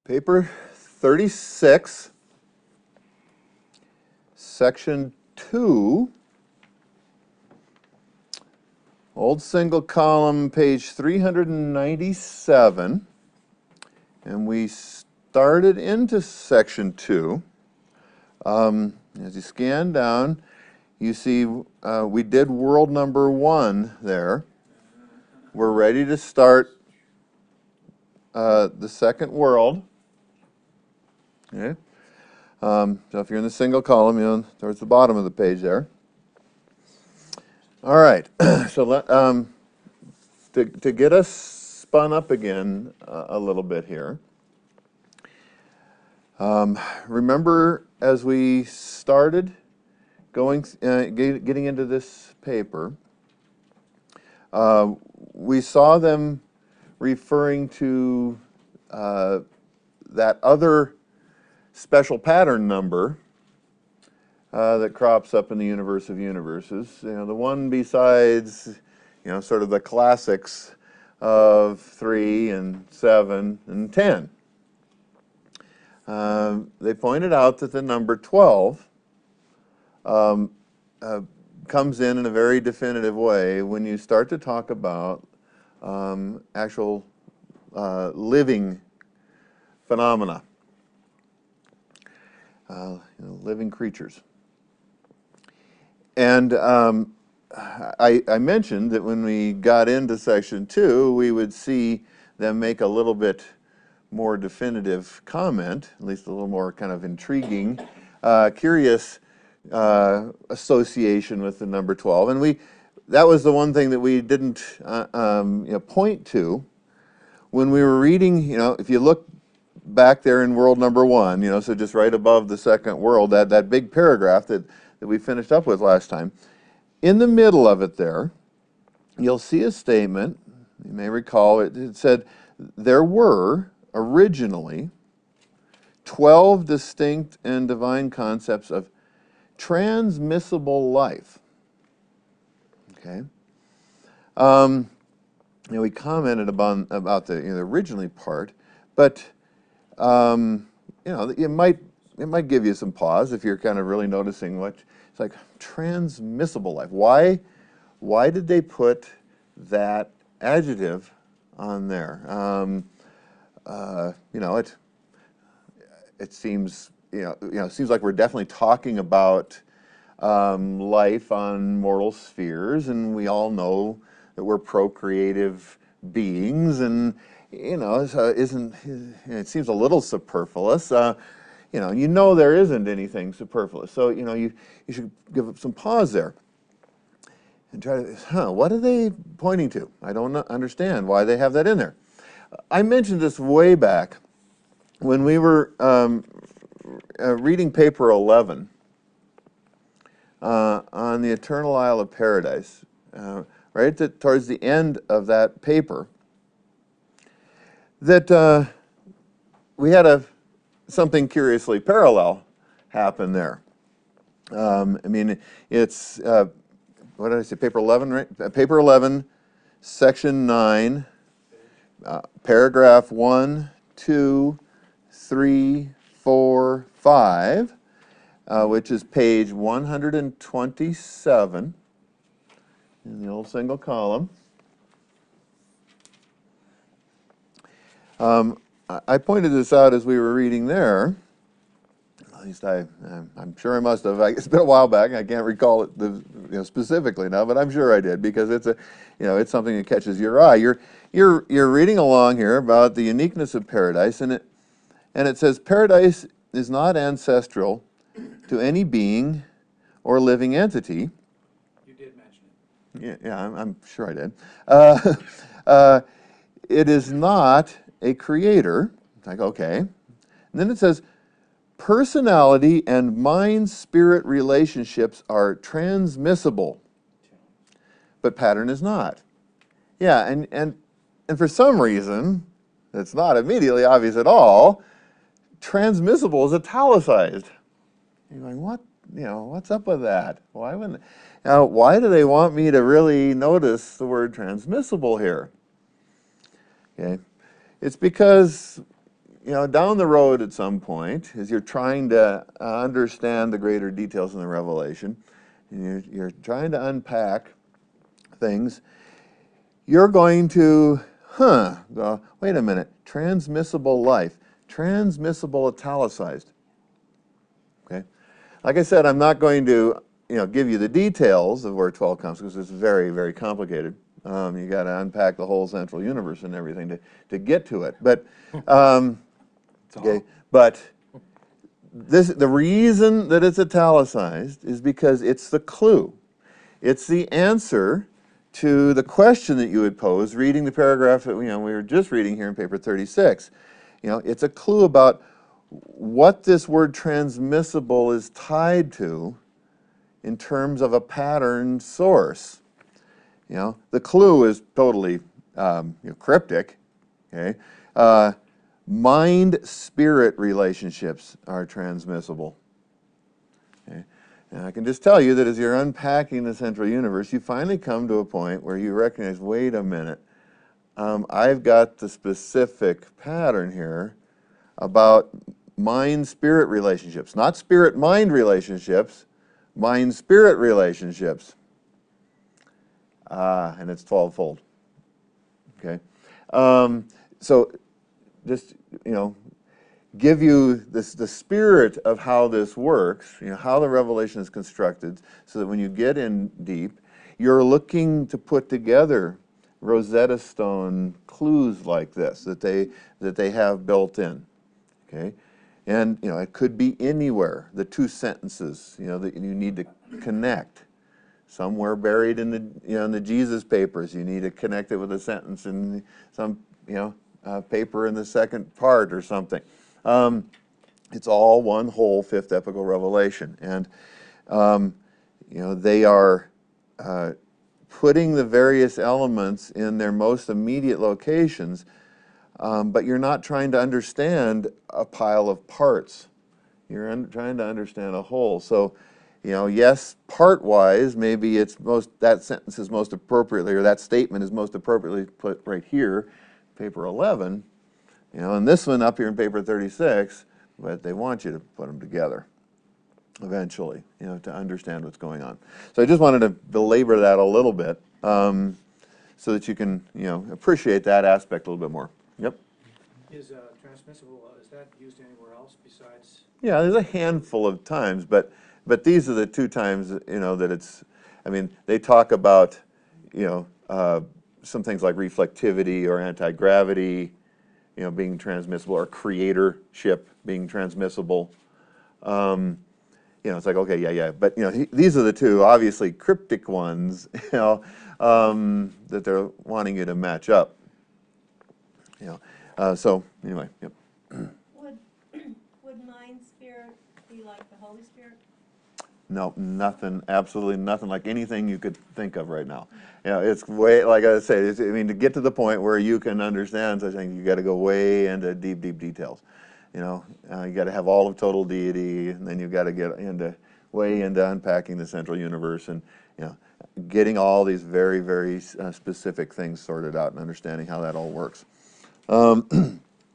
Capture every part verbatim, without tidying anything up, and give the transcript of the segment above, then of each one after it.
Paper thirty-six, section two, old single column, page three hundred ninety-seven, and we started into section two. Um, as you scan down, you see uh, we did world number one there. We're ready to start uh, the second world. Okay. Um, so if you're in the single column, you know, towards the bottom of the page there. All right. so let, um, to, to get us spun up again uh, a little bit here, um, remember as we started going, uh, get, getting into this paper, uh, we saw them referring to uh, that other special pattern number uh, that crops up in the universe of universes. You know, the one besides, you know, sort of the classics of three and seven and ten. Uh, they pointed out that the number twelve um, uh, comes in in a very definitive way when you start to talk about um, actual uh, living phenomena. Uh, you know, living creatures. And um, I, I mentioned that when we got into section two, we would see them make a little bit more definitive comment, at least a little more kind of intriguing, uh, curious uh, association with the number twelve. And we, that was the one thing that we didn't uh, um, you know, point to when we were reading. You know, if you look back there in world number one, you know, so just right above the second world, that, that big paragraph that, that we finished up with last time, in the middle of it there, you'll see a statement, you may recall, it, it said, there were originally twelve distinct and divine concepts of transmissible life. Okay? Um, you know, we commented about, about the, you know, the originally part, but Um, you know, it might it might give you some pause if you're kind of really noticing what it's like. Transmissible life. Why why did they put that adjective on there? Um, uh, you know, it it seems you know you know it seems like we're definitely talking about um, life on mortal spheres, and we all know that we're procreative beings, and you know, so isn't it seems a little superfluous. Uh, you know, you know there isn't anything superfluous. So you know, you you should give it some pause there and try to, huh? What are they pointing to? I don't understand why they have that in there. I mentioned this way back when we were um, uh, reading paper eleven uh, on the Eternal Isle of Paradise. Uh, right at, towards the end of that paper, that uh, we had a something curiously parallel happen there. Um, I mean, it's uh, what did I say? Paper eleven, right? Uh, paper eleven, section nine, uh, paragraph one, two, three, four, five, uh, which is page one hundred twenty-seven in the old single column. Um, I pointed this out as we were reading there. At least I, I'm sure I must have. It's been a while back. I can't recall it the, you know, specifically now, but I'm sure I did because it's a, you know, it's something that catches your eye. You're, you're, you're reading along here about the uniqueness of paradise, and it, and it says paradise is not ancestral to any being or living entity. You did mention it. Yeah, yeah, I'm, I'm sure I did. Uh, uh, it is not a creator. It's like, okay. And then it says, personality and mind-spirit relationships are transmissible, but pattern is not. Yeah, and, and, and for some reason, it's not immediately obvious at all, transmissible is italicized. You're going, what, you know, what's up with that? Why wouldn't, now, why do they want me to really notice the word transmissible here? Okay. It's because you know, down the road at some point, as you're trying to uh, understand the greater details in the revelation, and you're, you're trying to unpack things, you're going to, huh, go, wait a minute, transmissible life, transmissible italicized. Okay, like I said, I'm not going to, you know, give you the details of where twelve comes because it's very, very complicated. Um, you got to unpack the whole central universe and everything to, to get to it. But um, okay, but this the reason that it's italicized is because it's the clue. It's the answer to the question that you would pose reading the paragraph that you know we were just reading here in paper thirty-six. You know, it's a clue about what this word transmissible is tied to in terms of a pattern source. You know, the clue is totally um, you know, cryptic. Okay, uh, mind-spirit relationships are transmissible. Okay, and I can just tell you that as you're unpacking the central universe, you finally come to a point where you recognize, wait a minute, um, I've got the specific pattern here about mind-spirit relationships, not spirit-mind relationships, mind-spirit relationships. Ah, and it's twelve-fold. Okay, um, so just you know, give you this the spirit of how this works, you know, how the revelation is constructed, so that when you get in deep, you're looking to put together Rosetta Stone clues like this that they that they have built in. Okay, and you know it could be anywhere. The two sentences, you know, that you need to connect. Somewhere buried in the you know in the Jesus papers, you need to connect it with a sentence in some you know uh, paper in the second part or something. Um, it's all one whole fifth epical revelation, and um, you know they are uh, putting the various elements in their most immediate locations. Um, but you're not trying to understand a pile of parts. You're un- trying to understand a whole. So, you know, yes, part-wise, maybe it's most that sentence is most appropriately, or that statement is most appropriately put right here, paper eleven. You know, and this one up here in paper thirty-six. But they want you to put them together eventually, you know, to understand what's going on. So I just wanted to belabor that a little bit, um, so that you can, you know, appreciate that aspect a little bit more. Yep. Is uh, transmissible, uh, is that used anywhere else besides? Yeah, there's a handful of times, but but these are the two times, you know, that it's. I mean, they talk about, you know, uh, some things like reflectivity or anti-gravity, you know, being transmissible, or creatorship being transmissible. Um, you know, it's like, okay, yeah, yeah, but you know, he, these are the two obviously cryptic ones, you know, um, that they're wanting you to match up. You know, uh, so anyway, yep. Would, would mind spirit be like the Holy Spirit? No, nothing, absolutely nothing like anything you could think of right now. You know, it's way, like I say, it's, I mean, to get to the point where you can understand such things, you got to go way into deep, deep details. You know, uh, you got to have all of total deity, and then you got to get into way into unpacking the central universe, and you know, getting all these very, very uh, specific things sorted out and understanding how that all works. Um, They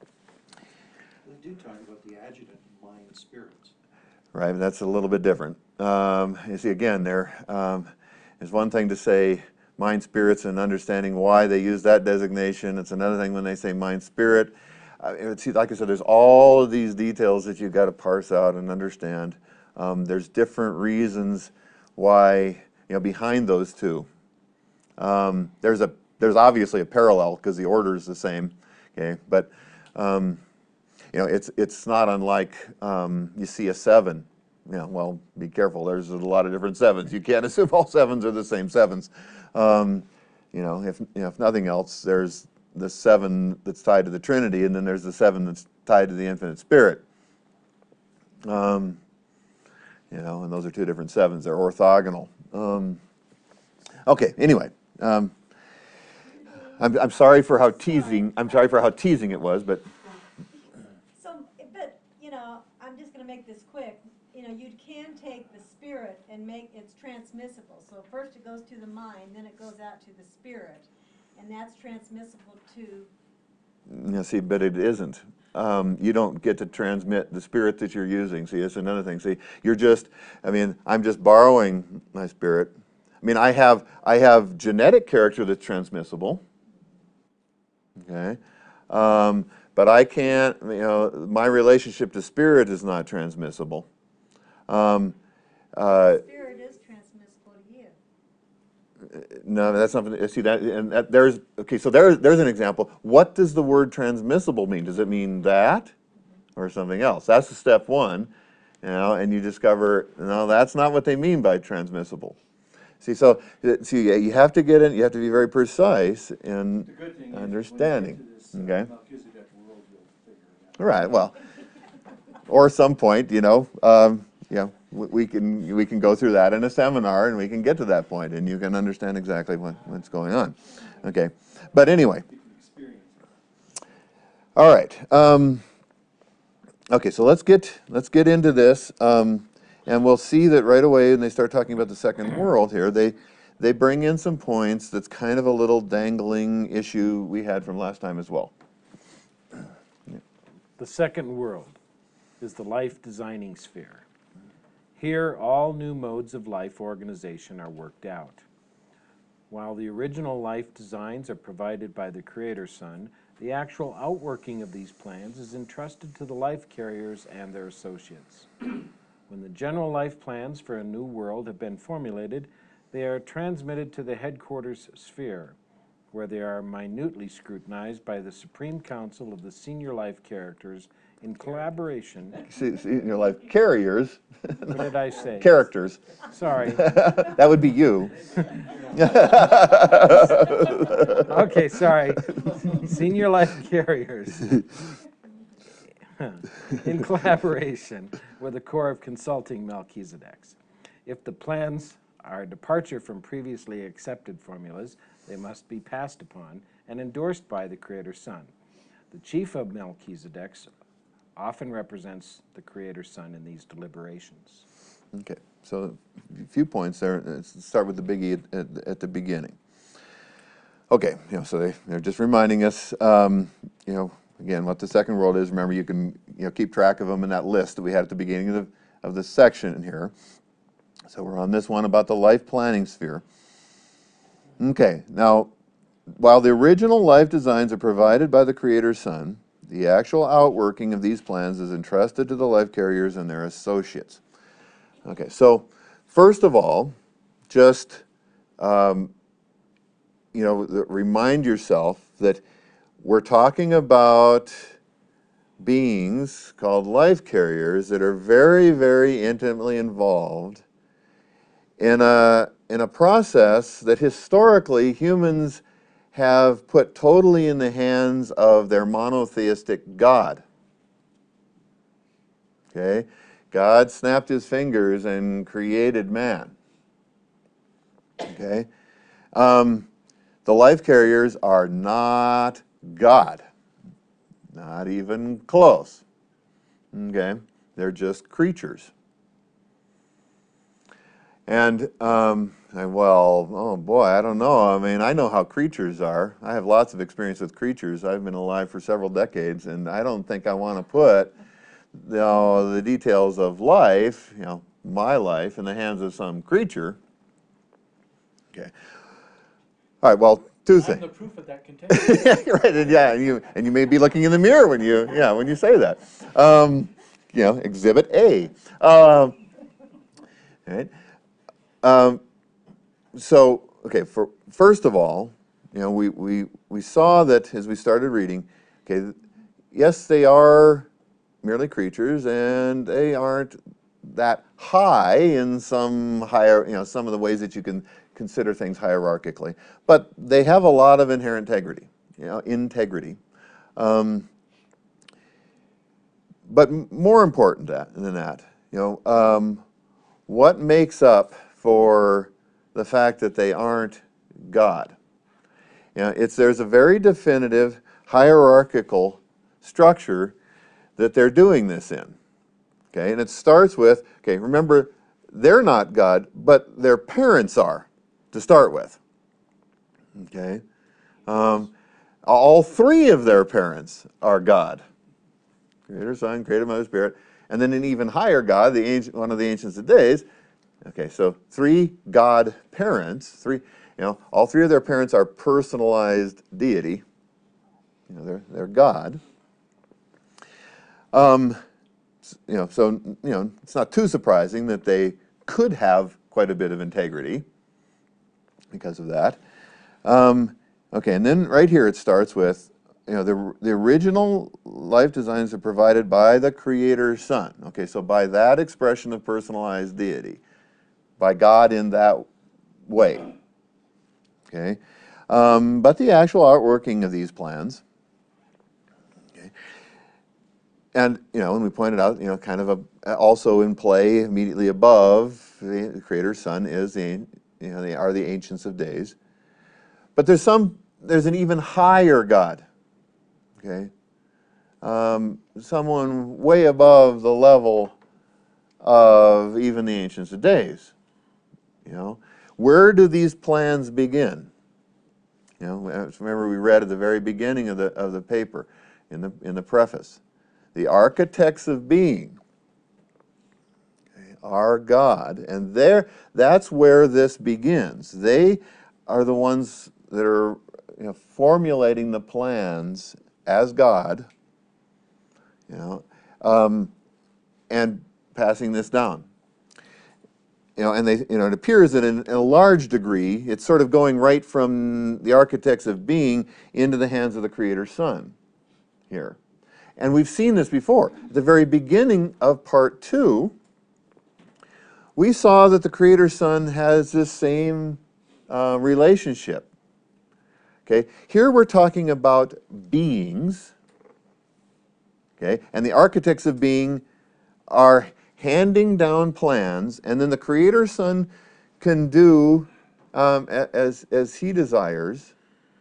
do talk about the adjutant mind spirits. Right, that's a little bit different. Um, you see, again, there um, is one thing to say mind spirits and understanding why they use that designation. It's another thing when they say mind spirit. Uh, it's, like I said, there's all of these details that you've got to parse out and understand. Um, there's different reasons why, you know, behind those two. Um, there's a there's obviously a parallel because the order is the same. Okay, but um, you know, it's it's not unlike um, you see a seven. You know, well, be careful. There's a lot of different sevens. You can't assume all sevens are the same sevens. Um, you know, if you know, if nothing else, there's the seven that's tied to the Trinity, and then there's the seven that's tied to the Infinite Spirit. Um, you know, and those are two different sevens. They're orthogonal. Um, okay. Anyway. Um, I'm, I'm sorry for how teasing. I'm sorry for how teasing it was, but So, but, you know, I'm just gonna make this quick. You know, you can take the spirit and make, it's transmissible. So first it goes to the mind, then it goes out to the spirit. And that's transmissible to, you know, see, but it isn't. um, you don't get to transmit the spirit that you're using. See, that's another thing. See, you're just, I mean, I'm just borrowing my spirit. I mean, I have, I have genetic character that's transmissible, okay? Um, but I can't, you know, my relationship to spirit is not transmissible. Um, uh, Spirit is transmissible to you. No, that's not. See that, and that, there's okay. So there's there's an example. What does the word transmissible mean? Does it mean that, or something else? That's the step one, you know. And you discover no, that's not what they mean by transmissible. See, so see, you have to get in. You have to be very precise in The good thing is, understanding. when you get to this, uh, Okay. Melchizedek world, you'll figure it out. All right. Well, or some point, you know, um, you know, we, we can we can go through that in a seminar, and we can get to that point, and you can understand exactly what, what's going on. Okay. But anyway. You can experience it. All right. Um, okay. So let's get let's get into this, um, and we'll see that right away. When they start talking about the second world here, they they bring in some points that's kind of a little dangling issue we had from last time as well. The second world is the life designing sphere. Here, all new modes of life organization are worked out. While the original life designs are provided by the Creator Sun, the actual outworking of these plans is entrusted to the life carriers and their associates. When the general life plans for a new world have been formulated, they are transmitted to the headquarters sphere, where they are minutely scrutinized by the Supreme Council of the senior life characters in collaboration. See, see in your life, carriers, What did I say? characters. Sorry. That would be you. Okay, sorry. Senior life carriers. In collaboration with the Corps of Consulting Melchizedeks. If the plans are a departure from previously accepted formulas, they must be passed upon and endorsed by the Creator Sun. The chief of Melchizedeks often represents the Creator Sun in these deliberations. Okay, so a few points there. Let's start with the biggie at, at, at the beginning. Okay, you know, so they, they're just reminding us, um, you know, again, what the second world is. Remember, you can, you know, keep track of them in that list that we had at the beginning of the, of the section here. So we're on this one about the life planning sphere. Okay, now, while the original life designs are provided by the Creator Sun, the actual outworking of these plans is entrusted to the life carriers and their associates. Okay, so first of all, just um, you know, remind yourself that we're talking about beings called life carriers that are very, very intimately involved in a in a process that historically humans have put totally in the hands of their monotheistic God. Okay? God snapped his fingers and created man. Okay? Um, the life carriers are not God. Not even close. Okay? They're just creatures. And, um, and, well, oh boy, I don't know. I mean, I know how creatures are. I have lots of experience with creatures. I've been alive for several decades, and I don't think I want to put you know, the details of life, you know, my life, in the hands of some creature. Okay. All right, well, two I'm things. the proof of that contention. Right, and yeah, and you, and you may be looking in the mirror when you, yeah, when you say that. Um, you know, Exhibit A. Um, right. Um, so, okay, for, first of all, you know, we, we, we saw that as we started reading, okay, yes, they are merely creatures, and they aren't that high in some higher, you know, some of the ways that you can consider things hierarchically, but they have a lot of inherent integrity, you know, integrity. Um, but m- more important that, than that, you know, um, what makes up for the fact that they aren't God? You know, it's, there's a very definitive hierarchical structure that they're doing this in. Okay, and it starts with, okay, remember, they're not God, but their parents are, to start with. Okay, um, all three of their parents are God. Creator, Son, Creator, Mother, Spirit, and then an even higher God, the ancient, one of the Ancients of Days. Okay, so three God parents, three, you know, all three of their parents are personalized deity. You know, they're they're God. Um, you know, so you know, it's not too surprising that they could have quite a bit of integrity because of that. Um, okay, and then right here it starts with, you know, the the original life designs are provided by the Creator Son. Okay, so by that expression of personalized deity, by God in that way. Okay, um, but the actual outworking of these plans, okay, and you know, and we pointed out, you know, kind of a, also in play immediately above the, the Creator's Son is the, you know, they are the Ancients of Days. But there's some, there's an even higher God. Okay, um, someone way above the level of even the Ancients of Days. You know, where do these plans begin? You know, remember we read at the very beginning of the of the paper, in the in the preface, the architects of being, okay, are God, and there that's where this begins. They are the ones that are, you know, formulating the plans as God, you know, um, and passing this down. You know, and they, you know, it appears that in, in a large degree, it's sort of going right from the architects of being into the hands of the Creator's Son here. And we've seen this before. At the very beginning of part two, we saw that the Creator's Son has this same uh, relationship. Okay, here we're talking about beings, okay, and the architects of being are handing down plans, and then the Creator's Son can do um, as as he desires.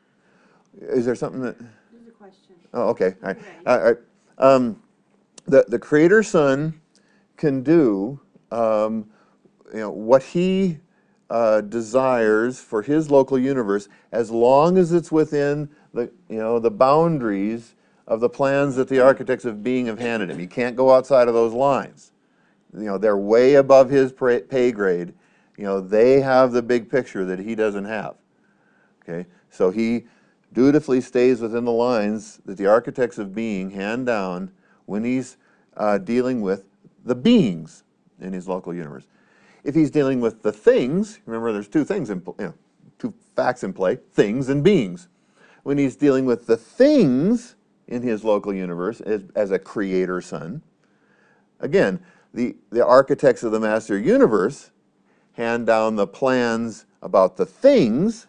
Is there something that? There's a question. Oh, okay. All right. All right. Um, the the Creator's Son can do um, you know, what he uh, desires for his local universe, as long as it's within the, you know, the boundaries of the plans that the architects of being have handed him. He can't go outside of those lines. You know, they're way above his pay grade. You know, they have the big picture that he doesn't have. Okay, so he dutifully stays within the lines that the architects of being hand down when he's uh, dealing with the beings in his local universe. If he's dealing with the things, remember there's two things in, you know, two facts in play, things and beings. When he's dealing with the things in his local universe as, as a Creator Son, again, the, the architects of the Master Universe hand down the plans about the things,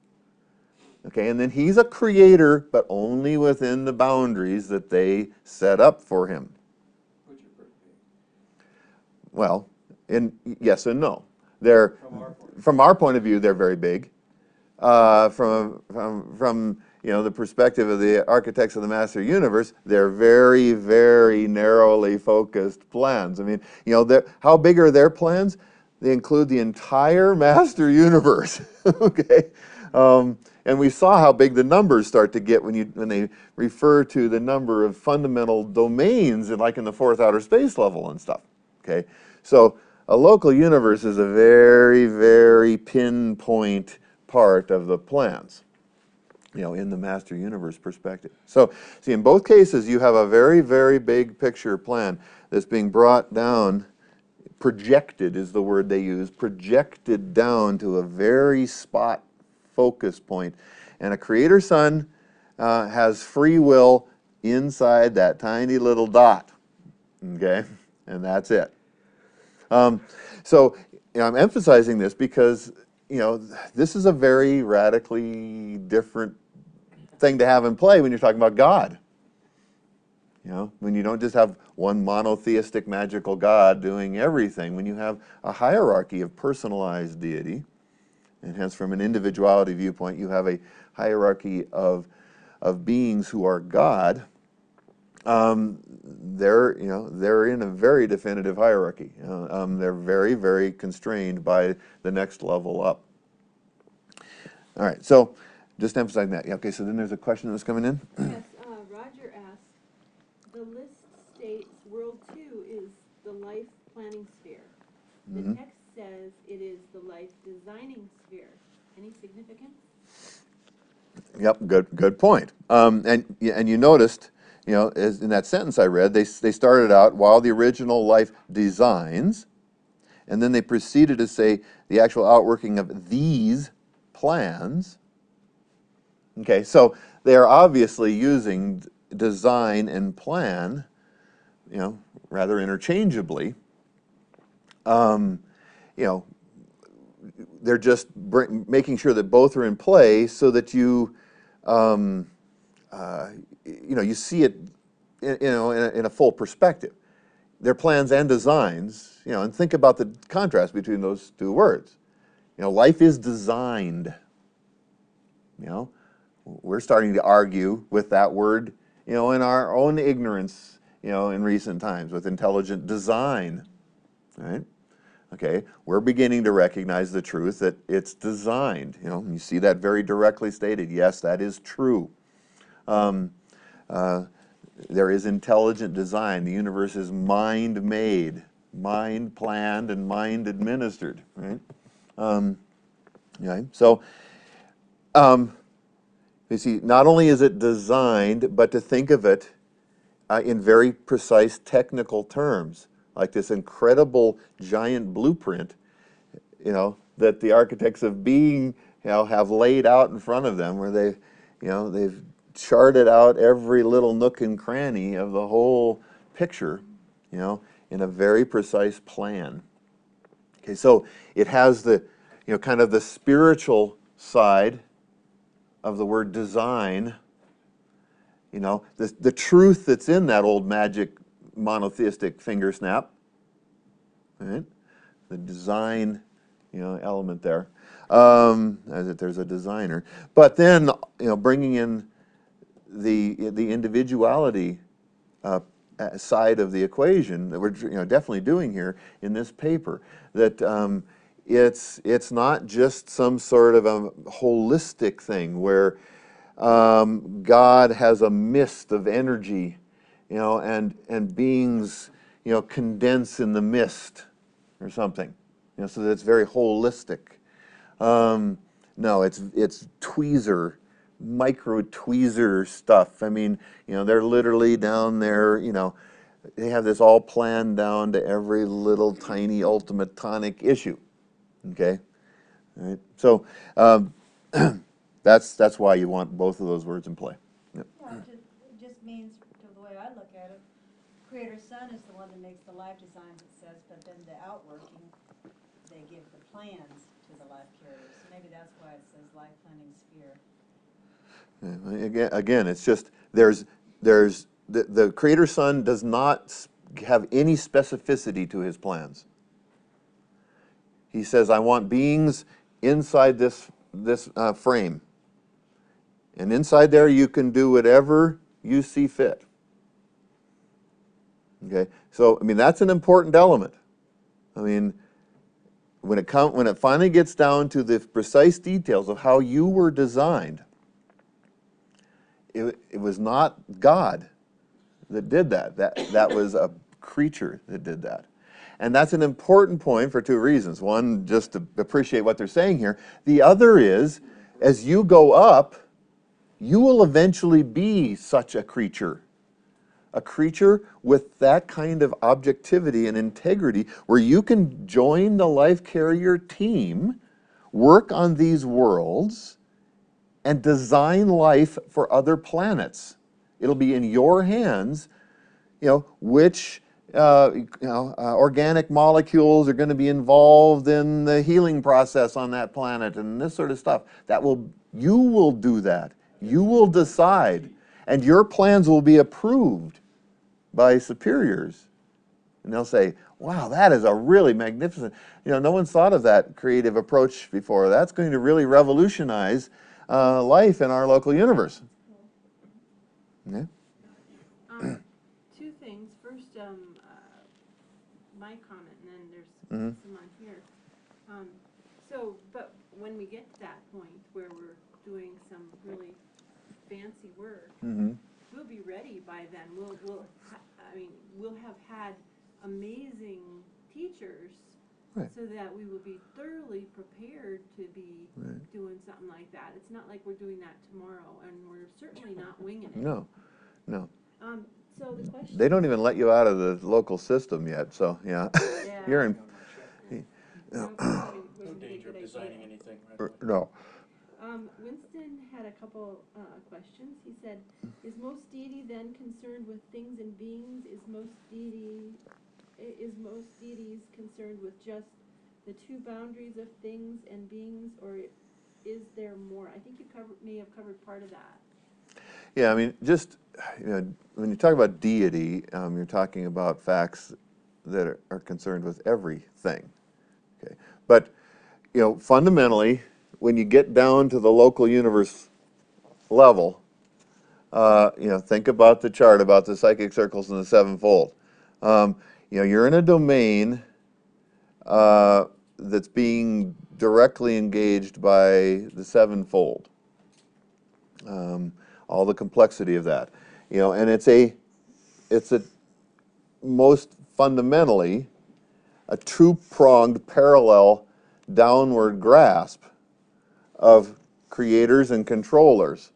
okay, and then he's a creator, but only within the boundaries that they set up for him. Which are pretty big. Well, in yes and no. They're, From our point of from our point of view, they're very big. Uh, from, from, from you know, the perspective of the architects of the Master Universe, they're very, very narrowly focused plans. I mean, you know, how big are their plans? They include the entire Master Universe, okay? Um, and we saw how big the numbers start to get when you when they refer to the number of fundamental domains, in, like in the fourth outer space level and stuff, okay? So a local universe is a very, very pinpoint part of the plans, you know, in the Master Universe perspective. So, see, in both cases, you have a very, very big picture plan that's being brought down, projected is the word they use, projected down to a very spot focus point. And a Creator Son uh, has free will inside that tiny little dot, okay? And that's it. Um, so, you know, I'm emphasizing this because, you know, this is a very radically different thing to have in play when you're talking about God. You know, when you don't just have one monotheistic magical God doing everything, when you have a hierarchy of personalized deity, and hence from an individuality viewpoint, you have a hierarchy of, of beings who are God. Um, they're, you know, they're in a very definitive hierarchy. Uh, um, they're very, very constrained by the next level up. All right, so just emphasizing that. Yeah, okay, so then there's a question that's coming in. Yes, uh, Roger asked, the list life planning sphere. The Mhm. text says it is the life designing sphere. Any significance? Yep, good, good point. Um, and, y- and you noticed, you know, as in that sentence I read, they, s- they started out while the original life designs, and then they proceeded to say the actual outworking of these plans. Okay, so they are obviously using d- design and plan, you know, rather interchangeably. Um, you know, they're just bring, making sure that both are in play so that you, um, uh, you know, you see it, in, you know, in a, in a full perspective. Their plans and designs, you know, and think about the contrast between those two words. You know, life is designed. You know, we're starting to argue with that word, you know, in our own ignorance, you know, in recent times with intelligent design, right? Okay, we're beginning to recognize the truth that it's designed. You know, you see that very directly stated. Yes, that is true. Um, uh, there is intelligent design. The universe is mind-made, mind-planned, and mind-administered. Right? Um, okay, so um, you see, not only is it designed, but to think of it uh, in very precise technical terms, like this incredible giant blueprint, you know, that the architects of being, you know, have laid out in front of them, where they, you know, they've charted out every little nook and cranny of the whole picture, you know, in a very precise plan. Okay, so it has the, you know, kind of the spiritual side of the word design, you know, the, the truth that's in that old magic monotheistic finger snap, right? The design, you know, element there, um, as if there's a designer. But then, you know, bringing in the the individuality uh, side of the equation that we're, you know, definitely doing here in this paper. That um, it's it's not just some sort of a holistic thing where um, God has a mist of energy, you know, and and beings, you know, condense in the mist or something, you know, so that it's very holistic. Um, no, it's it's tweezer, micro tweezer stuff. I mean, you know, they're literally down there, you know, they have this all planned down to every little tiny ultimate tonic issue. Okay, all right. So um, that's that's why you want both of those words in play. Yep. Yeah, it just, it just means, to the way I look at it, Creator Son is the one that makes the life designs, it says, but then the outworking, they give the plans to the life carriers. So maybe that's why it says life planning sphere. Yeah, Again, again, it's just there's there's the, the Creator Son does not s- have any specificity to his plans. He says, "I want beings inside this this uh, frame, and inside there you can do whatever you see fit." Okay, so I mean that's an important element. I mean, when it come when it finally gets down to the precise details of how you were designed, it, it was not God that did that. That that was a creature that did that. And that's an important point for two reasons. One, just to appreciate what they're saying here. The other is, as you go up, you will eventually be such a creature. A creature with that kind of objectivity and integrity where you can join the life carrier team, work on these worlds, and design life for other planets. It'll be in your hands, you know, which uh, you know, uh, organic molecules are going to be involved in the healing process on that planet and this sort of stuff. That will, you will do that. You will decide. And your plans will be approved by superiors. And they'll say, wow, that is a really magnificent, you know, no one's thought of that creative approach before. That's going to really revolutionize uh, life in our local universe. Yeah? Um, two things. First, um, uh, my comment, and then there's Mhm. some on here. Um, so, but when we get to that point where we're doing some really fancy work, Mhm. we'll be ready by then. We'll, we'll, ha- I mean, we'll have had amazing teachers Right. so that we will be thoroughly prepared to be Right. doing something like that. It's not like we're doing that tomorrow, and we're certainly not winging it. No, no. Um, so the question. They don't even let you out of the local system yet, so, yeah. Yeah. You're in, No, I thought it No wasn't a danger of good designing idea. anything, er, right? no. Um, Winston had a couple, uh, questions. He said, is most deity then concerned with things and beings? Is most deity, i- is most deities concerned with just the two boundaries of things and beings, or is there more? I think you covered, may have covered part of that. Yeah, I mean, just, you know, when you talk about deity, um, you're talking about facts that are, are concerned with everything. Okay, but you know, fundamentally, when you get down to the local universe level, uh, you know, think about the chart about the psychic circles and the sevenfold. Um, you know, you're in a domain uh, that's being directly engaged by the sevenfold. Um, all the complexity of that, you know, and it's a, it's a most fundamentally a two-pronged parallel downward grasp of creators and controllers,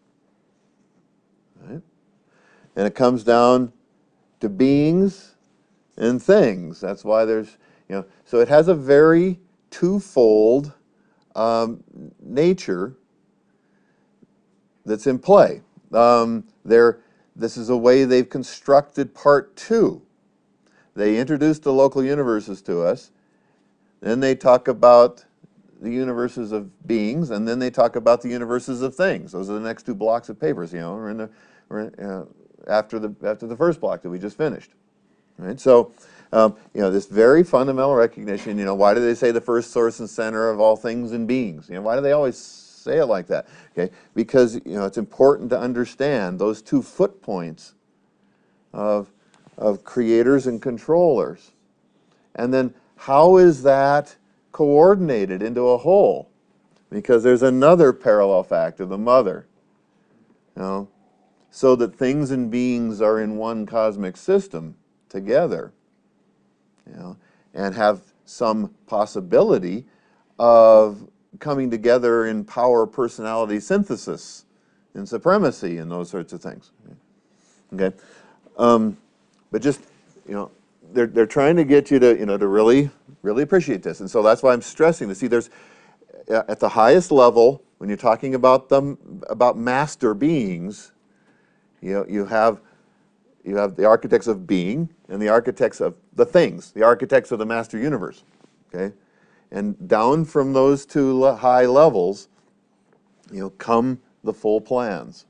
right? And it comes down to beings and things. That's why there's, you know, so it has a very twofold um, nature that's in play. Um, they're, this is a way they've constructed part two. They introduced the local universes to us, then they talk about the universes of beings, and then they talk about the universes of things. Those are the next two blocks of papers. You know, we're in the, we're in, uh, after the after the first block that we just finished. Right. So, um, you know, this very fundamental recognition. You know, why do they say the first source and center of all things and beings? You know, why do they always say it like that? Okay, because you know it's important to understand those two foot points of of creators and controllers, and then how is that coordinated into a whole? Because there's another parallel factor, the mother. You know, so that things and beings are in one cosmic system together, you know, and have some possibility of coming together in power personality synthesis and supremacy and those sorts of things. Okay, um, but just you know, they're they're trying to get you to you know to really really appreciate this, and so that's why I'm stressing this. See, there's at the highest level when you're talking about them about master beings, you know, you have you have the architects of being and the architects of the things, the architects of the master universe. Okay, and down from those two le- high levels, you know, come the full plans.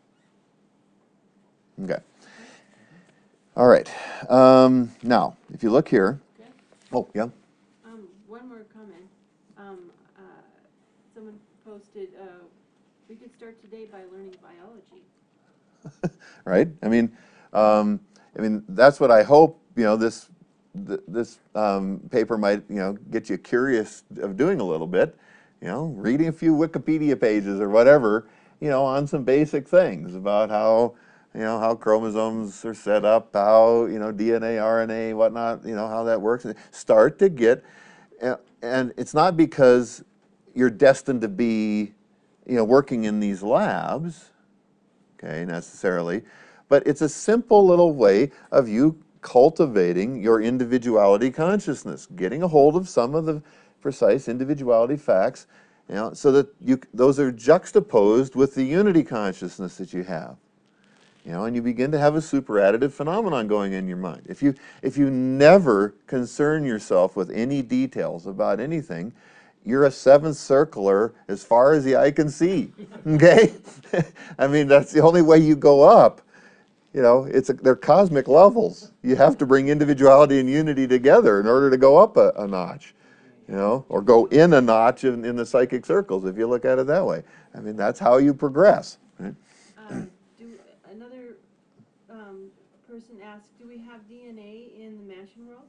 Okay. All right. Um, now, if you look here, Okay? oh yeah, Um, one more comment. Um, uh, someone posted, uh, we could start today by learning biology. right. I mean, um, I mean that's what I hope. You know, this th- this um, paper might you know get you curious of doing a little bit. You know, reading a few Wikipedia pages or whatever. You know, on some basic things about how you know how chromosomes are set up, how you know D N A, R N A, whatnot. You know how that works. Start to get, and, and it's not because you're destined to be, you know, working in these labs. Okay, necessarily, but it's a simple little way of you cultivating your individuality consciousness, getting a hold of some of the precise individuality facts, you know, so that you those are juxtaposed with the unity consciousness that you have. You know, and you begin to have a superadditive phenomenon going in your mind. If you if you never concern yourself with any details about anything, you're a seventh circler as far as the eye can see. Okay? I mean, that's the only way you go up. You know, it's a, they're cosmic levels. You have to bring individuality and unity together in order to go up a, a notch. You know, or go in a notch in, in the psychic circles, if you look at it that way. I mean, that's how you progress. Right? Um, do, another, um, person asked, do we have D N A in the Mansion worlds?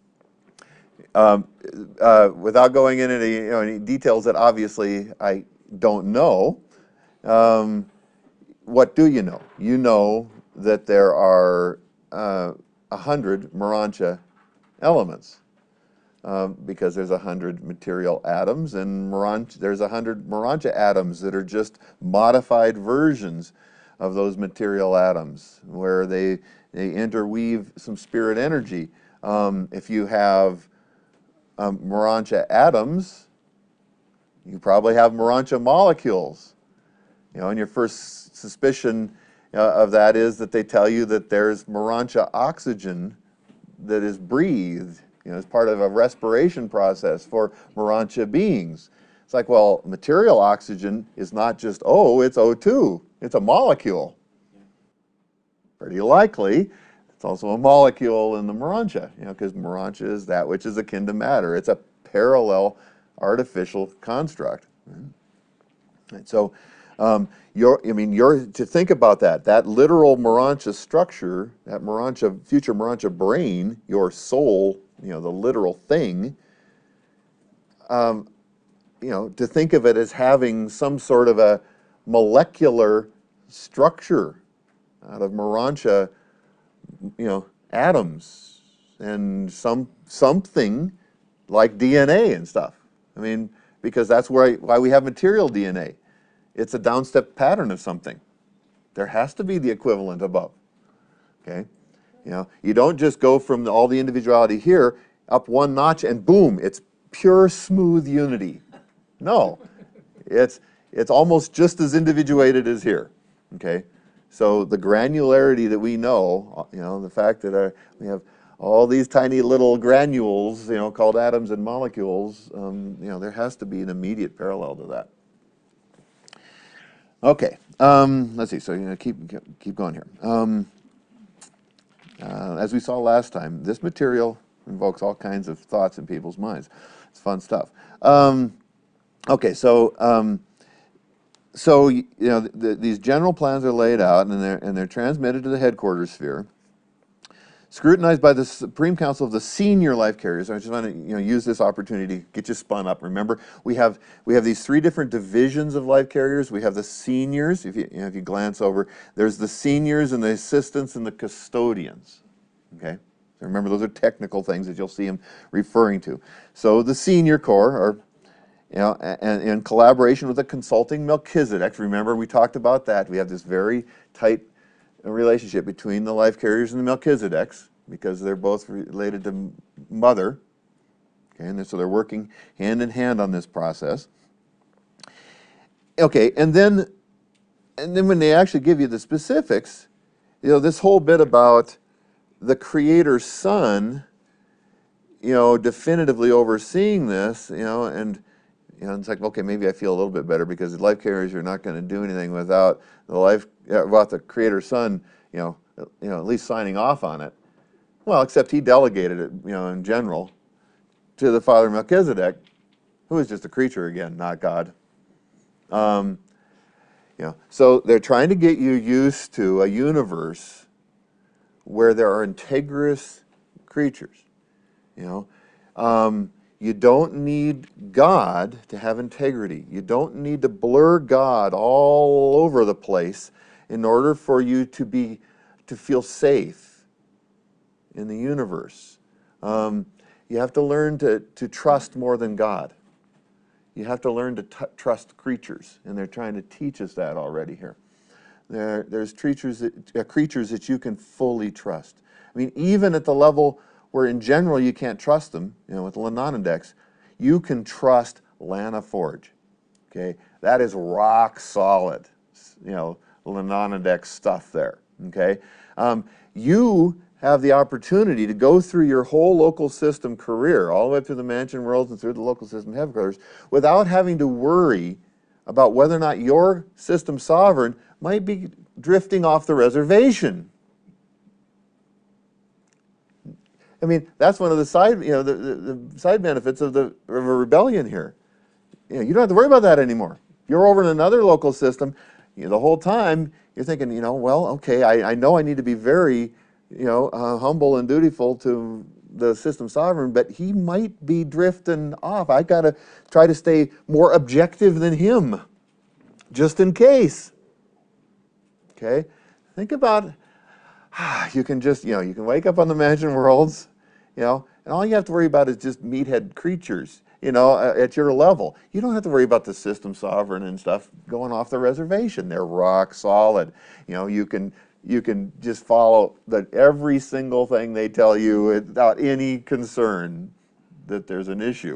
Um, uh, without going into any, you know, any details that obviously I don't know, um, what do you know? You know that there are uh, a hundred Morontia elements. Um, because there's a hundred material atoms, and Morancha, there's a hundred Morancha atoms that are just modified versions of those material atoms, where they they interweave some spirit energy. Um, if you have um, Morancha atoms, you probably have Morancha molecules. You know, and your first suspicion uh, of that is that they tell you that there's Morancha oxygen that is breathed, you know, as part of a respiration process for Morancha beings. It's like, well, material oxygen is not just O, it's O two. It's a molecule. Pretty likely, it's also a molecule in the Morancha, you know, because Morancha is that which is akin to matter. It's a parallel artificial construct. Right? So, um, your, I mean, your, to think about that, that literal Morancha structure, that Morancha, future Morancha brain, your soul, you know, the literal thing, um, you know, to think of it as having some sort of a molecular structure out of Morancha, you know, atoms and some something like D N A and stuff. I mean, because that's where, why we have material D N A. It's a downstep pattern of something. There has to be the equivalent above. Okay, you know, you don't just go from the, all the individuality here up one notch and boom, it's pure smooth unity. No, it's it's almost just as individuated as here. Okay, so the granularity that we know, you know, the fact that our, we have all these tiny little granules, you know, called atoms and molecules, um, you know, there has to be an immediate parallel to that. Okay, um, let's see. So you know, keep keep going here. Um, uh, as we saw last time, this material invokes all kinds of thoughts in people's minds. It's fun stuff. Um, okay, so um, so you know the, the, these general plans are laid out and they're and they're transmitted to the headquarters sphere, scrutinized by the Supreme Council of the senior life carriers. I just want to you know use this opportunity to get you spun up. Remember, we have we have these three different divisions of life carriers. We have the seniors. If you, you know, if you glance over, there's the seniors and the assistants and the custodians. Okay, so remember those are technical things that you'll see them referring to. So the senior corps are, you know, and in collaboration with the consulting Melchizedek. Remember we talked about that. We have this very tight a relationship between the life carriers and the Melchizedeks, because they're both related to mother, okay, and so they're working hand in hand on this process. Okay, and then, and then when they actually give you the specifics, you know, this whole bit about the Creator's Son, you know, definitively overseeing this, you know, and you know, it's like, okay, maybe I feel a little bit better because the life carriers are not going to do anything without the life, without the Creator's Son, you know, you know, at least signing off on it. Well, except he delegated it, you know, in general, to the Father Melchizedek, who is just a creature again, not God. Um, you know, so they're trying to get you used to a universe where there are integrous creatures. You know. Um, You don't need God to have integrity. You don't need to blur God all over the place in order for you to be to feel safe in the universe. Um, you have to learn to, to trust more than God. You have to learn to t- trust creatures, and they're trying to teach us that already here. There, there's creatures that, uh, creatures that you can fully trust. I mean, even at the level where in general you can't trust them, you know, with Lananadex, you can trust Lana Forge. Okay, that is rock solid, you know, Lananadex stuff there. Okay, um, you have the opportunity to go through your whole local system career, all the way through the mansion worlds and through the local system headquarters, without having to worry about whether or not your system sovereign might be drifting off the reservation. I mean, that's one of the side, you know, the, the, the side benefits of the of a rebellion here. You know, you don't have to worry about that anymore. You're over in another local system. You know, the whole time you're thinking, you know, well, okay, I, I know I need to be very, you know, uh, humble and dutiful to the system sovereign, but he might be drifting off. I got to try to stay more objective than him, just in case. Okay, think about. You can just, you know, you can wake up on the Mansion Worlds. You know, And all you have to worry about is just meathead creatures, you know, uh, at your level. You don't have to worry about the system sovereign and stuff going off the reservation. They're rock solid. You know, you can you can just follow the, every single thing they tell you without any concern that there's an issue.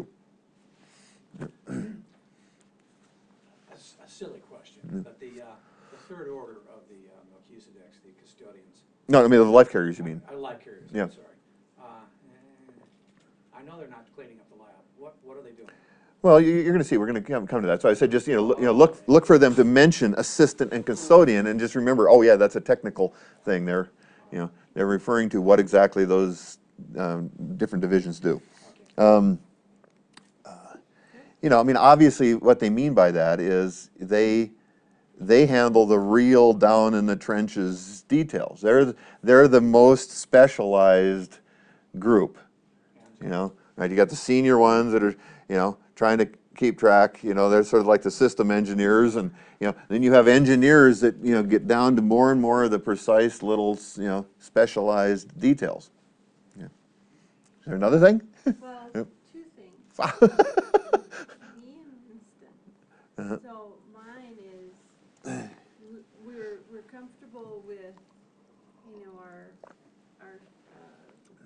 That's a silly question, but the, uh, the third order of the uh, Melchizedeks, the custodians, No, I mean the life carriers, you mean. I life carriers, Yeah. I'm sorry. Uh, I know they're not cleaning up the lab. What, what are they doing? Well, you- you're going to see. We're going to come, come to that. So I said, just you know, look, you know, look, look for them to mention assistant and custodian, and just remember, oh yeah, that's a technical thing. They're, you know, they're referring to what exactly those um, different divisions do. Um, uh, you know, I mean, obviously, what they mean by that is they they handle the real down in the trenches details. They're they're the most specialized group. You know, right? You got the senior ones that are, you know, trying to keep track. You know, they're sort of like the system engineers, and you know, then you have engineers that you know get down to more and more of the precise little, you know, specialized details. Yeah. Is there another thing? Well, Yep. two things. Uh-huh. Me and Winston. So mine is, w- we're, we're comfortable with, you know, our, our, uh,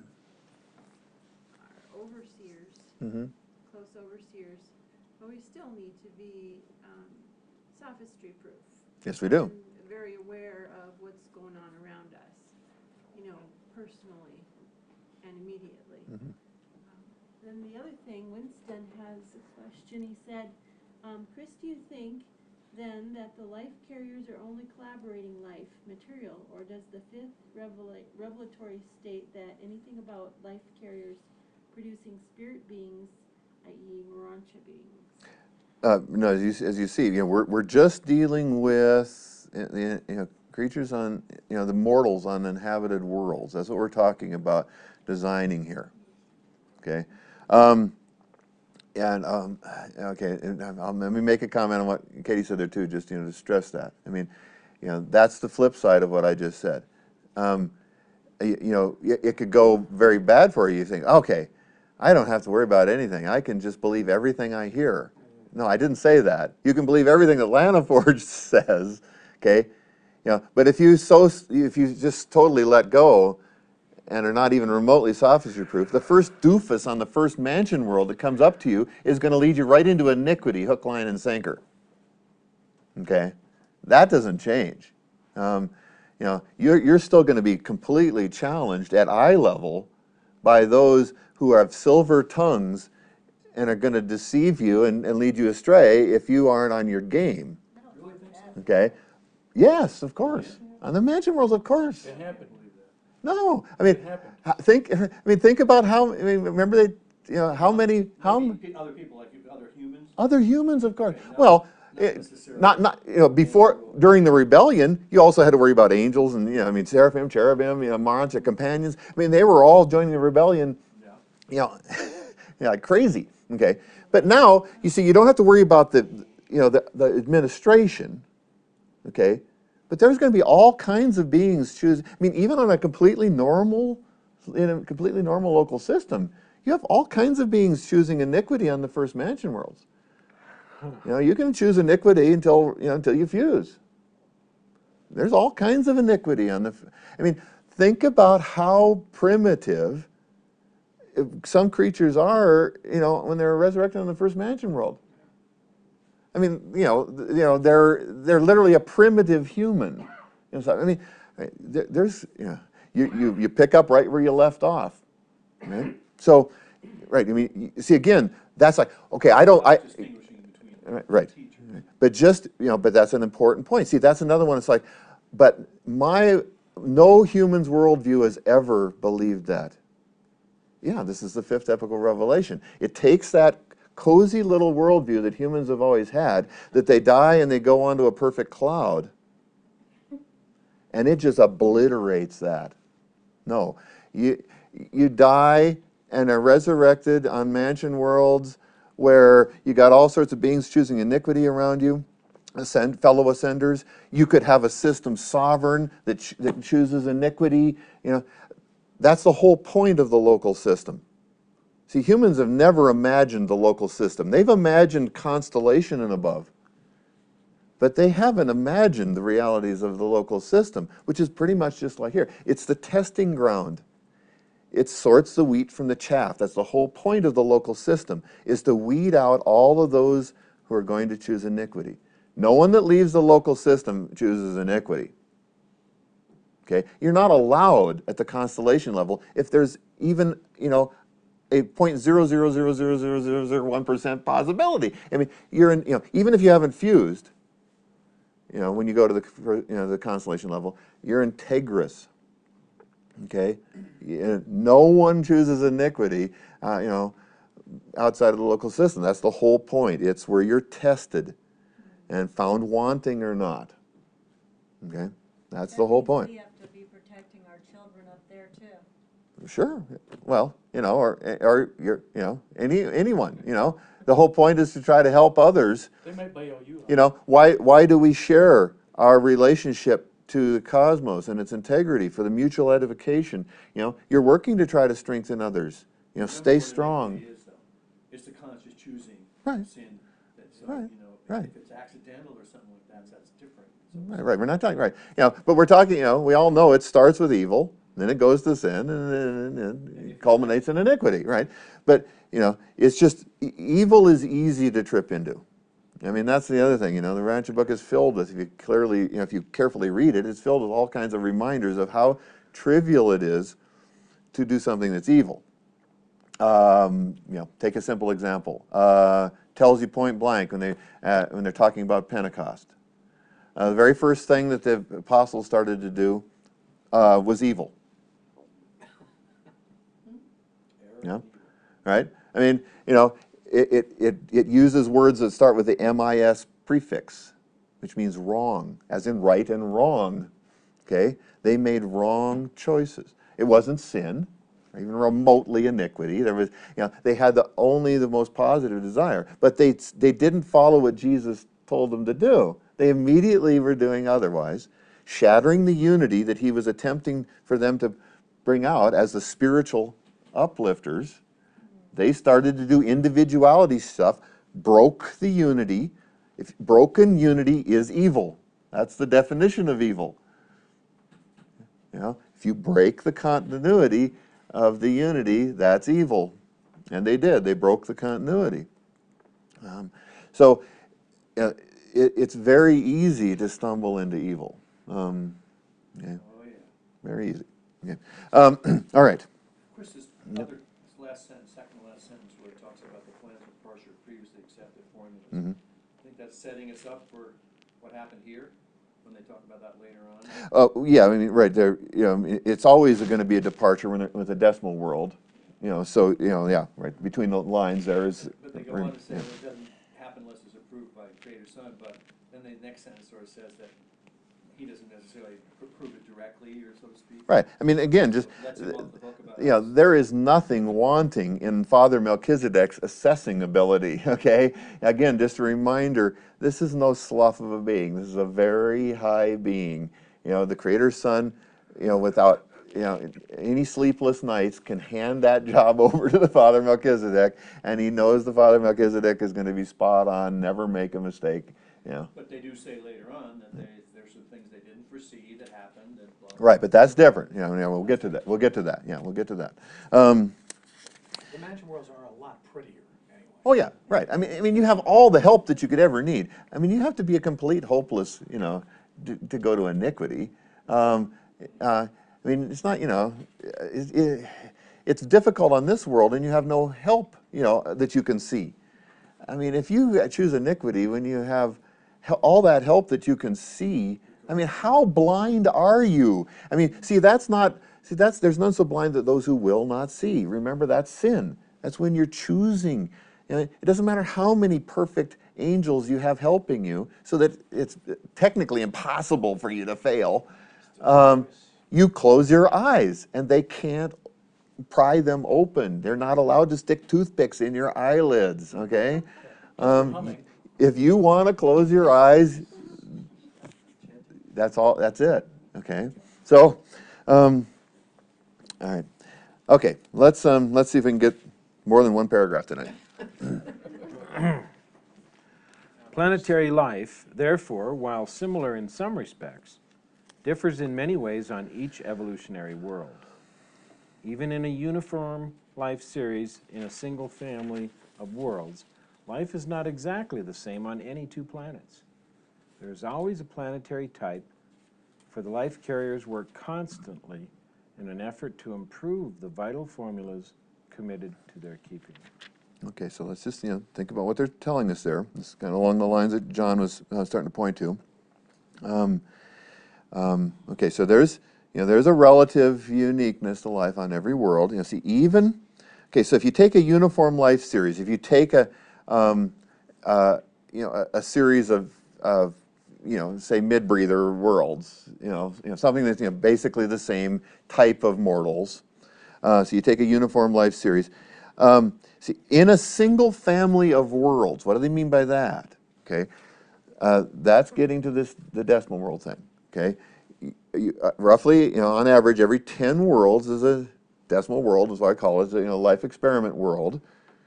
our overseers, Mm-hmm. close overseers, but we still need to be, um, sophistry proof. Yes, we do. And very aware of what's going on around us, you know, personally and immediately. Mhm. Um, Then the other thing, Winston has a question. He said, um, Chris, do you think then that the life carriers are only collaborating life material, or does the fifth revela- revelatory state that anything about life carriers producing spirit beings, that is. Morontia beings? Uh, no, as you, as you see, you know, we're, we're just dealing with uh, the you know, creatures on, you know, the mortals on inhabited worlds. That's what we're talking about designing here. Okay, um, and um, okay, and um, let me make a comment on what Katie said there too, just you know to stress that. I mean, you know, that's the flip side of what I just said. Um, you, you know, it, it could go very bad for you. You think, okay, I don't have to worry about anything. I can just believe everything I hear. No, I didn't say that. You can believe everything that Lana Forge says, okay? You know, but if you so if you just totally let go and are not even remotely sophistry proof, the first doofus on the first mansion world that comes up to you is going to lead you right into iniquity, hook, line, and sinker. Okay, that doesn't change. Um, you know, you're you're still going to be completely challenged at eye level by those who have silver tongues and are going to deceive you and, and lead you astray if you aren't on your game. Really think so? Okay? Yes, of course. On the mansion worlds, of course. It happened. No, I mean, It happened. ha- think. I mean, think about how. I mean, remember they, you know, how many, how m- Maybe pe- other people, like you- other humans? other humans, of course. Okay, not- Well, not it, necessarily. not not you know before during the rebellion, you also had to worry about angels and you know, I mean, seraphim, cherubim, you know, Marantia companions. I mean, they were all joining the rebellion. Yeah. You know, yeah, like crazy. Okay, but now you see, you don't have to worry about the, you know, the, the administration. Okay, but there's going to be all kinds of beings choose. I mean, even on a completely normal, in a completely normal local system, you have all kinds of beings choosing iniquity on the first mansion worlds. You know, you can choose iniquity until you know until you fuse. There's all kinds of iniquity on the. I mean, think about how primitive some creatures are, you know, when they're resurrected in the first mansion world. I mean, you know, th- you know, they're they're literally a primitive human. You know, so, I mean, there, there's, you know, you, you you pick up right where you left off. Right? So, right. I mean, you see, again, that's like, okay, I don't, I. Distinguishing between Right, right. teachers. But just, you know, but that's an important point. See, that's another one. It's like, but my, no human's worldview has ever believed that. Yeah, this is the fifth epical revelation. It takes that cozy little worldview that humans have always had, that they die and they go onto a perfect cloud, and it just obliterates that. No, you you die and are resurrected on mansion worlds where you got all sorts of beings choosing iniquity around you, ascend, fellow ascenders. You could have a system sovereign that, ch- that chooses iniquity. You know, that's the whole point of the local system. See, humans have never imagined the local system. They've imagined constellation and above, but they haven't imagined the realities of the local system, which is pretty much just like here. It's the testing ground. It sorts the wheat from the chaff. That's the whole point of the local system, is to weed out all of those who are going to choose iniquity. No one that leaves the local system chooses iniquity. Okay? You're not allowed at the constellation level if there's even, you know, a zero point zero zero zero zero zero zero zero one percent possibility. I mean, you're in, you know, even if you haven't fused, you know, when you go to the, you know, the constellation level, you're integrous. Okay? No one chooses iniquity, uh, you know, outside of the local system. That's the whole point. It's where you're tested and found wanting or not. Okay? That's the whole point. We have to be protecting our children up there too. Sure. Well, you know, or or you're, you know, any anyone, you know. The whole point is to try to help others. They might bail you out. You know, why why do we share our relationship to the cosmos and its integrity for the mutual edification? You know, you're working to try to strengthen others. You know, Remember stay what strong. iniquity is, though. It's the conscious choosing Right. sin. That's, uh, Right. You know, Right. if it's accidental or something like that, that's different. So- Right, right. We're not talking right. You know, but we're talking. You know, we all know it starts with evil, then it goes to sin, and then and, and it culminates in iniquity. Right. But you know, it's just e- evil is easy to trip into. I mean, that's the other thing. You know, the Rancher book is filled with. If you clearly, you know, if you carefully read it, it's filled with all kinds of reminders of how trivial it is to do something that's evil. Um, you know, take a simple example. Uh, tells you point blank when they uh, when they're talking about Pentecost. Uh, the very first thing that the apostles started to do uh, was evil. Yeah, right. I mean, you know, it, it it it uses words that start with the M I S prefix, which means wrong, as in right and wrong. Okay, they made wrong choices. It wasn't sin, or even remotely iniquity. There was, you know, they had the only the most positive desire, but they they didn't follow what Jesus told them to do. They immediately were doing otherwise, shattering the unity that he was attempting for them to bring out as the spiritual uplifters. They started to do individuality stuff, broke the unity. If broken unity is evil. That's the definition of evil. You know, if you break the continuity of the unity, that's evil. And they did. They broke the continuity. Um, so uh, it, it's very easy to stumble into evil. Um, yeah, Oh, yeah. very easy. Yeah. Um, all right. Chris, this other, this last sentence, second to last sentence, where it talks about the plans of partial previously accepted formulas. Mhm. I think that's setting us up for what happened here, when they talk about that later on. Uh, yeah, I mean, right there. You know, it- it's always going to be a departure when it, with a decimal world. You know, so you know, yeah, right between the lines there is. But they go on to say, well, it doesn't happen unless it's approved by Creator Son, but then the next sentence sort of says that he doesn't necessarily pr- prove it directly, or so to speak. Right. I mean, again, just That's him off the hook about you know, us. there is nothing wanting in Father Melchizedek's assessing ability. Okay. Again, just a reminder: this is no slough of a being. This is a very high being. You know, the Creator's Son. You know, without you know any sleepless nights, can hand that job over to the Father Melchizedek, and he knows the Father Melchizedek is going to be spot on, never make a mistake. You know. But they do say later on that they, there's some things they didn't foresee that happened, and blah, blah, Right, but that's different. You know, yeah, we'll get to that. We'll get to that. Yeah, we'll get to that. Um, The Imagine Worlds are a lot prettier, anyway. oh yeah, right. I mean, I mean, you have all the help that you could ever need. I mean, you have to be a complete hopeless, you know, to, to go to iniquity. Um, uh, I mean, it's not, you know, it, it, it's difficult on this world, and you have no help, you know, that you can see. I mean, if you choose iniquity when you have he- all that help that you can see, I mean, how blind are you? I mean, see, that's not, see, that's, there's none so blind that those who will not see. Remember, that's sin. That's when you're choosing. You know, it doesn't matter how many perfect angels you have helping you, so that it's technically impossible for you to fail. Um, you close your eyes, and they can't pry them open. They're not allowed to stick toothpicks in your eyelids, okay? Um, humming. if you want to close your eyes, that's all, that's it, okay? So, um, all right. Okay, let's, um, let's see if we can get More than one paragraph tonight. Planetary life, therefore, while similar in some respects, differs in many ways on each evolutionary world. Even in a uniform life series in a single family of worlds, life is not exactly the same on any two planets. There is always a planetary type, for the life carriers work constantly in an effort to improve the vital formulas committed to their keeping. Okay, so let's just, you know, think about what they're telling us there. This is kind of along the lines that John was uh, starting to point to. Um, um, okay, so there's, you know, there's a relative uniqueness to life on every world. You know, see, even, okay, so if you take a uniform life series, if you take a, um, uh, you know, a, a series of, of, you know, say mid-breather worlds, you know, you know, something that's, you know, basically the same type of mortals. Uh, so you take a uniform life series. Um, see, in a single family of worlds, what do they mean by that? Okay, uh, that's getting to this the decimal world thing. Okay, you, you, uh, roughly, you know, on average, every ten worlds is a decimal world, is what I call it. You know, life experiment world.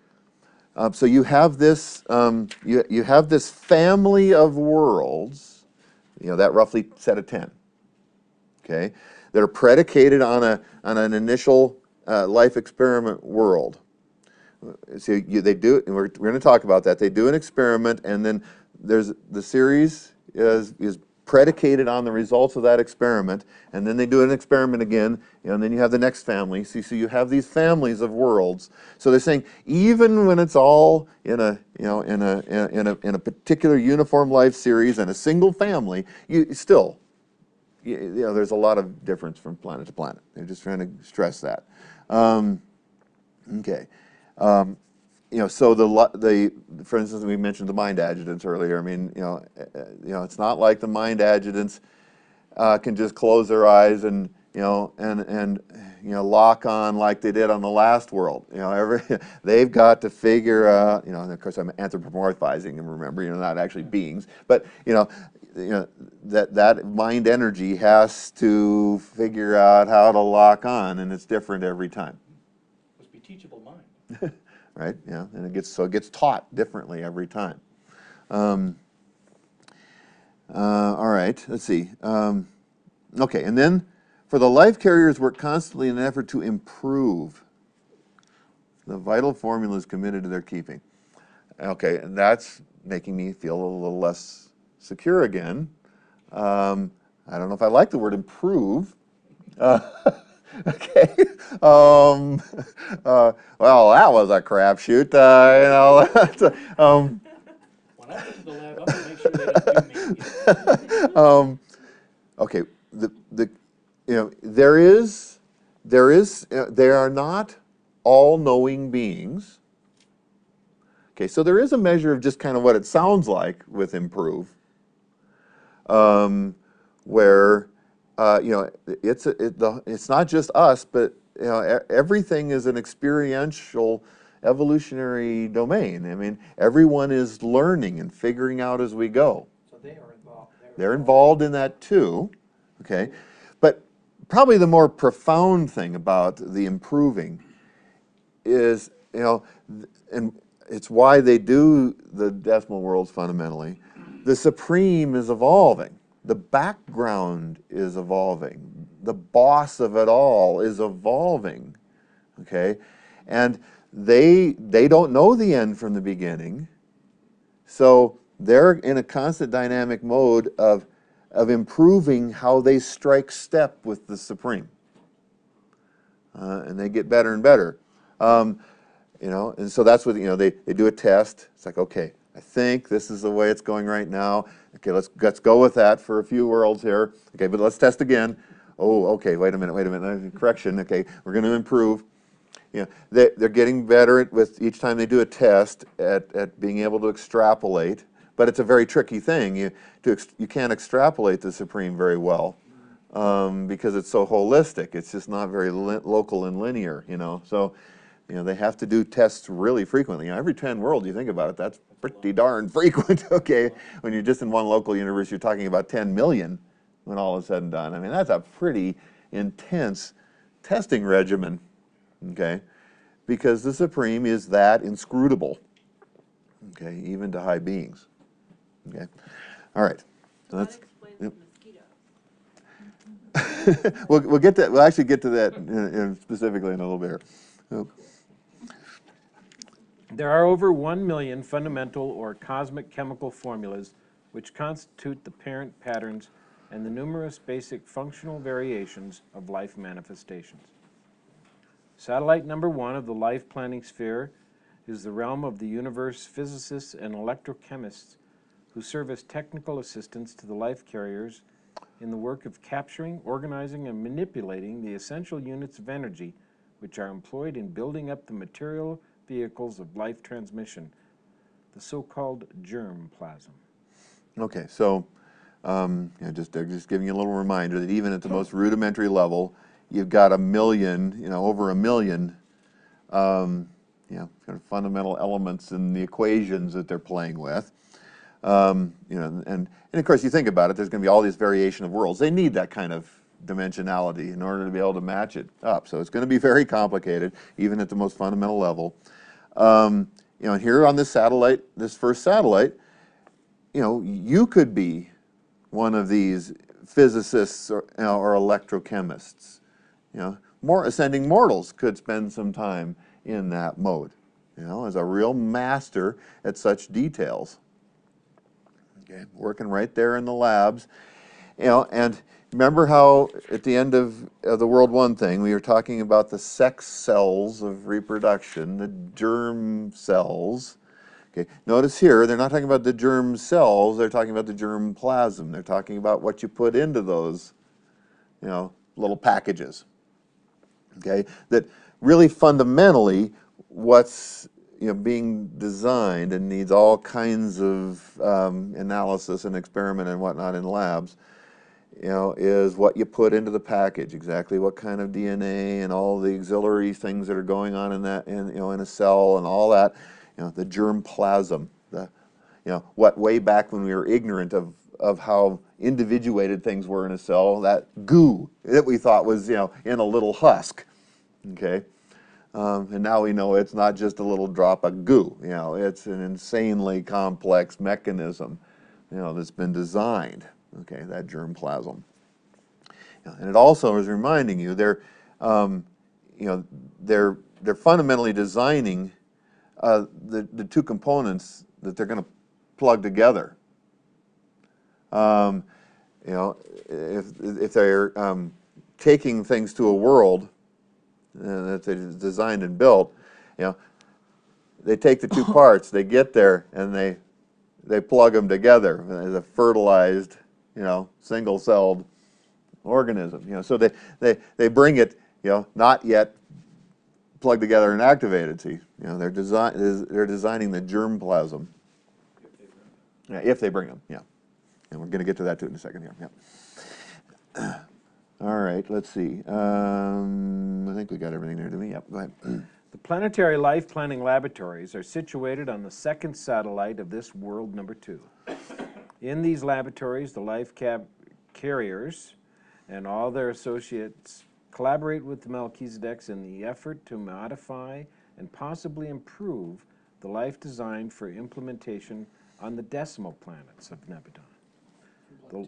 Um, so you have this um, you you have this family of worlds. You know, that roughly set of ten. Okay, that are predicated on a on an initial uh, life experiment world. So you, they do it, and we're, we're going to talk about that. They do an experiment, and then there's the series is is predicated on the results of that experiment, and then they do an experiment again, you know, and then you have the next family. So, so you have these families of worlds. So they're saying even when it's all in a you know in a in a in a particular uniform life series and a single family, you still you, you know there's a lot of difference from planet to planet. They're just trying to stress that. Um, okay. Um, you know, so the the for instance, we mentioned the mind adjutants earlier. I mean, you know, uh, you know, it's not like the mind adjutants uh, can just close their eyes and you know and and you know lock on like they did on the last world. You know, every they've got to figure out. You know, and of course, I'm anthropomorphizing them. Remember, you know, not actually beings, but you know. You know that that mind energy has to figure out how to lock on, and it's different every time. Must be teachable mind. Right? Yeah, and it gets so it gets taught differently every time. Um, uh, all right, let's see. Um, okay, and then for the life carriers, work constantly in an effort to improve the vital formulas committed to their keeping. Okay, and that's making me feel a little less secure again. Um, I don't know if I like the word improve. Uh, okay. Um, uh, well, that was a crapshoot. Uh, you know. um, When I go to the lab, I'm gonna make sure they don't do me again. um, okay. The the you know there is there is uh, they are not all-knowing beings. Okay, so there is a measure of just kind of what it sounds like with improve, um, where. Uh, you know, it's it, the, it's not just us, but you know, everything is an experiential, evolutionary domain. I mean, everyone is learning and figuring out as we go. So they are involved. They're involved in that too, okay? But probably the more profound thing about the improving is, you know, and it's why they do the decimal worlds fundamentally. The supreme is evolving. The background is evolving. The boss of it all is evolving, okay? And they they don't know the end from the beginning, so they're in a constant dynamic mode of of improving how they strike step with the supreme, uh, and they get better and better, um, you know. And so that's what you know. They they do a test. It's like, okay, I think this is the way it's going right now. Okay, let's let's go with that for a few worlds here. Okay, but let's test again. Oh, okay, wait a minute, wait a minute. Correction. Okay, we're going to improve. You know, they they're getting better at, with each time they do a test at, at being able to extrapolate. But it's a very tricky thing. You to ex, you can't extrapolate the supreme very well um, because it's so holistic. It's just not very li local and linear. You know, so. You know, they have to do tests really frequently. You know, every ten worlds, you think about it, that's pretty darn frequent, okay? When you're just in one local universe, you're talking about ten million when all is said and done. I mean, that's a pretty intense testing regimen, okay? because the supreme is that inscrutable, okay, even to high beings. Okay, all right. So That that's, explains yep. mosquitoes. we'll, we'll get to, we'll actually get to that in, in specifically in a little bit here. So, There are over one million fundamental or cosmic chemical formulas which constitute the parent patterns and the numerous basic functional variations of life manifestations. Satellite number one of the life planning sphere is the realm of the universe physicists and electrochemists who serve as technical assistants to the life carriers in the work of capturing, organizing, and manipulating the essential units of energy which are employed in building up the material vehicles of life transmission, the so-called germ plasm. okay, so um, you know, just, uh, just giving you a little reminder that even at the most rudimentary level, you've got a million, you know, over a million, um, you know, kind of fundamental elements in the equations that they're playing with. Um, you know, and, and of course you think about it, there's going to be all this variation of worlds. They need that kind of dimensionality in order to be able to match it up. So it's going to be very complicated, even at the most fundamental level. Um, you know, here on this satellite, this first satellite, you know, you could be one of these physicists or, you know, or electrochemists. You know, more ascending mortals could spend some time in that mode, you know, as a real master at such details. Okay, working right there in the labs, you know, and remember how at the end of, of the World One thing, we were talking about the sex cells of reproduction, the germ cells. Okay, notice here, they're not talking about the germ cells, they're talking about the germ plasm. They're talking about what you put into those, you know, little packages. Okay, that really fundamentally what's, you know, being designed and needs all kinds of um, analysis and experiment and whatnot in labs, you know, is what you put into the package, exactly what kind of D N A and all the auxiliary things that are going on in that, in, you know, in a cell and all that, you know, the germ plasm, the, you know, what way back when we were ignorant of, of how individuated things were in a cell, that goo that we thought was, you know, in a little husk, okay? Um, and now we know it's not just a little drop of goo, you know, it's an insanely complex mechanism, you know, that's been designed, okay, that germ plasm. Yeah, and it also is reminding you they're, um, you know, they're, they're fundamentally designing uh, the, the two components that they're going to plug together. Um, you know, if, if they're um, taking things to a world uh, that they designed and built, you know, they take the two parts, they get there, and they they plug them together as a fertilized, you know, single-celled organism. You know, so they, they, they bring it, you know, not yet plugged together and activated. See, you know, they're design they're designing the germ plasm. Yeah, if they bring them, yeah. And we're going to get to that too in a second here. Yeah. All right, let's see. Um, I think we got everything there, didn't we? Yep, go ahead. The planetary life planning laboratories are situated on the second satellite of this world number two. In these laboratories, the life cab carriers and all their associates collaborate with the Melchizedeks in the effort to modify and possibly improve the life designed for implementation on the decimal planets of Nebadon. The,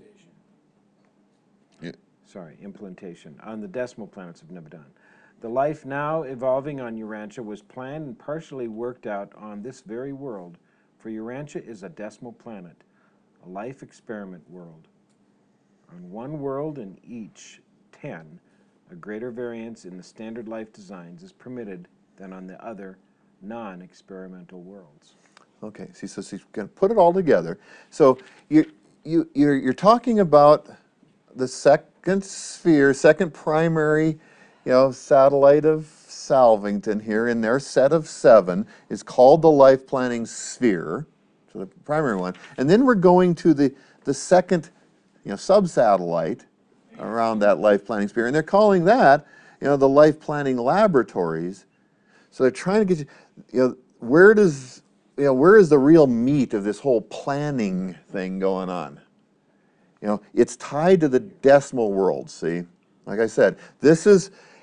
Yeah. sorry, implantation on the decimal planets of Nebadon. The life now evolving on Urantia was planned and partially worked out on this very world, for Urantia is a decimal planet, a life experiment world. On one world in each ten, a greater variance in the standard life designs is permitted than on the other non-experimental worlds. Okay, see, so she's going to put it all together. So you, you, you're, you're talking about the second sphere, second primary, you know, satellite of Salvington here in their set of seven is called the life planning sphere, so the primary one. And then we're going to the, the second, you know, sub-satellite around that life planning sphere, and they're calling that, you know, the life planning laboratories. So they're trying to get you, you know, where does, you know, where is the real meat of this whole planning thing going on? You know, it's tied to the decimal world, see? Like I said, this is,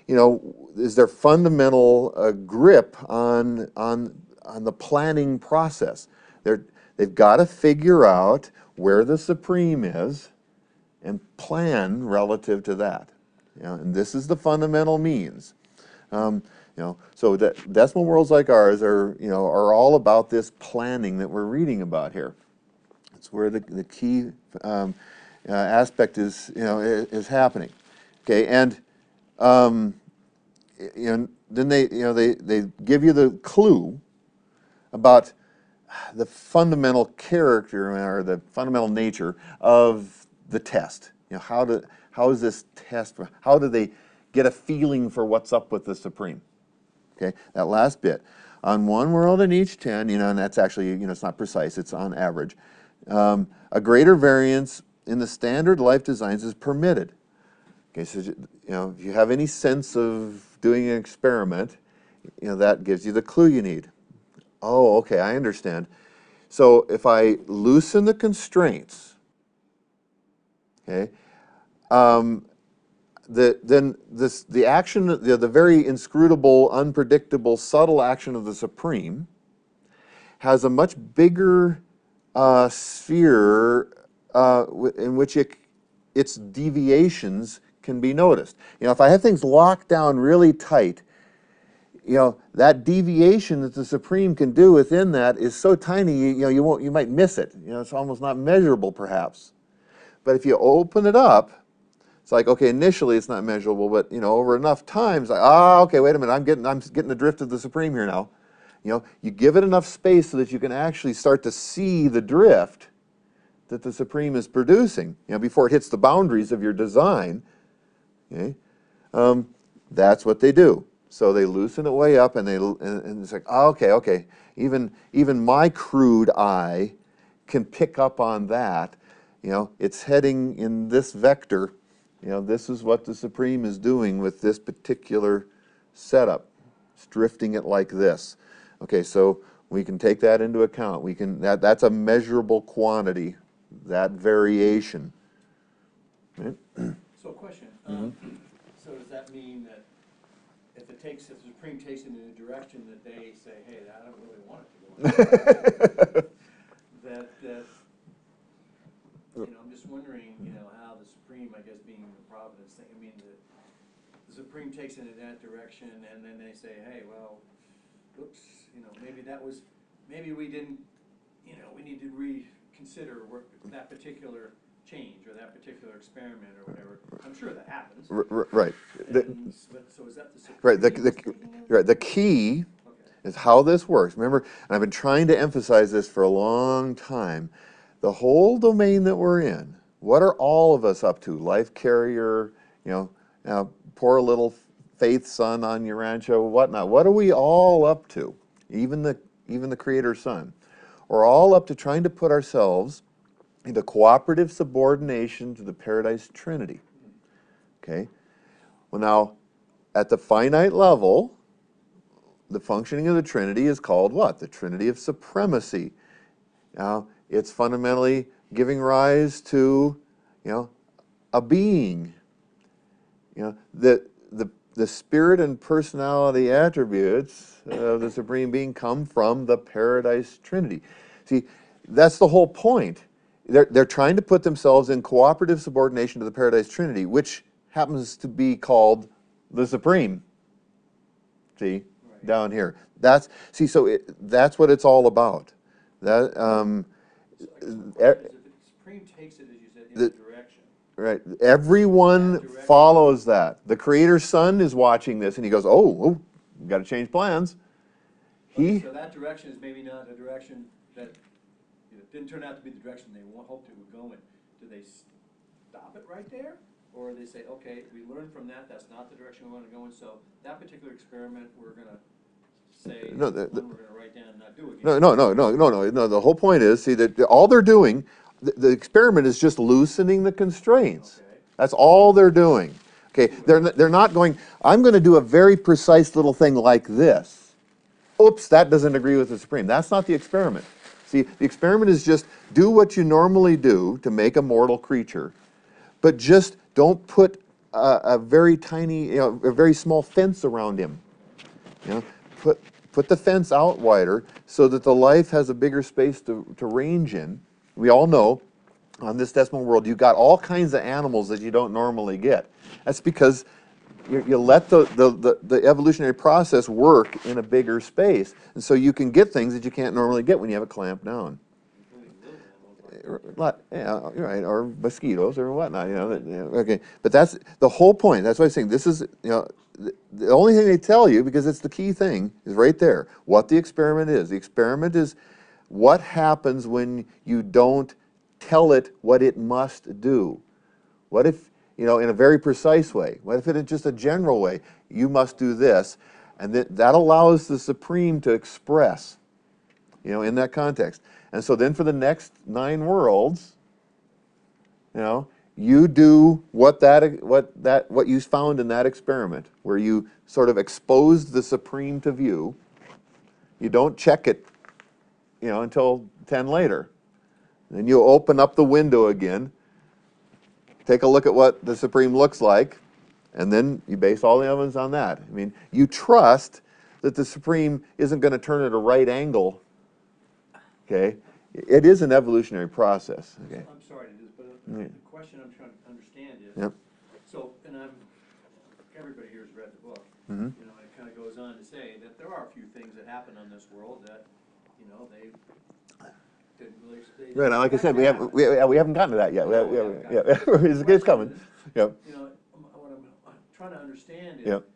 you know, is their fundamental uh, grip on, on, on the planning process. They're, they've got to figure out where the supreme is and plan relative to that. You know, and this is the fundamental means. Um, you know, so that decimal worlds like ours are, you know, are all about this planning that we're reading about here. It's where the, the key um, uh, aspect is, you know, is, is happening. Okay, and um, you know, then they, you know, they, they give you the clue about the fundamental character or the fundamental nature of the test. You know, how do, how is this test, how do they get a feeling for what's up with the supreme? Okay, that last bit. On one world in each ten, you know, and that's actually, you know, it's not precise, it's on average. Um, a greater variance in the standard life designs is permitted. Okay, so, you know, if you have any sense of doing an experiment, you know, that gives you the clue you need. Oh, okay, I understand. So if I loosen the constraints, okay, um, the, then this, the action, the, the very inscrutable, unpredictable, subtle action of the supreme has a much bigger uh, sphere uh, in which it, its deviations can be noticed. You know, if I have things locked down really tight, you know, that deviation that the supreme can do within that is so tiny, you, you know, you won't, you might miss it. You know, it's almost not measurable, perhaps. But if you open it up, it's like, okay, initially it's not measurable, but, you know, over enough times, like, ah, okay, wait a minute, I'm getting, I'm getting the drift of the supreme here now. You know, you give it enough space so that you can actually start to see the drift that the supreme is producing, you know, before it hits the boundaries of your design. Okay, um, that's what they do. So they loosen it way up, and they and, and it's like, oh, okay, okay. Even even my crude eye can pick up on that. You know, it's heading in this vector. You know, this is what the supreme is doing with this particular setup. It's drifting it like this. Okay, so we can take that into account. We can that that's a measurable quantity. That variation. Right? So question, um, so does that mean that if it takes, if the Supreme takes it in a direction that they say, hey, I don't really want it to go in that direction, that, that, you know, I'm just wondering, you know, how the Supreme, I guess being the Providence thing, I mean, the, the Supreme takes it in that direction and then they say, hey, well, oops, you know, maybe that was, maybe we didn't, you know, we need to reconsider work, that particular change or that particular experiment or whatever. I'm sure that happens. R- r- right. The, And, but, so is that the Supreme? right. The, the, that's taking it? right. The key Okay. is how this works. Remember, and I've been trying to emphasize this for a long time. The whole domain that we're in, what are all of us up to? Life carrier, you know, now poor little Faith son on your rancho, whatnot. What are we all up to? Even the even the Creator's Son. We're all up to trying to put ourselves into cooperative subordination to the Paradise Trinity. Okay? Well, now, at the finite level, the functioning of the Trinity is called what? The Trinity of Supremacy. Now, it's fundamentally giving rise to, you know, a being. You know, the, the, the spirit and personality attributes of the Supreme Being come from the Paradise Trinity. See, that's the whole point. They're, they're trying to put themselves in cooperative subordination to the Paradise Trinity, which happens to be called the Supreme. See, Right. down here. That's, see, so it, that's what it's all about. That, um, So I guess my e- question is if the Supreme takes it, as you said, in The- a direction, right, everyone That direction. follows that. The Creator's Son is watching this, and he goes, oh, oh got to change plans. okay, He, so that direction is maybe not a direction that, you know, didn't turn out to be the direction they wa- hoped it would go in. Do they stop it right there? Or they say, okay, we learned from that, that's not the direction we want to go in, so that particular experiment, we're gonna say, No, the- the- one we're gonna write down and not do again. no, no, no, no, no, no, no, the whole point is, see, that all they're doing, the, the experiment is just loosening the constraints. Okay. That's all they're doing. Okay, they're, n- they're not going, I'm going to do a very precise little thing like this. Oops, that doesn't agree with the Supreme. That's not the experiment. See, the experiment is just do what you normally do to make a mortal creature, but just don't put a, a very tiny, you know, a very small fence around him. You know, put put the fence out wider so that the life has a bigger space to, to range in. We all know on this decimal world you got all kinds of animals that you don't normally get. That's because you, you let the, the, the, the evolutionary process work in a bigger space. And so you can get things that you can't normally get when you have it clamped down. Lot- Yeah, you're right, or mosquitoes or whatnot, you know, that- you know, okay. But that's the whole point. That's why I'm saying this is, you know, the, the only thing they tell you, because it's the key thing, is right there, what the experiment is. The experiment is what happens when you don't tell it what it must do. What if, you know, in a very precise way? What if in just a general way, you must do this, and that, that allows the Supreme to express, you know, in that context. And so then for the next nine worlds, you know, you do what that what that what you found in that experiment, where you sort of exposed the Supreme to view. You don't check it, you know, until ten later. Then you open up the window again, take a look at what the Supreme looks like, and then you base all the evidence on that. I mean, you trust that the Supreme isn't going to turn at a right angle. Okay, it is an evolutionary process. Okay. I'm sorry to do this, but Yeah. the question I'm trying to understand is, Yep. so, and I'm, everybody here has read the book. Mhm. You know, it kind of goes on to say that there are a few things that happen on this world that, you know, they didn't really. they didn't Right. Like I expect said, to we happen. haven't we, yeah, we haven't gotten to that yet. We No, have, we yeah, haven't yeah, gotten yeah. it's, it's coming. Yep. You know, um, what I'm uh, trying to understand is, Yep.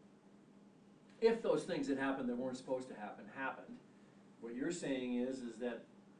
if those things that happened that weren't supposed to happen, happened, what you're saying is, is that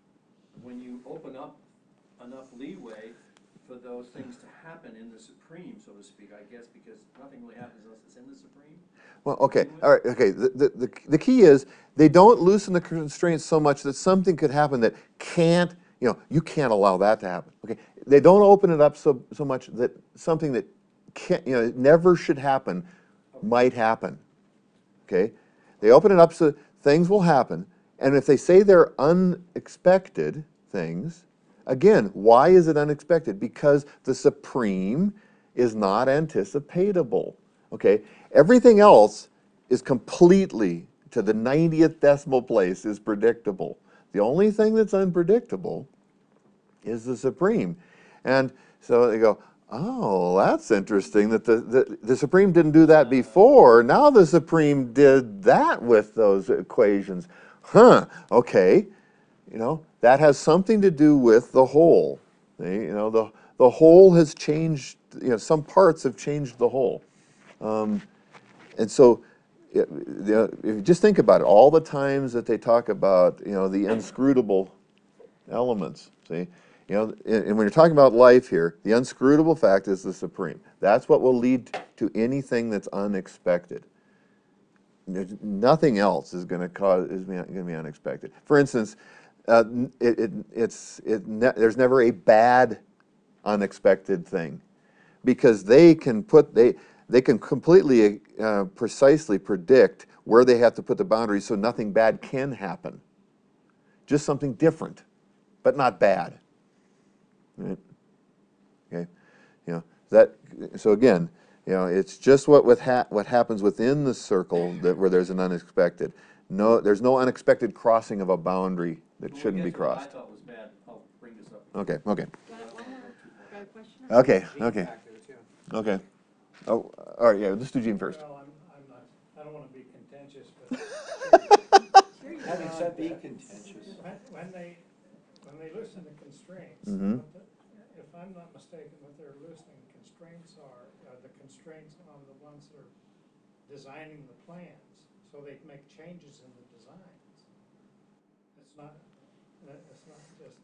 when you open up enough leeway for those things to happen in the Supreme, so to speak, I guess, because nothing really happens unless it's in the Supreme. Well, okay, all right, okay. The, the, the, the key is they don't loosen the constraints so much that something could happen that can't, you know, you can't allow that to happen. Okay, they don't open it up so so much that something that can't, you know, never should happen might happen. Okay, they open it up so things will happen, and if they say they're unexpected things, again, why is it unexpected? Because the Supreme is not anticipatable. Okay, everything else is completely, to the ninetieth decimal place, is predictable. The only thing that's unpredictable is the Supreme. And so they go, oh, that's interesting that the, the, the Supreme didn't do that before. Now the Supreme did that with those equations. Huh, okay. You know, that has something to do with the whole. See, you know, the, the whole has changed, you know, some parts have changed the whole. Um, and so, it, you know, if you just think about it, all the times that they talk about, you know, the inscrutable elements, see? You know, and, and when you're talking about life here, the unscrutable fact is the Supreme. That's what will lead to anything that's unexpected. There's nothing else is going to cause is going to be unexpected. For instance, uh, it, it, it's it ne there's never a bad unexpected thing, because they can put they they can completely uh, precisely predict where they have to put the boundaries so nothing bad can happen. Just something different, but not bad. Right? Okay, you know that. So again, you know, it's just what with ha what happens within the circle that where there's an unexpected. No, there's no unexpected crossing of a boundary that Well, shouldn't be guess what crossed. I thought was bad, I'll bring this up. Okay, okay, Got one more, got a question? okay, Gene okay, back there, too. okay. Oh, all right, yeah, let's do Gene first. Well, I'm, I'm not, I don't wanna be contentious, but Sure you Having are. said be contentious. when, when they, when they loosen the constraints, Mhm. what the- if I'm not mistaken, what they're loosening constraints are, are the constraints on the ones that are designing the plans, so they can make changes in the designs. It's not, that- it's not just,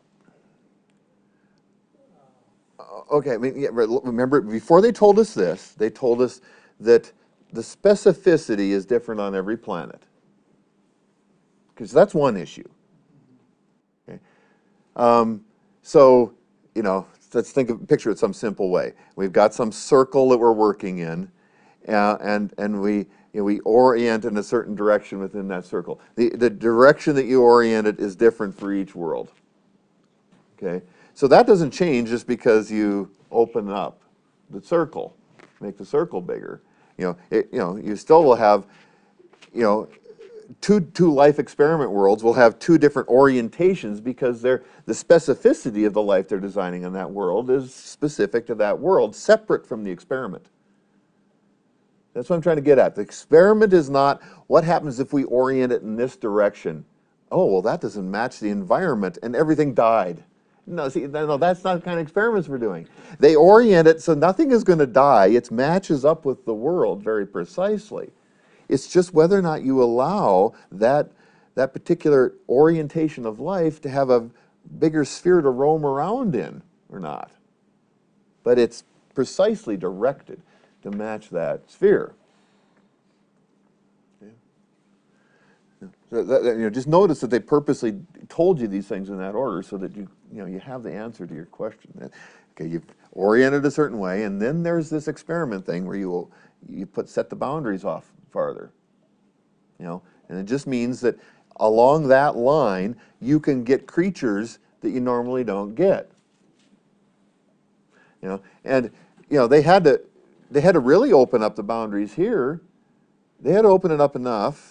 uh, Uh, Okay, I mean, yeah, re- remember, before they told us this, they told us that the specificity is different on every planet. Because that's one issue. Okay. Um, so, you know, let's think of, picture it some simple way. We've got some circle that we're working in, uh, and, and we, you know, we orient in a certain direction within that circle. The, the direction that you orient it is different for each world. Okay? So that doesn't change just because you open up the circle. make the circle bigger. You know, it, you know, you still will have, you know, two two life experiment worlds will have two different orientations because they're the specificity of the life they're designing in that world is specific to that world, separate from the experiment. That's what I'm trying to get at. The experiment is not what happens if we orient it in this direction. Oh, well, that doesn't match the environment, and everything died. No, see, no, that's not the kind of experiments we're doing. They orient it so nothing is going to die. It matches up with the world very precisely. It's just whether or not you allow that, that particular orientation of life to have a bigger sphere to roam around in or not. But it's precisely directed to match that sphere. So that, you know, just notice that they purposely told you these things in that order so that you, you know, you have the answer to your question. Okay, you've oriented a certain way, and then there's this experiment thing where you will, you put set the boundaries off farther. You know, and it just means that along that line you can get creatures that you normally don't get. You know, and you know they had to, they had to really open up the boundaries here. They had to open it up enough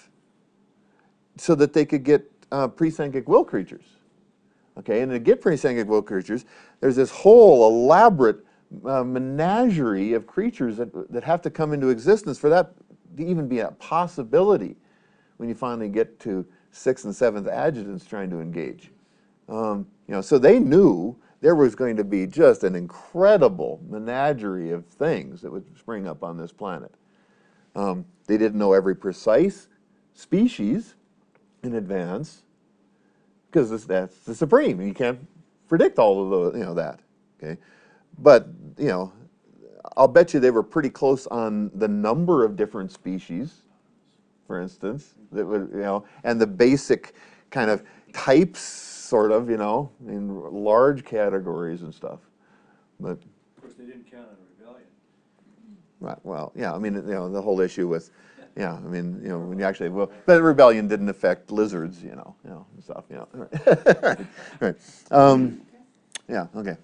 so that they could get uh, pre-psychic will creatures. Okay, and to get pre-psychic will creatures, there's this whole elaborate uh, menagerie of creatures that, that have to come into existence for that to even be a possibility when you finally get to sixth and seventh adjutants trying to engage. Um, you know, so they knew there was going to be just an incredible menagerie of things that would spring up on this planet. Um, they didn't know every precise species in advance, because that's the supreme. You can't predict all of the, you know, that. Okay, but you know, I'll bet you they were pretty close on the number of different species, for instance, that would, you know, and the basic kind of types, sort of, you know, in large categories and stuff. But Of course, they didn't count on rebellion. right, well, yeah, I mean, you know, the whole issue with. Yeah, I mean, you know, when you actually, well, but rebellion didn't affect lizards, you know, you know, and stuff, you know. Right, right. Um, yeah, okay.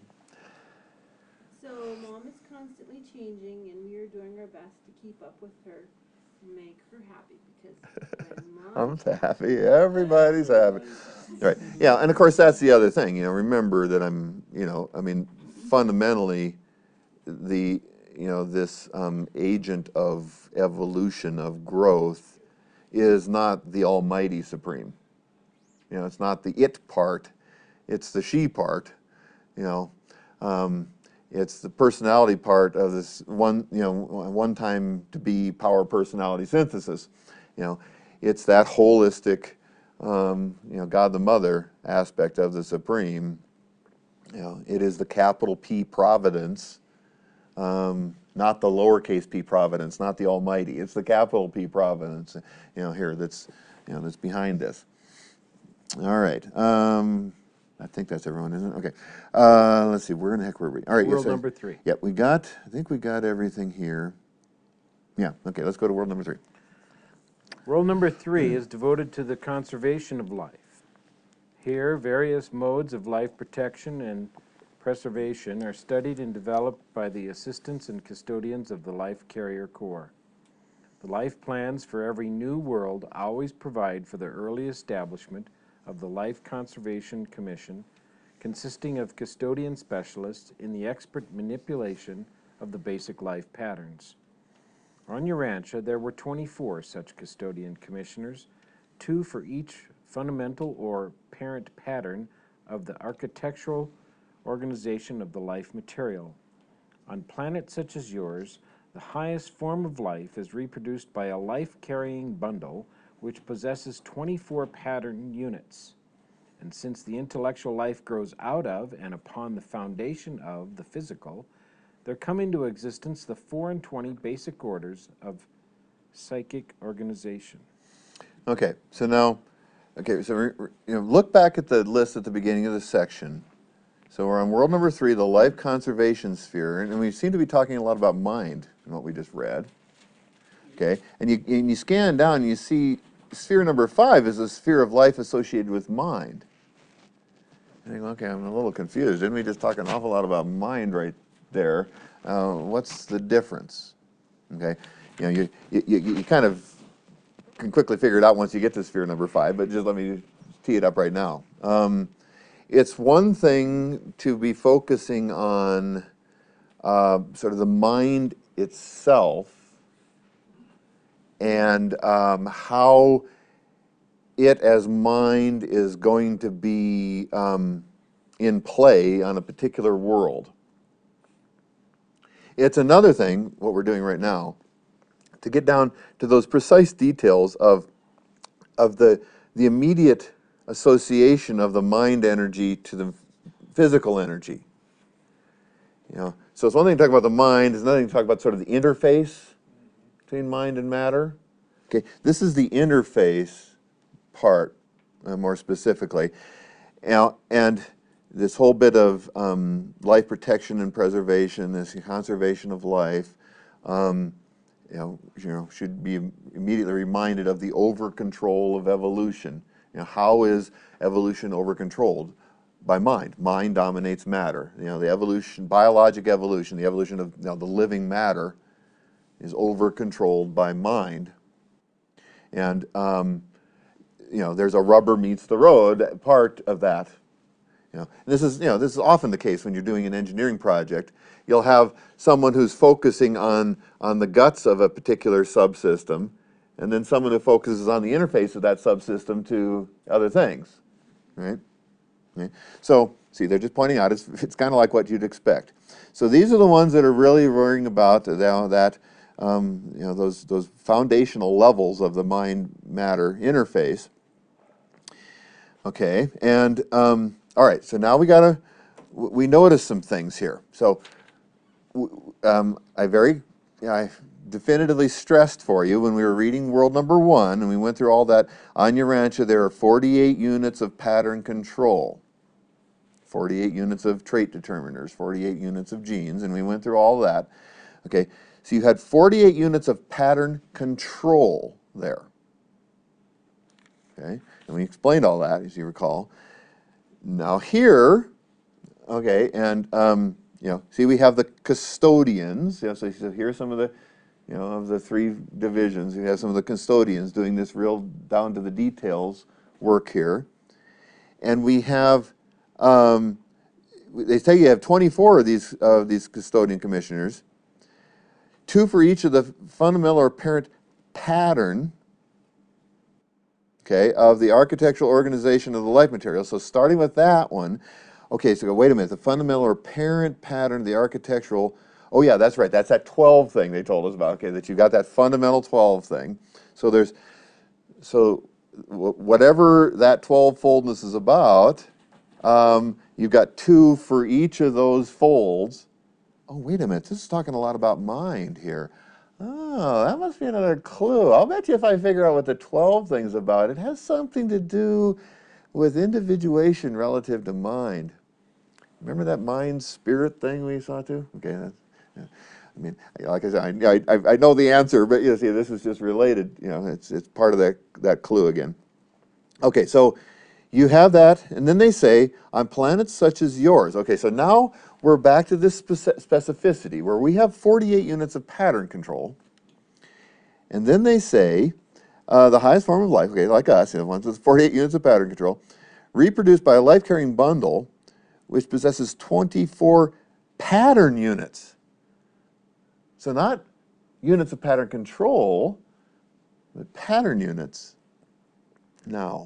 So mom is constantly changing, and we are doing our best to keep up with her, make her happy, because when mom I'm happy. Everybody's happy. Right. Yeah, and of course that's the other thing. You know, remember that I'm, you know, I mean, fundamentally, the, you know, this um, agent of evolution, of growth, is not the almighty supreme. You know, it's not the it part, it's the she part. You know, um, it's the personality part of this one, you know, one time to be power personality synthesis. You know, it's that holistic, um, you know, God the Mother aspect of the supreme. You know, it is the capital P providence. Um, not the lowercase p providence, not the almighty. It's the capital P providence, you know, here that's, you know, that's behind this. All right. Um, I think that's everyone, isn't it? Okay. Uh, let's see. Where in the heck were we? All right. World yes, I- number three. Yeah, we got. I think we got everything here. Yeah. Okay. Let's go to world number three. World number three is devoted to the conservation of life. Here, various modes of life protection and preservation are studied and developed by the assistants and custodians of the Life Carrier Corps. The life plans for every new world always provide for the early establishment of the Life Conservation Commission, consisting of custodian specialists in the expert manipulation of the basic life patterns. On Urantia, there were twenty-four such custodian commissioners, two for each fundamental or parent pattern of the architectural organization of the life material. On planets such as yours, the highest form of life is reproduced by a life-carrying bundle which possesses twenty-four pattern units. And since the intellectual life grows out of and upon the foundation of the physical, there come into existence the four and twenty basic orders of psychic organization. Okay. So now, okay. So re- re- you know, look back at the list at the beginning of the section. So we're on world number three, the life conservation sphere, and we seem to be talking a lot about mind in what we just read. Okay, and you and you scan down, and you see sphere number five is a sphere of life associated with mind. And you go, okay, I'm a little confused. Didn't we just talk an awful lot about mind right there? Uh, what's the difference? Okay, you know, you, you, you you kind of can quickly figure it out once you get to sphere number five, but just let me tee it up right now. Um, it's one thing to be focusing on uh, sort of the mind itself and um, how it as mind is going to be um, in play on a particular world. It's another thing, what we're doing right now, to get down to those precise details of, of the, the immediate association of the mind energy to the physical energy. You know, so it's one thing to talk about the mind, it's another thing to talk about sort of the interface between mind and matter. Okay, this is the interface part, uh, more specifically. Now, and this whole bit of um, life protection and preservation, this conservation of life, um, you know, you know, should be immediately reminded of the over-control of evolution. You know, how is evolution over-controlled? By mind. Mind dominates matter. You know, the evolution, biologic evolution, the evolution of you know, the living matter is over-controlled by mind. And, um, you know, there's a rubber meets the road part of that. You know, and this is, you know, this is often the case when you're doing an engineering project. You'll have someone who's focusing on, on the guts of a particular subsystem, and then someone who focuses on the interface of that subsystem to other things, right? Okay. So, see, they're just pointing out it's, it's kind of like what you'd expect. So these are the ones that are really worrying about the, that, um, you know, those, those foundational levels of the mind-matter interface. Okay, and um, all right, so now we gotta, we notice some things here. So um, I very, I definitively stressed for you when we were reading world number one, and we went through all that, on Urantia there are forty-eight units of pattern control, forty-eight units of trait determiners, forty-eight units of genes, and we went through all that. Okay, so you had forty-eight units of pattern control there. Okay, and we explained all that, as you recall. Now here, okay, and um, you know, see we have the custodians. You know, so, so here are some of the, you know, of the three divisions. You have some of the custodians doing this real down to the details work here, and we have. Um, they tell you you have twenty-four of these of these custodian commissioners, two for each of the fundamental or parent pattern. Okay, of the architectural organization of the life material. So starting with that one, okay, so wait a minute, the fundamental or parent pattern of the architectural, oh yeah, that's right, that's that twelve thing they told us about, okay, that you got that fundamental twelve thing. So there's, so whatever that twelve-foldness is about, um, you've got two for each of those folds. Oh, wait a minute, this is talking a lot about mind here. Oh, that must be another clue. I'll bet you if I figure out what the twelve thing's about, it has something to do with individuation relative to mind. Remember that mind-spirit thing we saw too? Okay, that's, yeah. I mean, like I said, I, I, I know the answer, but you see, this is just related. You know, it's it's part of that that clue again. Okay, so you have that, and then they say on planets such as yours. Okay, so now we're back to this speci specificity where we have forty-eight units of pattern control, and then they say uh, the highest form of life, okay, like us, you know, ones with forty-eight units of pattern control, reproduced by a life-carrying bundle which possesses twenty-four pattern units. So not units of pattern control, but pattern units. Now,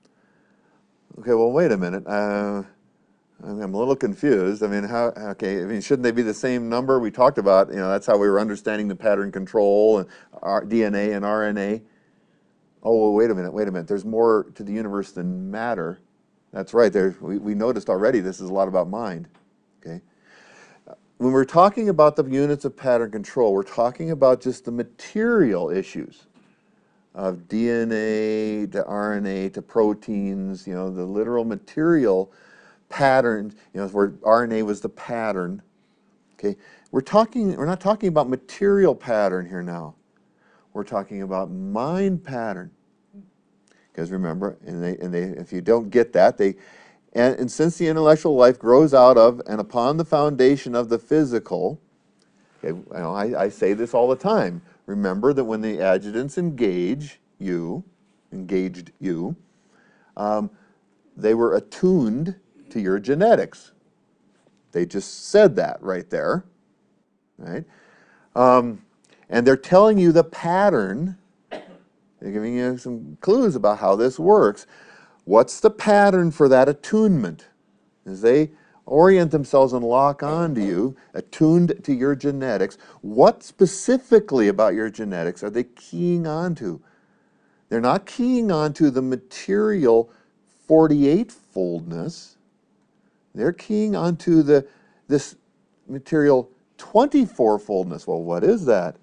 okay, well, wait a minute. Uh, I'm a little confused. I mean, how, okay, I mean, shouldn't they be the same number? We talked about, you know, that's how we were understanding the pattern control and our D N A and R N A. Oh, well, wait a minute, wait a minute. There's more to the universe than matter. That's right, there, we, we noticed already this is a lot about mind, okay? When we're talking about the units of pattern control, we're talking about just the material issues of D N A to R N A to proteins, you know, the literal material pattern, you know, where R N A was the pattern, okay? We're talking, we're not talking about material pattern here now. We're talking about mind pattern. Because remember, and they, and they, if you don't get that, they, and, and since the intellectual life grows out of and upon the foundation of the physical, Okay, you know, I, I say this all the time. Remember that when the adjutants engage you, engaged you, um, they were attuned to your genetics. They just said that right there, right? Um, and they're telling you the pattern. They're giving you some clues about how this works. What's the pattern for that attunement? As they orient themselves and lock on to you, attuned to your genetics, what specifically about your genetics are they keying onto? They're not keying onto the material forty-eight-foldness. They're keying onto the this material twenty-four-foldness. Well, what is that?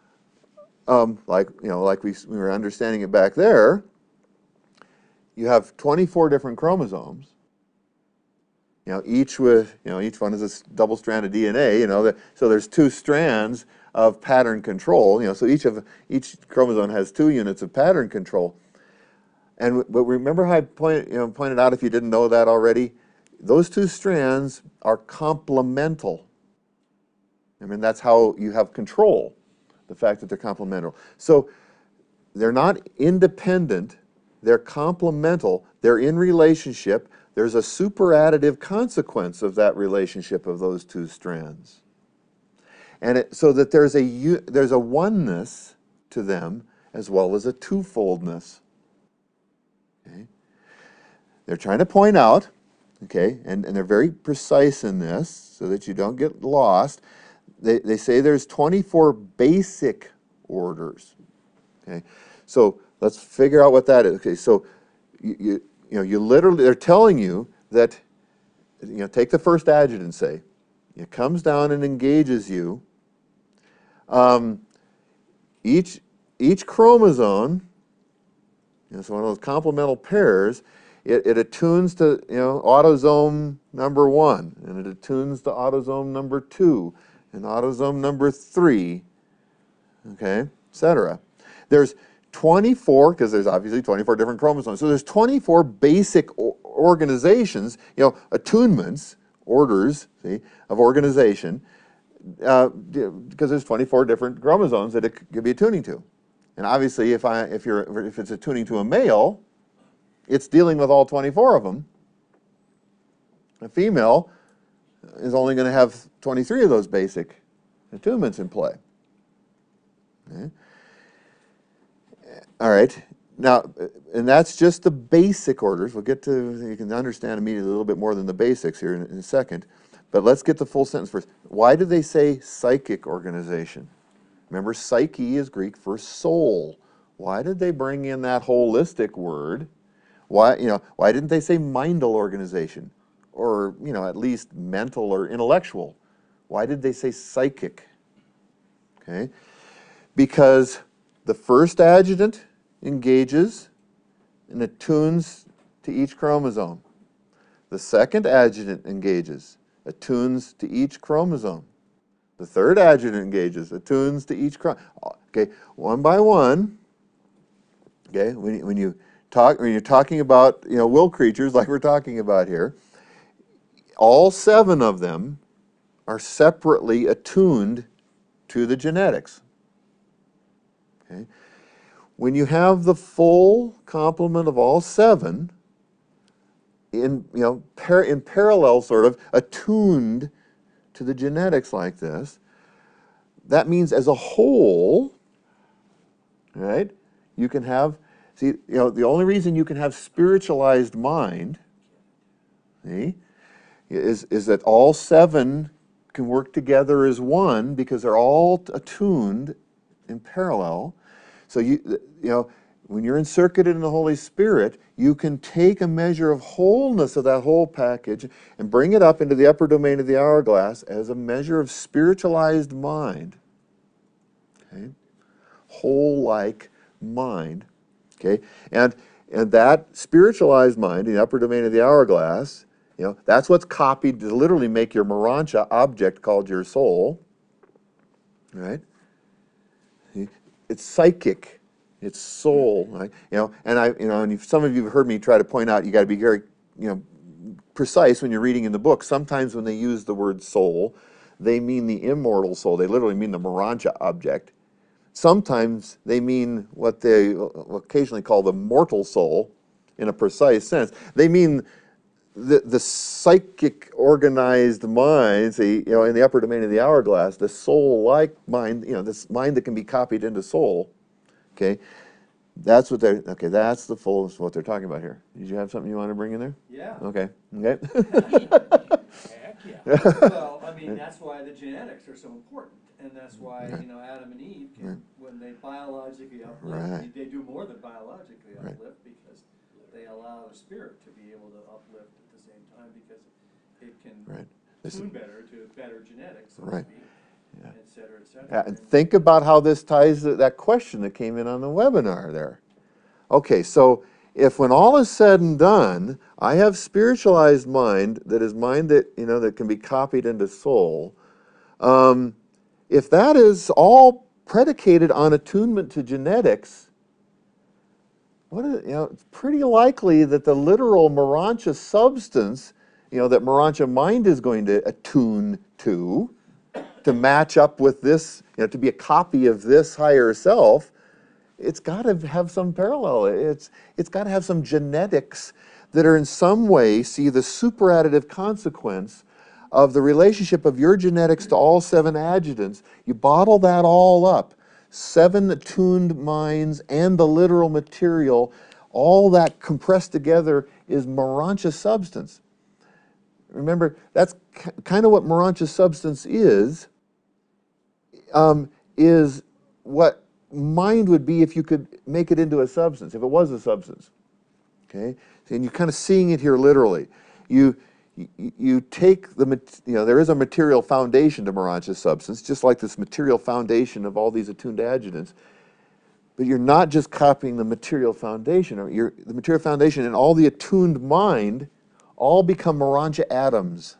Um, like you know, like we, we were understanding it back there, you have twenty-four different chromosomes. You know, each with you know each one is a double strand of D N A. You know, that, so there's two strands of pattern control. You know, so each of each chromosome has two units of pattern control. And but remember how I point, you know, pointed out, if you didn't know that already, those two strands are complemental. I mean, that's how you have control, the fact that they're complemental. So they're not independent, they're complemental, they're in relationship. There's a superadditive consequence of that relationship of those two strands. And it, so that there's a, there's a oneness to them as well as a twofoldness. Okay? They're trying to point out, okay, and, and they're very precise in this so that you don't get lost. They, they say there's twenty-four basic orders. Okay, so let's figure out what that is. Okay, so you, you, you know, you literally, they're telling you that, you know, take the first adjutant, say, it comes down and engages you. Um, each, each chromosome, you know, it's one of those complemental pairs, it, it attunes to, you know, autosome number one, and it attunes to autosome number two, and autosome number three, okay, et cetera. There's twenty-four, because there's obviously twenty-four different chromosomes, so there's twenty-four basic organizations, you know, attunements, orders, see, of organization, uh, because there's twenty-four different chromosomes that it could be attuning to. And obviously, if I, if you're, if it's attuning to a male, it's dealing with all twenty-four of them. A female is only going to have twenty-three of those basic attunements in play. Okay. All right. Now, and that's just the basic orders. We'll get to, you can understand immediately a little bit more than the basics here in, in a second. But let's get the full sentence first. Why do they say psychic organization? Remember, psyche is Greek for soul. Why did they bring in that holistic word? Why, you know, why didn't they say mindal organization? Or, you know, at least mental or intellectual? Why did they say psychic? Okay. Because the first adjutant engages and attunes to each chromosome. The second adjutant engages, attunes to each chromosome. The third adjutant engages, attunes to each chromosome. Okay, one by one. Okay, when you, when you talk, when you're talking about, you know, will creatures like we're talking about here, all seven of them are separately attuned to the genetics. Okay. When you have the full complement of all seven, in, you know, par in parallel sort of, attuned to the genetics like this, that means as a whole, right, you can have, see, you know, the only reason you can have spiritualized mind, see, is, is that all seven can work together as one because they're all attuned in parallel. So you, you know, when you're encircuited in the Holy Spirit, you can take a measure of wholeness of that whole package and bring it up into the upper domain of the hourglass as a measure of spiritualized mind. Okay? Whole-like mind. Okay? And, and that spiritualized mind, in the upper domain of the hourglass, you know, that's what's copied to literally make your Morancha object called your soul. Right? It's psychic, it's soul, right? You know, and I, you know, and some of you have heard me try to point out you got to be very, you know, precise when you're reading in the book. Sometimes when they use the word soul, they mean the immortal soul. They literally mean the Morancha object. Sometimes they mean what they occasionally call the mortal soul in a precise sense. They mean the, the psychic organized mind, see, you know, in the upper domain of the hourglass, the soul-like mind, you know, this mind that can be copied into soul, okay? That's what they're, okay, that's the fullness of what they're talking about here. Did you have something you want to bring in there? Yeah. Okay, okay. Heck, yeah. Well, I mean, that's why the genetics are so important, and that's why, you know, Adam and Eve can, when they biologically uplift, Right. they do more than biologically Right. uplift because they allow the spirit to be able to uplift at the same time because it can Right. This is- tune better to better genetics, so to Right. speak, Yeah. et cetera, et cetera. Yeah, and And- think about how this ties to that question that came in on the webinar there. Okay, so if when all is said and done, I have spiritualized mind that is mind that, you know, that can be copied into soul, um, if that is all predicated on attunement to genetics, what is, you know, it's pretty likely that the literal Morancha substance, you know, that Morancha mind is going to attune to, to match up with this, you know, to be a copy of this higher self, it's got to have some parallel. It's it's got to have some genetics that are in some way see the superadditive consequence of the relationship of your genetics to all seven adjutants. You bottle that all up, seven attuned minds and the literal material, all that compressed together is Morancha substance. Remember, that's k- kind of what Morancha substance is, um, is what mind would be if you could make it into a substance, if it was a substance. Okay? And you're kind of seeing it here literally. You, you, you take the, mat- you know, there is a material foundation to Morancha substance, just like this material foundation of all these attuned adjutants. But you're not just copying the material foundation. You're, the material foundation and all the attuned mind all become Morancha atoms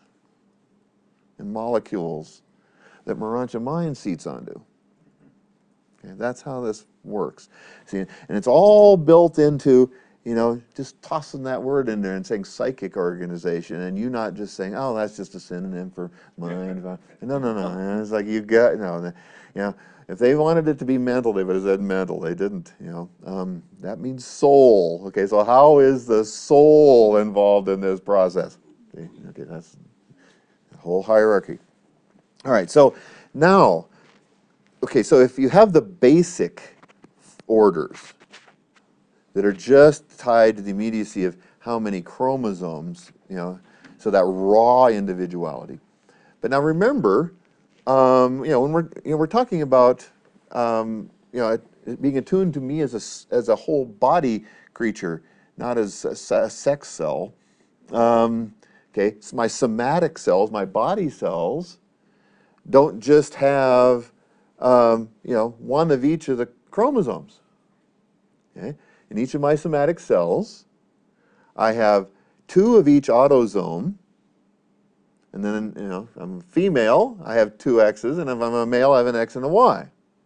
and molecules that Morancha mind seats onto. Okay, that's how this works. See, and it's all built into, you know, just tossing that word in there and saying psychic organization, and you not just saying, oh, that's just a synonym for mind. No, no, no. It's like you got, you know, you know, if they wanted it to be mental, they would have said mental. They didn't, you know. Um, that means soul. Okay, so how is the soul involved in this process? Okay, okay, that's the whole hierarchy. All right, so now, okay, so if you have the basic orders that are just tied to the immediacy of how many chromosomes, you know, so that raw individuality. But now remember, um, you know, when we're you know we're talking about um, you know it, it being attuned to me as a s- as a whole body creature, not as a, s- a sex cell. Um, okay, so my somatic cells, my body cells, don't just have um, you know one of each of the chromosomes. Okay, in each of my somatic cells, I have two of each autosome. And then, you know, if I'm a female, I have two X's, and if I'm a male, I have an X and a Y.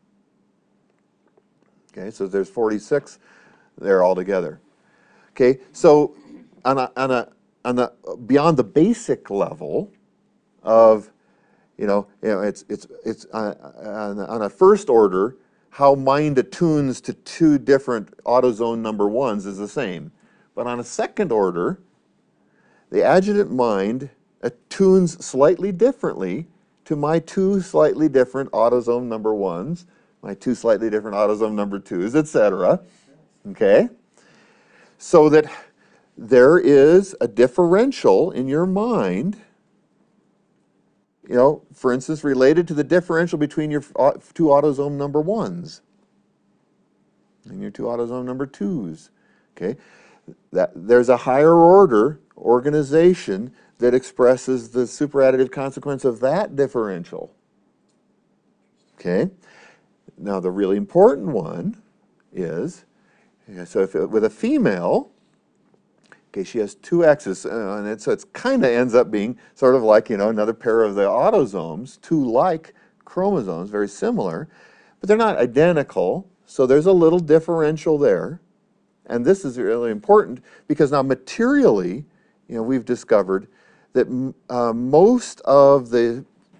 Okay, so there's forty-six there altogether. Okay, so on a, on a, on a, beyond the basic level of, you know, you know it's, it's, it's on, on, on a first order, how mind attunes to two different autosome number ones is the same. But on a second order, the adjutant mind attunes slightly differently to my two slightly different autosome number ones, my two slightly different autosome number twos, et cetera. Okay? So that there is a differential in your mind, you know, for instance, related to the differential between your two autosome number ones and your two autosome number twos. Okay? That there's a higher order organization that expresses the superadditive consequence of that differential. Okay? Now the really important one is, yeah, so if it, with a female, okay, she has two X's, uh, and it, so it kind of ends up being sort of like, you know, another pair of the autosomes, two like chromosomes, very similar, but they're not identical, so there's a little differential there. And this is really important because now materially, you know, we've discovered that uh, most of the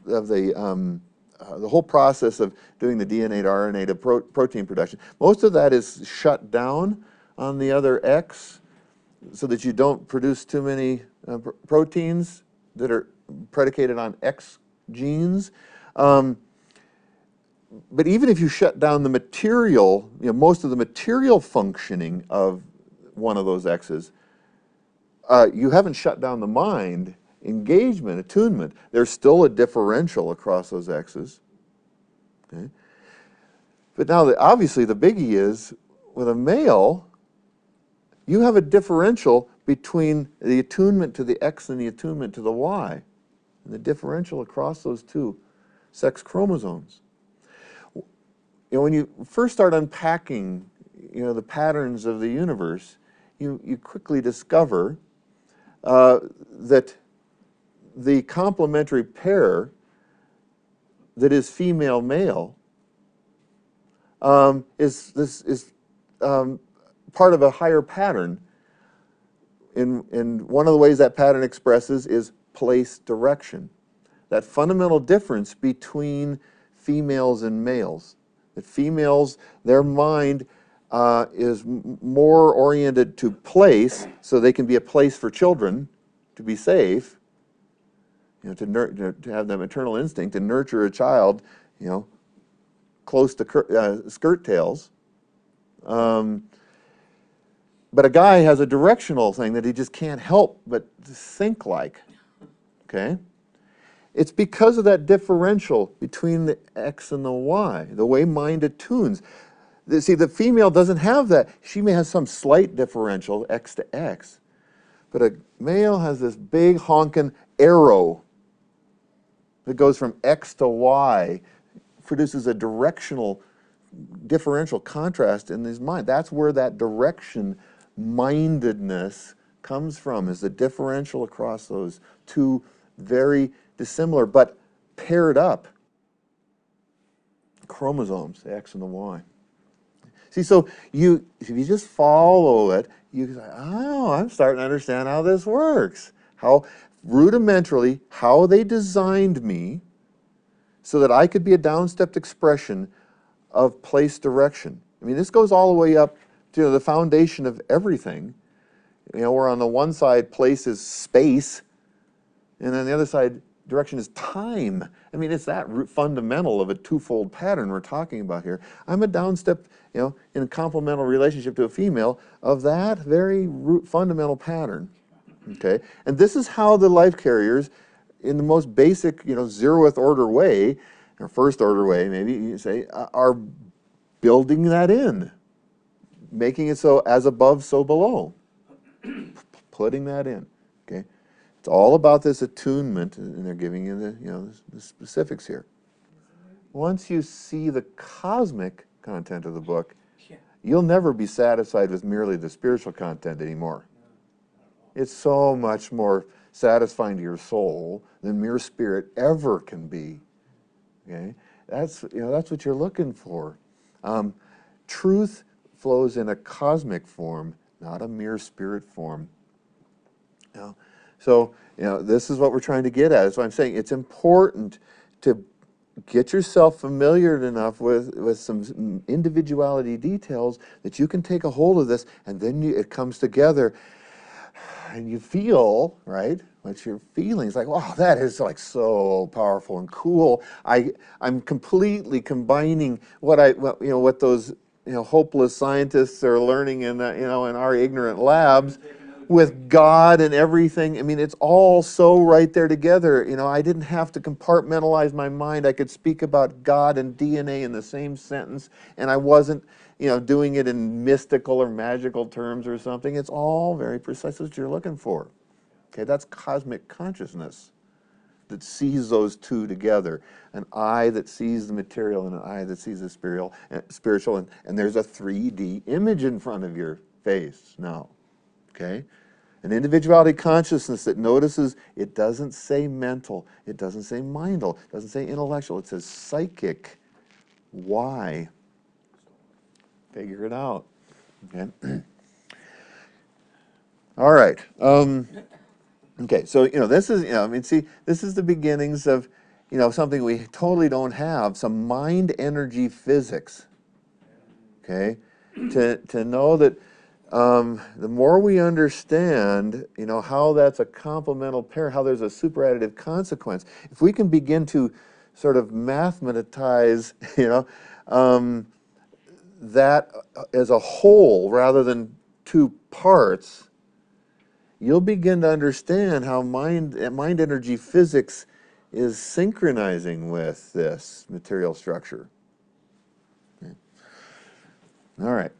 of the um, uh, the whole process of doing the D N A to R N A to pro protein production, most of that is shut down on the other X, so that you don't produce too many uh, pr proteins that are predicated on X genes. Um, but even if you shut down the material, you know, most of the material functioning of one of those X's, uh, you haven't shut down the mind, engagement, attunement. There's still a differential across those X's. Okay? But now, the, obviously, the biggie is, with a male, you have a differential between the attunement to the X and the attunement to the Y, and the differential across those two sex chromosomes. You know, when you first start unpacking, you know, the patterns of the universe, you, you quickly discover uh, that the complementary pair that is female-male um, is this is um, part of a higher pattern. In, in one of the ways that pattern expresses is place direction. That fundamental difference between females and males. That females, their mind uh, is m more oriented to place, so they can be a place for children, to be safe, you know, to, nur to have that maternal instinct to nurture a child, you know, close to uh, skirt tails. Um, But a guy has a directional thing that he just can't help but think like, okay? It's because of that differential between the X and the Y, the way mind attunes. The, see, the female doesn't have that. She may have some slight differential, X to X, but a male has this big honking arrow that goes from X to Y, produces a directional, differential contrast in his mind. That's where that direction mindedness comes from, is the differential across those two very dissimilar but paired up chromosomes, the X and the Y. See, so you, if you just follow it, you say, oh, I'm starting to understand how this works. How rudimentarily, how they designed me so that I could be a downstepped expression of place direction. I mean, this goes all the way up to the foundation of everything. You know, where on the one side, place is space, and on the other side, direction is time. I mean, it's that root fundamental of a twofold pattern we're talking about here. I'm a downstep, you know, in a complemental relationship to a female of that very root fundamental pattern. Okay, and this is how the life carriers, in the most basic, you know, zeroth order way, or first order way, maybe you say, are building that in, making it so as above, so below, putting that in. Okay, it's all about this attunement, and they're giving you the, you know, the, the specifics here. Once you see the cosmic content of the book, you'll never be satisfied with merely the spiritual content anymore. It's so much more satisfying to your soul than mere spirit ever can be. Okay, that's, you know, that's what you're looking for. Um, truth flows in a cosmic form, not a mere spirit form. You know? So, you know, this is what we're trying to get at. That's why I'm saying it's important to get yourself familiar enough with, with some individuality details that you can take a hold of this, and then you, it comes together, and you feel, right, what you're feeling. It's like, wow, that is like so powerful and cool. I, I'm completely combining what I, what, you know, what those, you know, hopeless scientists are learning in, the, you know, in our ignorant labs, with God and everything. I mean, it's all so right there together. You know, I didn't have to compartmentalize my mind. I could speak about God and D N A in the same sentence, and I wasn't, you know, doing it in mystical or magical terms or something. It's all very precise what you're looking for. Okay, that's cosmic consciousness that sees those two together. An eye that sees the material and an eye that sees the spiritual, spiritual and, and there's a three D image in front of your face now. Okay? An individuality consciousness that notices it doesn't say mental, it doesn't say mindal, it doesn't say intellectual, it says psychic. Why? Figure it out. Okay? All right. Um, okay, so, you know, this is, you know, I mean, see, this is the beginnings of, you know, something we totally don't have, some mind energy physics. Okay? To, to know that um, the more we understand, you know, how that's a complemental pair, how there's a superadditive consequence, if we can begin to sort of mathematize, you know, um, that as a whole rather than two parts, you'll begin to understand how mind, mind energy physics is synchronizing with this material structure. Okay. All right.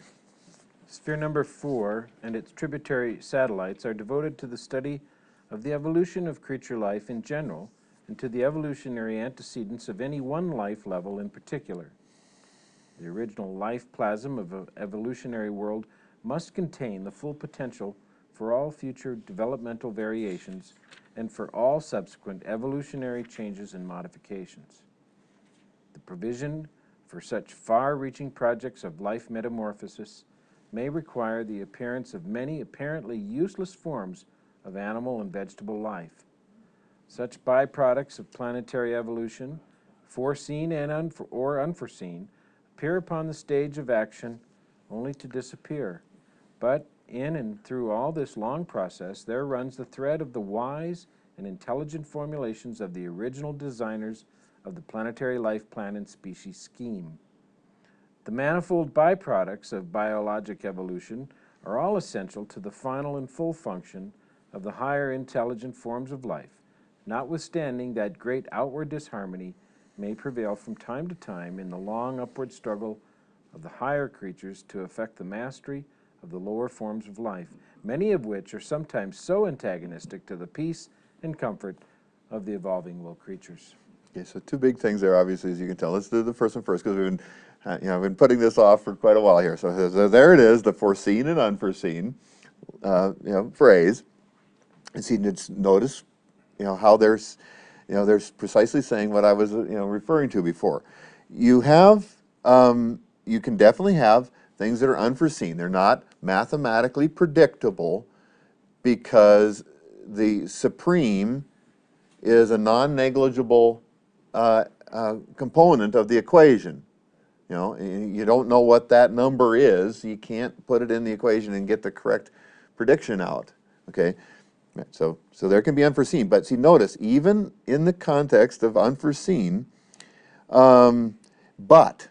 Sphere number four and its tributary satellites are devoted to the study of the evolution of creature life in general and to the evolutionary antecedents of any one life level in particular. The original life plasm of an evolutionary world must contain the full potential for all future developmental variations and for all subsequent evolutionary changes and modifications. The provision for such far-reaching projects of life metamorphosis may require the appearance of many apparently useless forms of animal and vegetable life. Such byproducts of planetary evolution, foreseen and unfor- or unforeseen, appear upon the stage of action only to disappear. But in and through all this long process, there runs the thread of the wise and intelligent formulations of the original designers of the planetary life plan and species scheme. The manifold byproducts of biologic evolution are all essential to the final and full function of the higher intelligent forms of life, notwithstanding that great outward disharmony may prevail from time to time in the long upward struggle of the higher creatures to effect the mastery of the lower forms of life, many of which are sometimes so antagonistic to the peace and comfort of the evolving low creatures. Okay, so two big things there, obviously, as you can tell. Let's do the first one first, because we've been, uh, you know, I've been putting this off for quite a while here. So, so there it is, the foreseen and unforeseen, uh, you know, phrase. And see, it's, notice, you know, how there's, you know, there's precisely saying what I was, you know, referring to before. You have, um, you can definitely have things that are unforeseen. They're not mathematically predictable because the supreme is a non-negligible uh, uh, component of the equation. You know, you don't know what that number is. You can't put it in the equation and get the correct prediction out. Okay, so so there can be unforeseen, but see, notice even in the context of unforeseen, um, but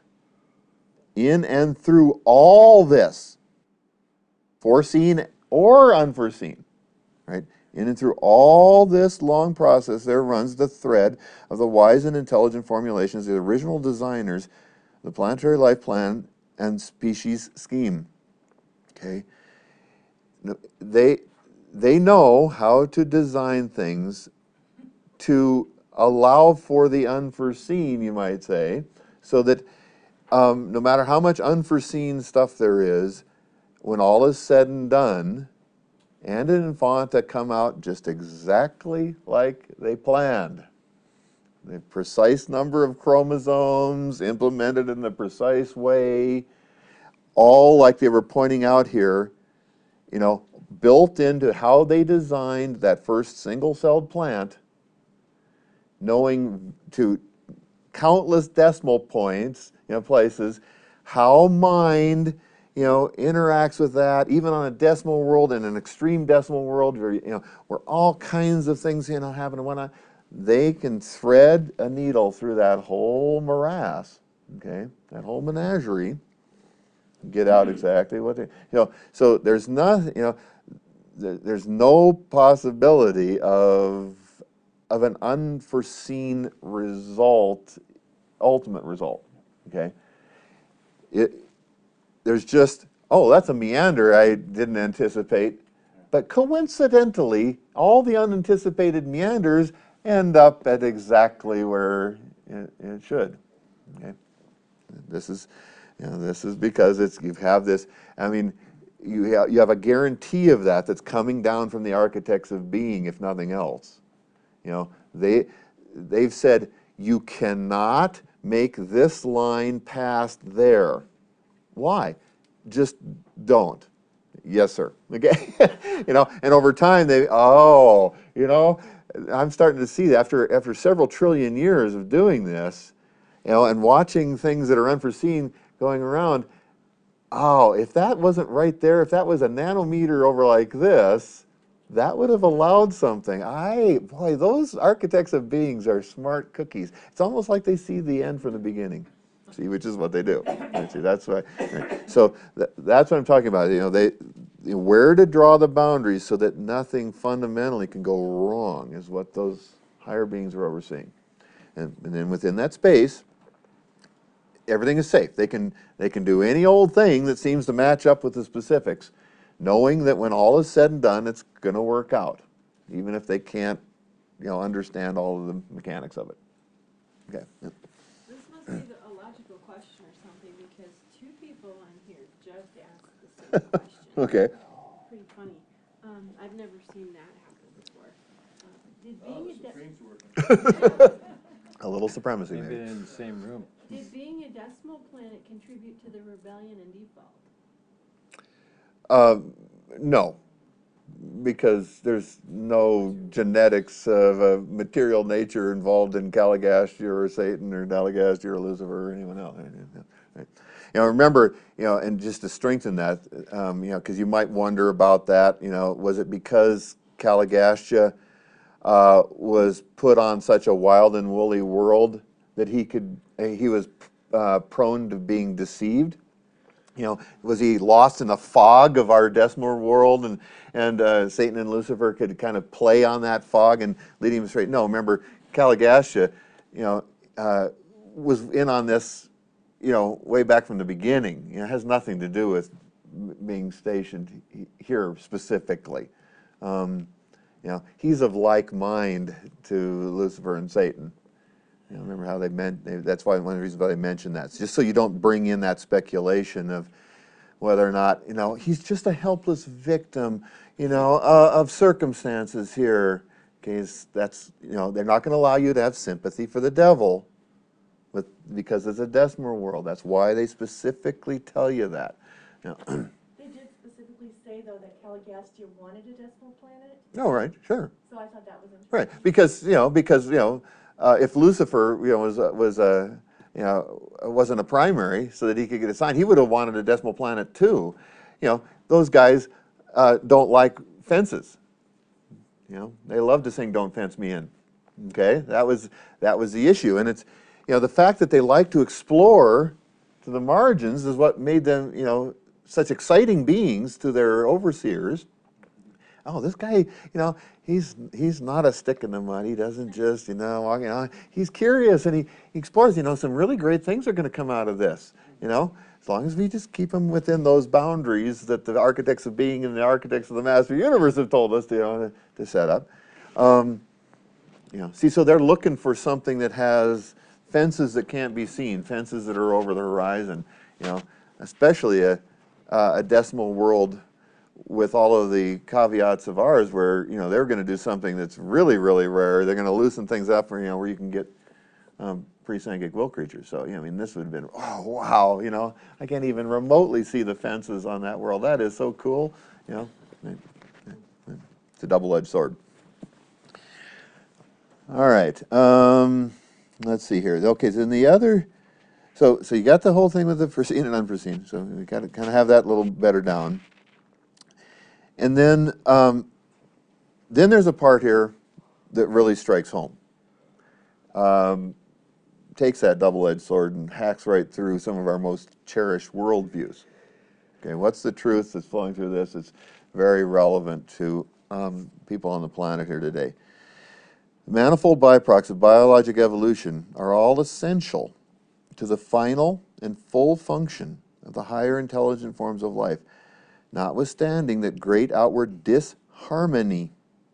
in and through all this, foreseen or unforeseen, right? In and through all this long process, there runs the thread of the wise and intelligent formulations of the original designers, the planetary life plan and species scheme. Okay, they they know how to design things to allow for the unforeseen, you might say, so that um, no matter how much unforeseen stuff there is, when all is said and done, and an infanta come out just exactly like they planned. The precise number of chromosomes implemented in the precise way, all like they were pointing out here, you know, built into how they designed that first single-celled plant, knowing to countless decimal points, you know, places, how mind, you know, interacts with that, even on a decimal world and an extreme decimal world, where, you know, where all kinds of things, you know, happen and whatnot. They can thread a needle through that whole morass, okay, that whole menagerie, get out exactly what they, you know. So there's nothing, you know, th there's no possibility of of an unforeseen result, ultimate result, okay. It. There's just, oh, that's a meander I didn't anticipate. But coincidentally, all the unanticipated meanders end up at exactly where it, it should. Okay? This is, you know, this is because it's you have this. I mean, you have you have a guarantee of that that's coming down from the architects of being, if nothing else. You know, they they've said you cannot make this line past there. Why? Just don't. Yes, sir. Okay. You know, and over time they, oh, you know, I'm starting to see that after, after several trillion years of doing this, you know, and watching things that are unforeseen going around, oh, if that wasn't right there, if that was a nanometer over like this, that would have allowed something. I, boy, those architects of beings are smart cookies. It's almost like they see the end from the beginning. See, which is what they do. See, that's why. So th that's what I'm talking about. You know, they, you know, where to draw the boundaries so that nothing fundamentally can go wrong is what those higher beings are overseeing. And, and then within that space, everything is safe. They can, they can do any old thing that seems to match up with the specifics, knowing that when all is said and done, it's going to work out, even if they can't, you know, understand all of the mechanics of it. Okay. This must be the, a logical question or something, because two people on here just asked the same question. Okay. Pretty funny. Um, I've never seen that happen before. Uh, Did Oh, being the a, de- Supreme's working. A little supremacy, Maybe maybe. they're in the same room. did being a decimal planet contribute to the rebellion and default? Uh, no, because there's no genetics of a material nature involved in Caligastia or Satan or Dalagastia or Lucifer or anyone else. Right. You know, remember, you know, and just to strengthen that, um, you know, because you might wonder about that, you know, was it because Caligastia uh, was put on such a wild and woolly world that he could, he was uh, prone to being deceived? You know, was he lost in the fog of our decimal world, and and uh, Satan and Lucifer could kind of play on that fog and lead him straight? No, remember, Caligastia, you know, uh, was in on this, you know, way back from the beginning. You know, it has nothing to do with being stationed here specifically. Um, you know, he's of like mind to Lucifer and Satan. You know, remember how they meant, they, that's why one of the reasons why they mentioned that. It's just so you don't bring in that speculation of whether or not, you know, he's just a helpless victim, you know, uh, of circumstances here. Okay, that's, you know, they're not going to allow you to have sympathy for the devil with, because it's a decimal world. That's why they specifically tell you that. You know, They did specifically say, though, that Caligastia wanted a decimal planet, oh, right, sure. so I thought that was interesting. Right, because, you know, because, you know, uh, if Lucifer, you know, was, uh, was a, you know, wasn't a primary so that he could get assigned, he would have wanted a decimal planet too. You know, those guys uh, don't like fences. You know, they love to sing "Don't Fence Me In." Okay, that was, that was the issue. And it's, you know, the fact that they like to explore to the margins is what made them, you know, such exciting beings to their overseers. Oh, this guy, you know, he's he's not a stick in the mud. He doesn't just, you know, walk, you know, he's curious and he, he explores. You know, some really great things are going to come out of this. You know, as long as we just keep him within those boundaries that the architects of being and the architects of the master universe have told us to, you know, to, to set up. Um, you know, see, so they're looking for something that has fences that can't be seen, fences that are over the horizon. You know, especially a uh, a decimal world with all of the caveats of ours, where, you know, they're going to do something that's really, really rare. They're going to loosen things up, where, you know, where you can get um, pre-Sangic will creatures. So, you know, I mean, this would have been, oh, wow, you know, I can't even remotely see the fences on that world. That is so cool, you know. It's a double-edged sword. All right, um, let's see here. Okay, so in the other, so so you got the whole thing with the foreseen and unforeseen. So we got to kind of have that a little better down. And then, um, then there's a part here that really strikes home. Um, takes that double-edged sword and hacks right through some of our most cherished worldviews. Okay, what's the truth that's flowing through this? It's very relevant to um, people on the planet here today. Manifold byproducts of biologic evolution are all essential to the final and full function of the higher intelligent forms of life, notwithstanding that great outward disharmony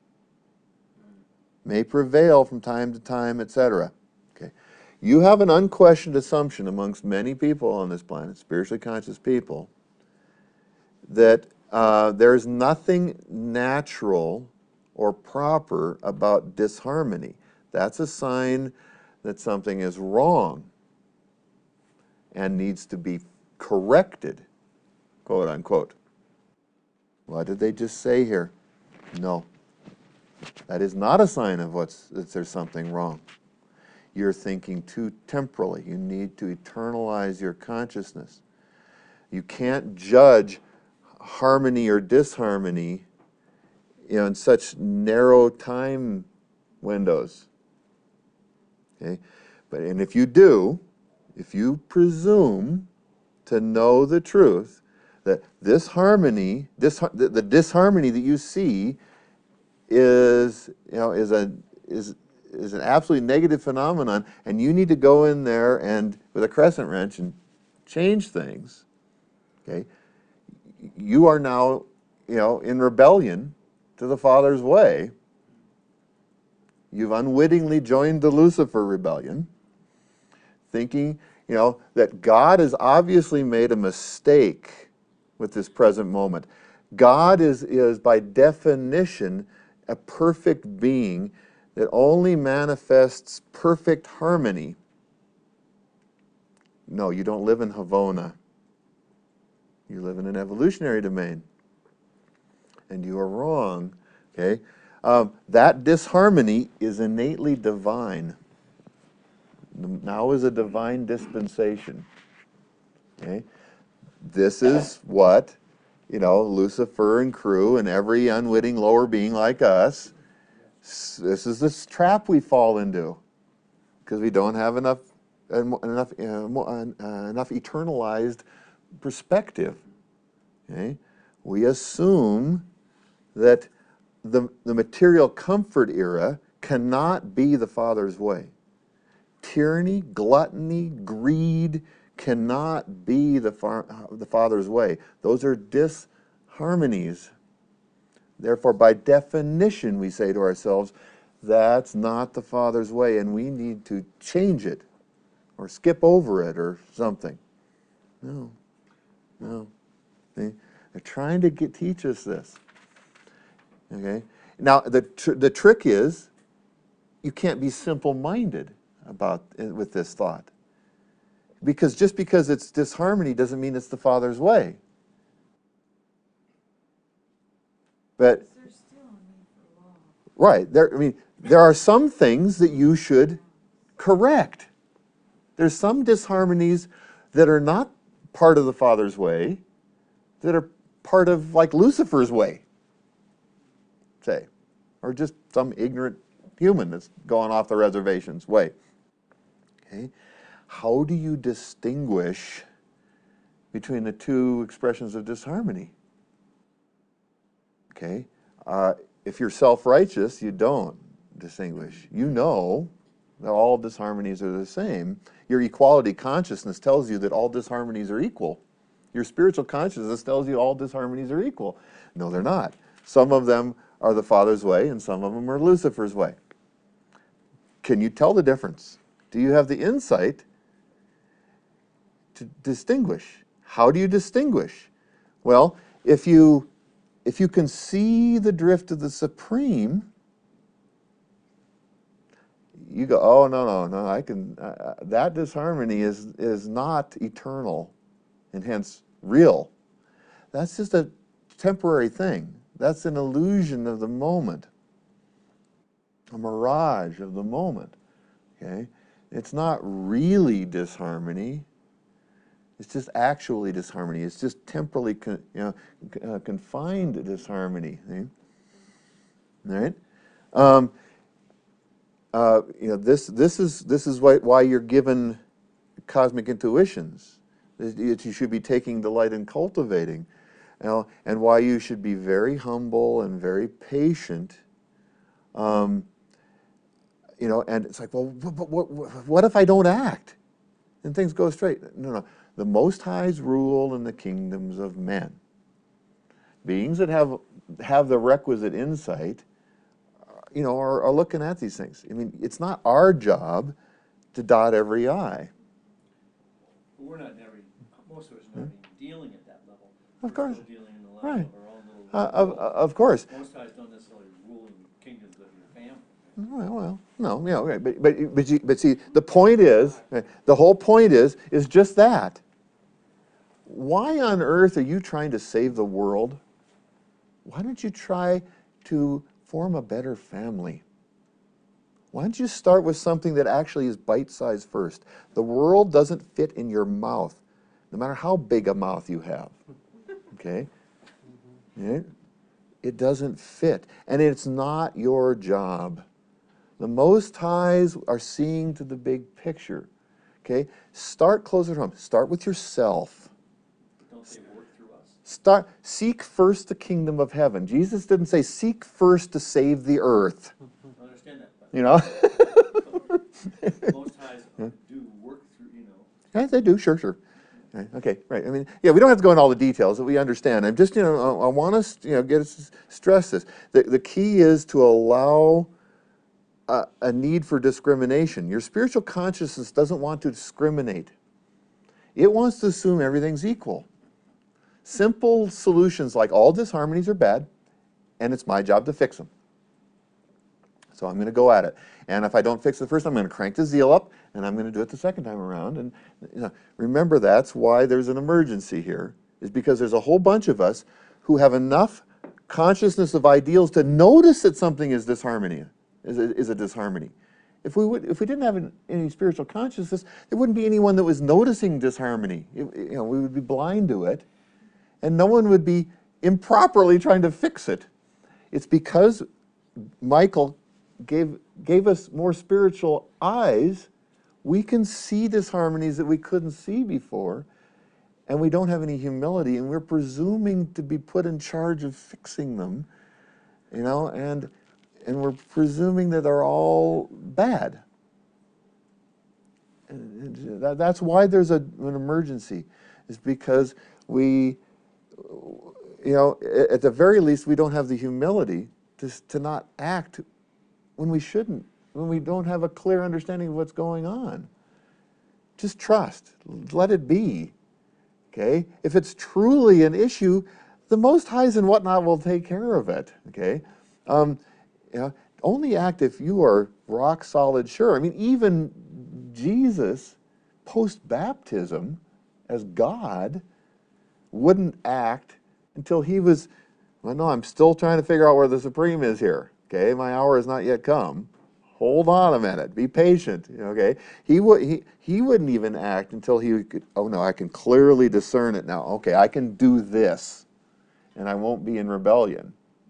may prevail from time to time, et cetera. Okay. You have an unquestioned assumption amongst many people on this planet, spiritually conscious people, that uh, there's nothing natural or proper about disharmony. That's a sign that something is wrong and needs to be corrected, quote unquote. What did they just say here? No. That is not a sign of what's, that there's something wrong. You're thinking too temporally. You need to eternalize your consciousness. You can't judge harmony or disharmony, you know, in such narrow time windows. Okay? But and if you do, if you presume to know the truth, that this harmony, this the, the disharmony that you see is, you know, is a is is an absolutely negative phenomenon, and you need to go in there and with a crescent wrench and change things. Okay, you are now, you know, in rebellion to the Father's way. You've unwittingly joined the Lucifer rebellion, thinking, you know, that God has obviously made a mistake with this present moment. God is, is by definition a perfect being that only manifests perfect harmony. No, you don't live in Havona. You live in an evolutionary domain. And you are wrong, okay? Um, that disharmony is innately divine. Now is a divine dispensation, okay? This is what, you know, Lucifer and crew and every unwitting lower being like us, this is this trap we fall into because we don't have enough enough uh, uh, enough eternalized perspective. Okay, we assume that the the material comfort era cannot be the Father's way. Tyranny, gluttony, greed cannot be the far, the Father's way. Those are disharmonies. Therefore, by definition, we say to ourselves, that's not the Father's way, and we need to change it, or skip over it, or something. No, no. They, they're trying to get, teach us this. Okay? Now, the, tr the trick is, you can't be simple-minded about with this thought. Because just because it's disharmony doesn't mean it's the Father's way. But right, there I mean there are some things that you should correct. There's some disharmonies that are not part of the Father's way, that are part of like Lucifer's way, say, or just some ignorant human that's going off the reservation's way. Okay? How do you distinguish between the two expressions of disharmony? Okay? Uh, if you're self-righteous, you don't distinguish. You know that all disharmonies are the same. Your equality consciousness tells you that all disharmonies are equal. Your spiritual consciousness tells you all disharmonies are equal. No, they're not. Some of them are the Father's way, and some of them are Lucifer's way. Can you tell the difference? Do you have the insight to distinguish? How do you distinguish? Well, if you if you can see the drift of the Supreme, you go, oh no no no! I can. Uh, that disharmony is is not eternal, and hence real. That's just a temporary thing. That's an illusion of the moment, a mirage of the moment. Okay, it's not really disharmony. It's just actually disharmony. It's just temporally con, you know, uh, confined disharmony. See? All right. Um, uh, you know, this this is this is why why you're given cosmic intuitions that you should be taking delight in cultivating, you know, and why you should be very humble and very patient. Um, you know, and it's like, well, what, what, what if I don't act and things go straight? No, no. The Most High's rule in the kingdoms of men. Beings that have have the requisite insight, you know, are, are looking at these things. I mean, it's not our job to dot every I. We're not never, most of us are not even dealing at that level. Of course. We're still dealing in the level Right. of our own little Uh, of, world. of course. Most guys don't necessarily rule in kingdoms of your family. Well, well, no, yeah, okay, but but but, you, but see, the point is, the whole point is, is just that. Why on earth are you trying to save the world? Why don't you try to form a better family. Why don't you start with something that actually is bite-sized first? The world doesn't fit in your mouth, no matter how big a mouth you have. Okay? Yeah? It doesn't fit. And it's not your job. The Most Highs are seeing to the big picture. Okay? Start closer to home. Start with yourself. Don't they work through us? Start, seek first the kingdom of heaven. Jesus didn't say seek first to save the earth. I understand that, but You know? most highs do work through, you know. Yes, they do. Sure, sure. Right, okay, right. I mean, yeah, we don't have to go into all the details that we understand. I'm just, you know, I, I want us, you know, get us stress this. The the key is to allow a, a need for discrimination. Your spiritual consciousness doesn't want to discriminate. It wants to assume everything's equal. Simple solutions like all disharmonies are bad, and it's my job to fix them. So I'm going to go at it. And if I don't fix it the first time, I'm going to crank the zeal up, and I'm going to do it the second time around. And you know, remember, that's why there's an emergency here, is because there's a whole bunch of us who have enough consciousness of ideals to notice that something is disharmony, is a, is a disharmony. If we would, if we didn't have an, any spiritual consciousness, there wouldn't be anyone that was noticing disharmony. It, you know, we would be blind to it, and no one would be improperly trying to fix it. It's because Michael gave gave us more spiritual eyes, we can see disharmonies that we couldn't see before, and we don't have any humility, and we're presuming to be put in charge of fixing them, you know, and and we're presuming that they're all bad. And that, that's why there's a, an emergency, is because we, you know, at the very least, we don't have the humility to to not act when we shouldn't, when we don't have a clear understanding of what's going on. Just trust. Let it be. Okay? If it's truly an issue, the Most Highs and whatnot will take care of it. Okay? Um, you know, only act if you are rock solid sure. I mean, even Jesus, post-baptism, as God, wouldn't act until he was, well, no, I'm still trying to figure out where the Supreme is here. Okay, my hour has not yet come. Hold on a minute. Be patient. Okay, he would he he wouldn't even act until he could. Oh no, I can clearly discern it now. Okay, I can do this, and I won't be in rebellion.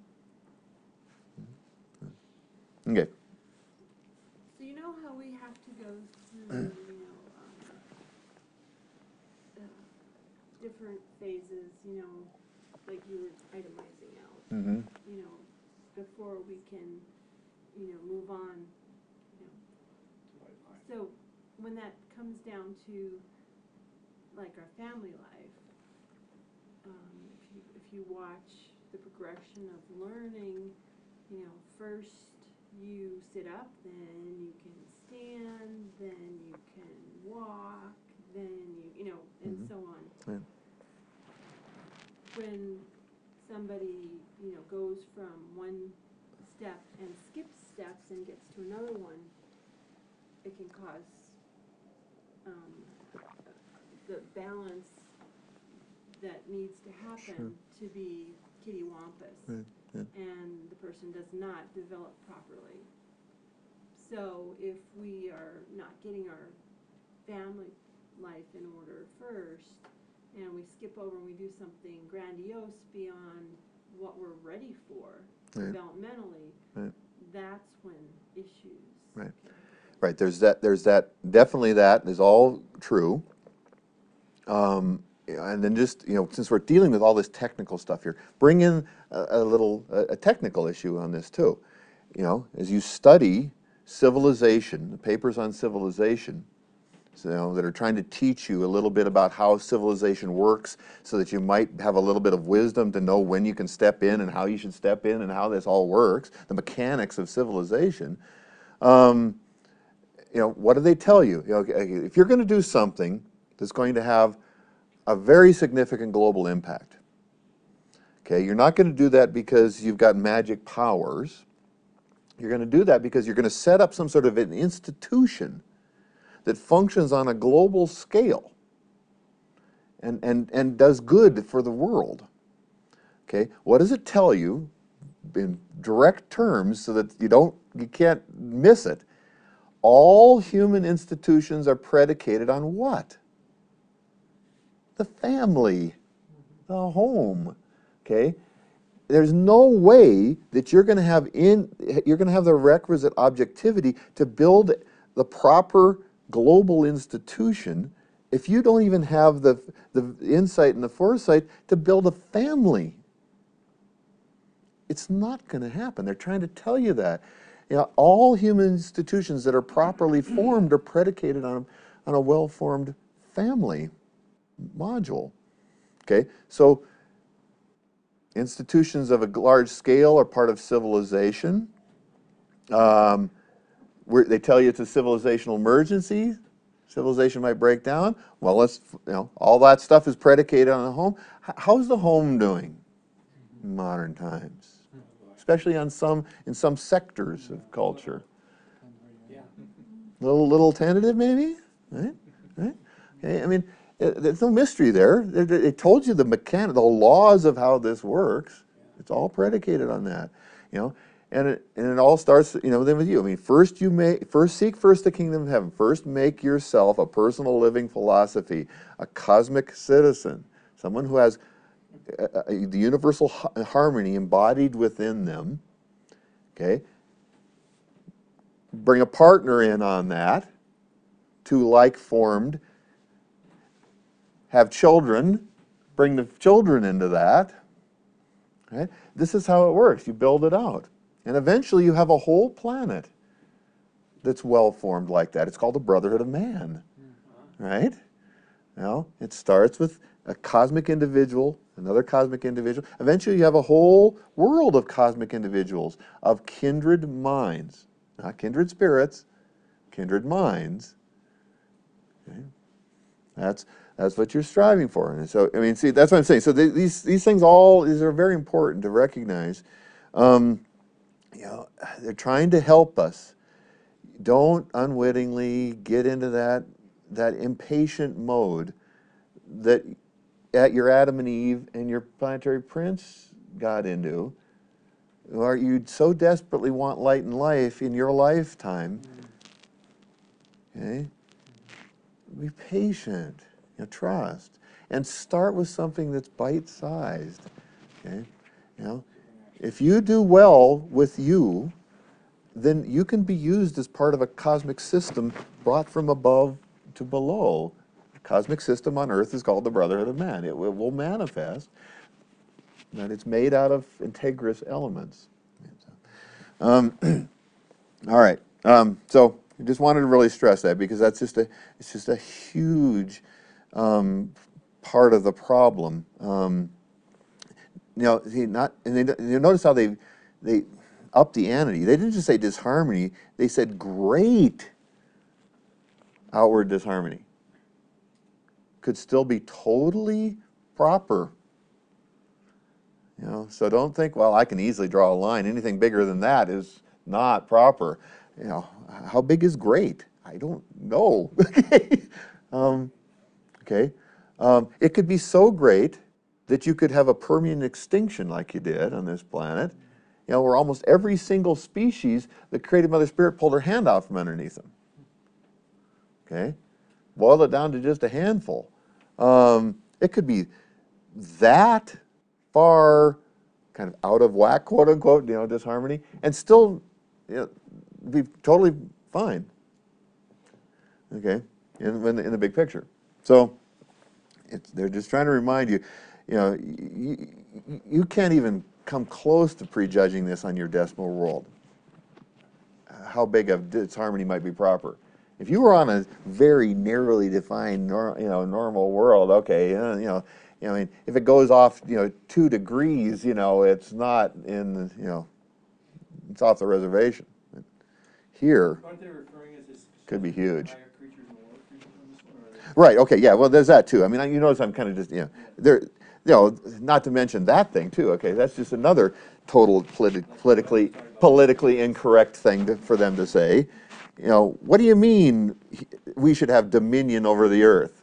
Okay. So you know how we have to go through, you know, um, uh, different phases, you know, like you were itemizing out, Mm-hmm. you know, before we can, you know, move on, you know. So when that comes down to, like, our family life, um, if you, if you watch the progression of learning, you know, first you sit up, then you can stand, then you can walk, then you, you know, and Mhm. so on. Yeah. When somebody, you know, goes from one step and skips steps and gets to another one, it can cause um, the balance that needs to happen to be kittywampus, Right, yeah. and the person does not develop properly. So if we are not getting our family life in order first, and we skip over and we do something grandiose beyond what we're ready for Right. developmentally, Right. that's when issues. Right. can- Right, there's that, there's that, definitely that is all true. Um, and then just, you know, since we're dealing with all this technical stuff here, bring in a, a little, a, a technical issue on this too. You know, as you study civilization, the papers on civilization, so, you know, that are trying to teach you a little bit about how civilization works so that you might have a little bit of wisdom to know when you can step in and how you should step in and how this all works, the mechanics of civilization. Um, you know, what do they tell you? You know, if you're going to do something that's going to have a very significant global impact, okay, you're not going to do that because you've got magic powers. You're going to do that because you're going to set up some sort of an institution that functions on a global scale and, and, and does good for the world. Okay, what does it tell you in direct terms so that you don't, you can't miss it. All human institutions are predicated on what? The family, the home, okay? There's no way that you're going to have in you're going to have the requisite objectivity to build the proper global institution if you don't even have the the insight and the foresight to build a family. It's not going to happen. They're trying to tell you that. You know, all human institutions that are properly formed are predicated on on a well-formed family module. Okay, so institutions of a large scale are part of civilization. Um, where they tell you it's a civilizational emergency. Civilization might break down. Well, let's, you know, all that stuff is predicated on the home. H- how's the home doing in modern times? Especially on some, in some sectors of culture. Yeah. Little, little tentative maybe, right? Right? Okay, I mean, it, there's no mystery there. It, it told you the mechanic, the laws of how this works. It's all predicated on that, you know. And it, and it all starts, you know, then with you. I mean, first you make, first seek first the kingdom of heaven. First make yourself a personal living philosophy, a cosmic citizen, someone who has uh, uh, the universal ha- harmony embodied within them. Okay. Bring a partner in on that, two like-formed. Have children, bring the children into that. Right? This is how it works. You build it out. And eventually you have a whole planet that's well-formed like that. It's called the Brotherhood of Man. Right? Now, it starts with a cosmic individual, another cosmic individual. Eventually you have a whole world of cosmic individuals, of kindred minds. Not kindred spirits, kindred minds. Okay? That's that's what you're striving for. And so, I mean, see, that's what I'm saying. So they, these these things all these are very important to recognize. Um, you know, they're trying to help us. Don't unwittingly get into that that impatient mode that at your Adam and Eve and your planetary prince got into. Or you so desperately want light and life in your lifetime. Okay? Be patient. You know, trust. And start with something that's bite-sized. Okay? You know, if you do well with you, then you can be used as part of a cosmic system brought from above to below. The cosmic system on Earth is called the Brotherhood of Man. It will, will manifest, and it's made out of integrous elements. Um, all right. Um, so I just wanted to really stress that because that's just a it's just a huge um, part of the problem. Um, you know, see, not and they, you notice how they they upped the ante. They didn't just say disharmony; they said great outward disharmony. Could still be totally proper. You know, so don't think, well, I can easily draw a line. Anything bigger than that is not proper. You know, how big is great? I don't know. um, okay, um, it could be so great that you could have a Permian extinction like you did on this planet. You know, where almost every single species, the Creative Mother Spirit pulled her hand out from underneath them. Okay, boil it down to just a handful. Um, it could be that far kind of out of whack, quote unquote, you know, disharmony, and still, you know, be totally fine. Okay, in, in, the, in the big picture. So it's, they're just trying to remind you, you know, you, you can't even come close to prejudging this on your decimal world. How big of disharmony might be proper. If you were on a very narrowly defined, nor, you know, normal world, okay, uh, you know. You know, I mean, if it goes off, you know, two degrees, you know, it's not in, you know, it's off the reservation. Here, Aren't they referring as this? Could be huge. Higher creatures and lower creatures on this one, or are they? right? Okay, yeah. Well, there's that too. I mean, I- you notice I'm kind of just, you know, there, you know, not to mention that thing too. Okay, that's just another total politi- politically politically incorrect thing to, for them to say. You know, what do you mean we should have dominion over the earth?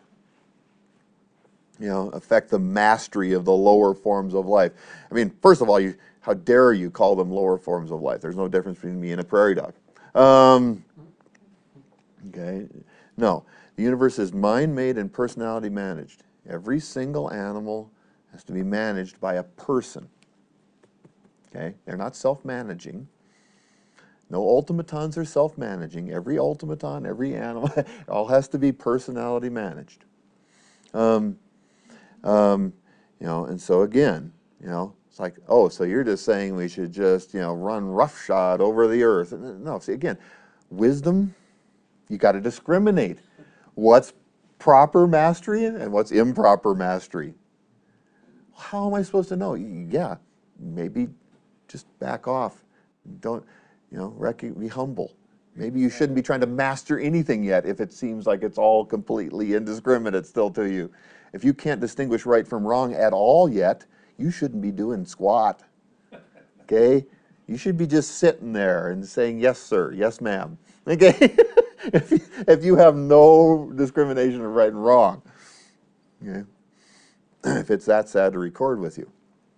You know, affect the mastery of the lower forms of life. I mean, first of all, you how dare you call them lower forms of life? There's no difference between me and a prairie dog. Um, okay, no. The universe is mind-made and personality managed. Every single animal has to be managed by a person. Okay, they're not self-managing. No automatons are self-managing. Every automaton, every animal, all has to be personality managed. Um, um, you know, and so again, you know, it's like, oh, so you're just saying we should just, you know, run roughshod over the earth. No, see, again, wisdom, you got to discriminate. What's proper mastery and what's improper mastery? How am I supposed to know? Yeah, maybe just back off. Don't, you know, rec- be humble. Maybe you shouldn't be trying to master anything yet if it seems like it's all completely indiscriminate still to you. If you can't distinguish right from wrong at all yet, you shouldn't be doing squat. Okay? You should be just sitting there and saying, yes, sir, yes, ma'am. Okay? if, you, if you have no discrimination of right and wrong. Okay? If it's that sad to record with you.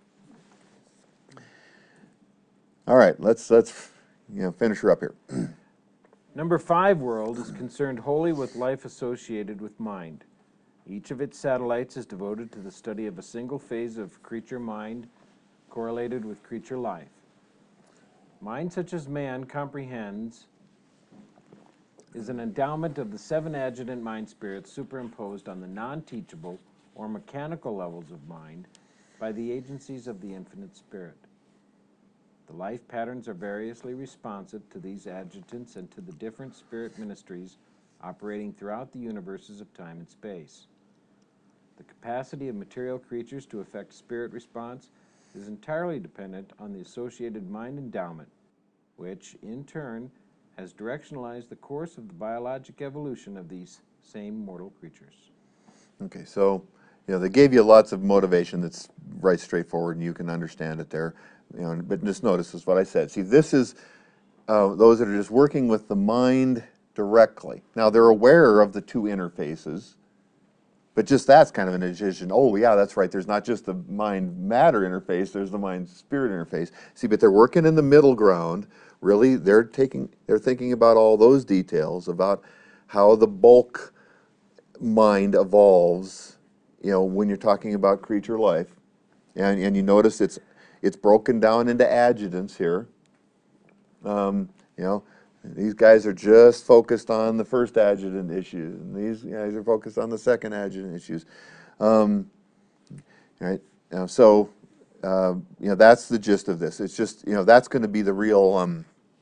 All right, let's let's you know finish her up here. Number five world is concerned wholly with life associated with mind. Each of its satellites is devoted to the study of a single phase of creature mind correlated with creature life. Mind such as man comprehends is an endowment of the seven adjutant mind spirits superimposed on the non-teachable or mechanical levels of mind by the agencies of the infinite spirit. The life patterns are variously responsive to these adjutants and to the different spirit ministries operating throughout the universes of time and space. The capacity of material creatures to affect spirit response is entirely dependent on the associated mind endowment, which, in turn, has directionalized the course of the biologic evolution of these same mortal creatures. Okay, so you know they gave you lots of motivation that's right straightforward and you can understand it there. You know, but just notice is what I said. See, this is uh, those that are just working with the mind directly. Now they're aware of the two interfaces, but just that's kind of an addition. Oh yeah, that's right. There's not just the mind-matter interface. There's the mind-spirit interface. See, but they're working in the middle ground. Really, they're taking, they're thinking about all those details about how the bulk mind evolves. You know, when you're talking about creature life, and and you notice it's it's broken down into adjutants here. Um, you know, these guys are just focused on the first adjutant issue, and these guys are focused on the second adjutant issues. Um, right? You know, so, uh, you know, that's the gist of this. It's just, you know, that's going to be the real um,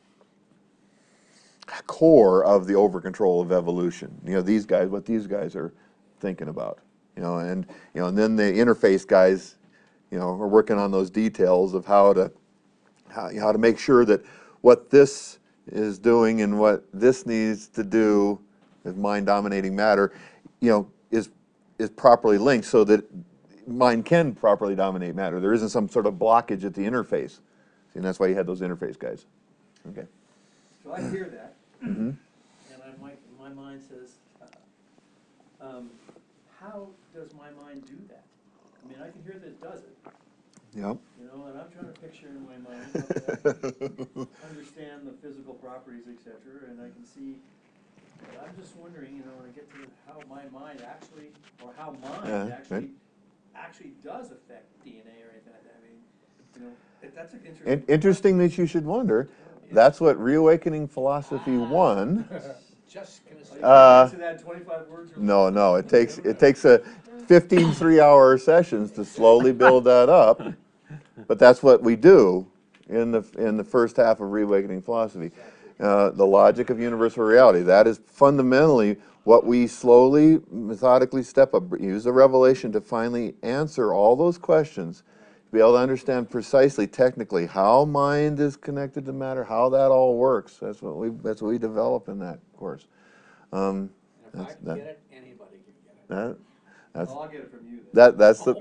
core of the over-control of evolution. You know, these guys, what these guys are thinking about. You know, and, you know, and then the interface guys, you know, are working on those details of how to, how, how to make sure that what this is doing and what this needs to do as mind-dominating matter, you know, is is properly linked so that mind can properly dominate matter. There isn't some sort of blockage at the interface. See, and that's why you had those interface guys. Okay. So I hear that, Mm-hmm. and I might, my mind says, uh, um, how does my mind do that? I mean, I can hear that it does it, Yep. you know, and I'm trying to picture in my mind, okay, understand the physical properties, et cetera, and I can see, but I'm just wondering, you know, when I get to how my mind actually, or how mind Yeah, actually, right. actually does affect D N A or anything like that. I mean, you know, if that's an interesting. In- interesting that you should wonder. That's what Reawakening Philosophy One. Just gonna say. Oh, you Uh, can't answer that in twenty-five words or No, less? no. It takes it takes a fifteen three-hour sessions to slowly build that up. But that's what we do in the in the first half of Reawakening Philosophy. Uh, the logic of universal reality. That is fundamentally what we slowly, methodically step up. Use the revelation to finally answer all those questions. To be able to understand precisely, technically, how mind is connected to matter, how that all works. That's what we that's what we develop in that course. Um, And if I that's, can that, get it, anybody can get it. that, that's Well, I'll get it from you then. that that's the.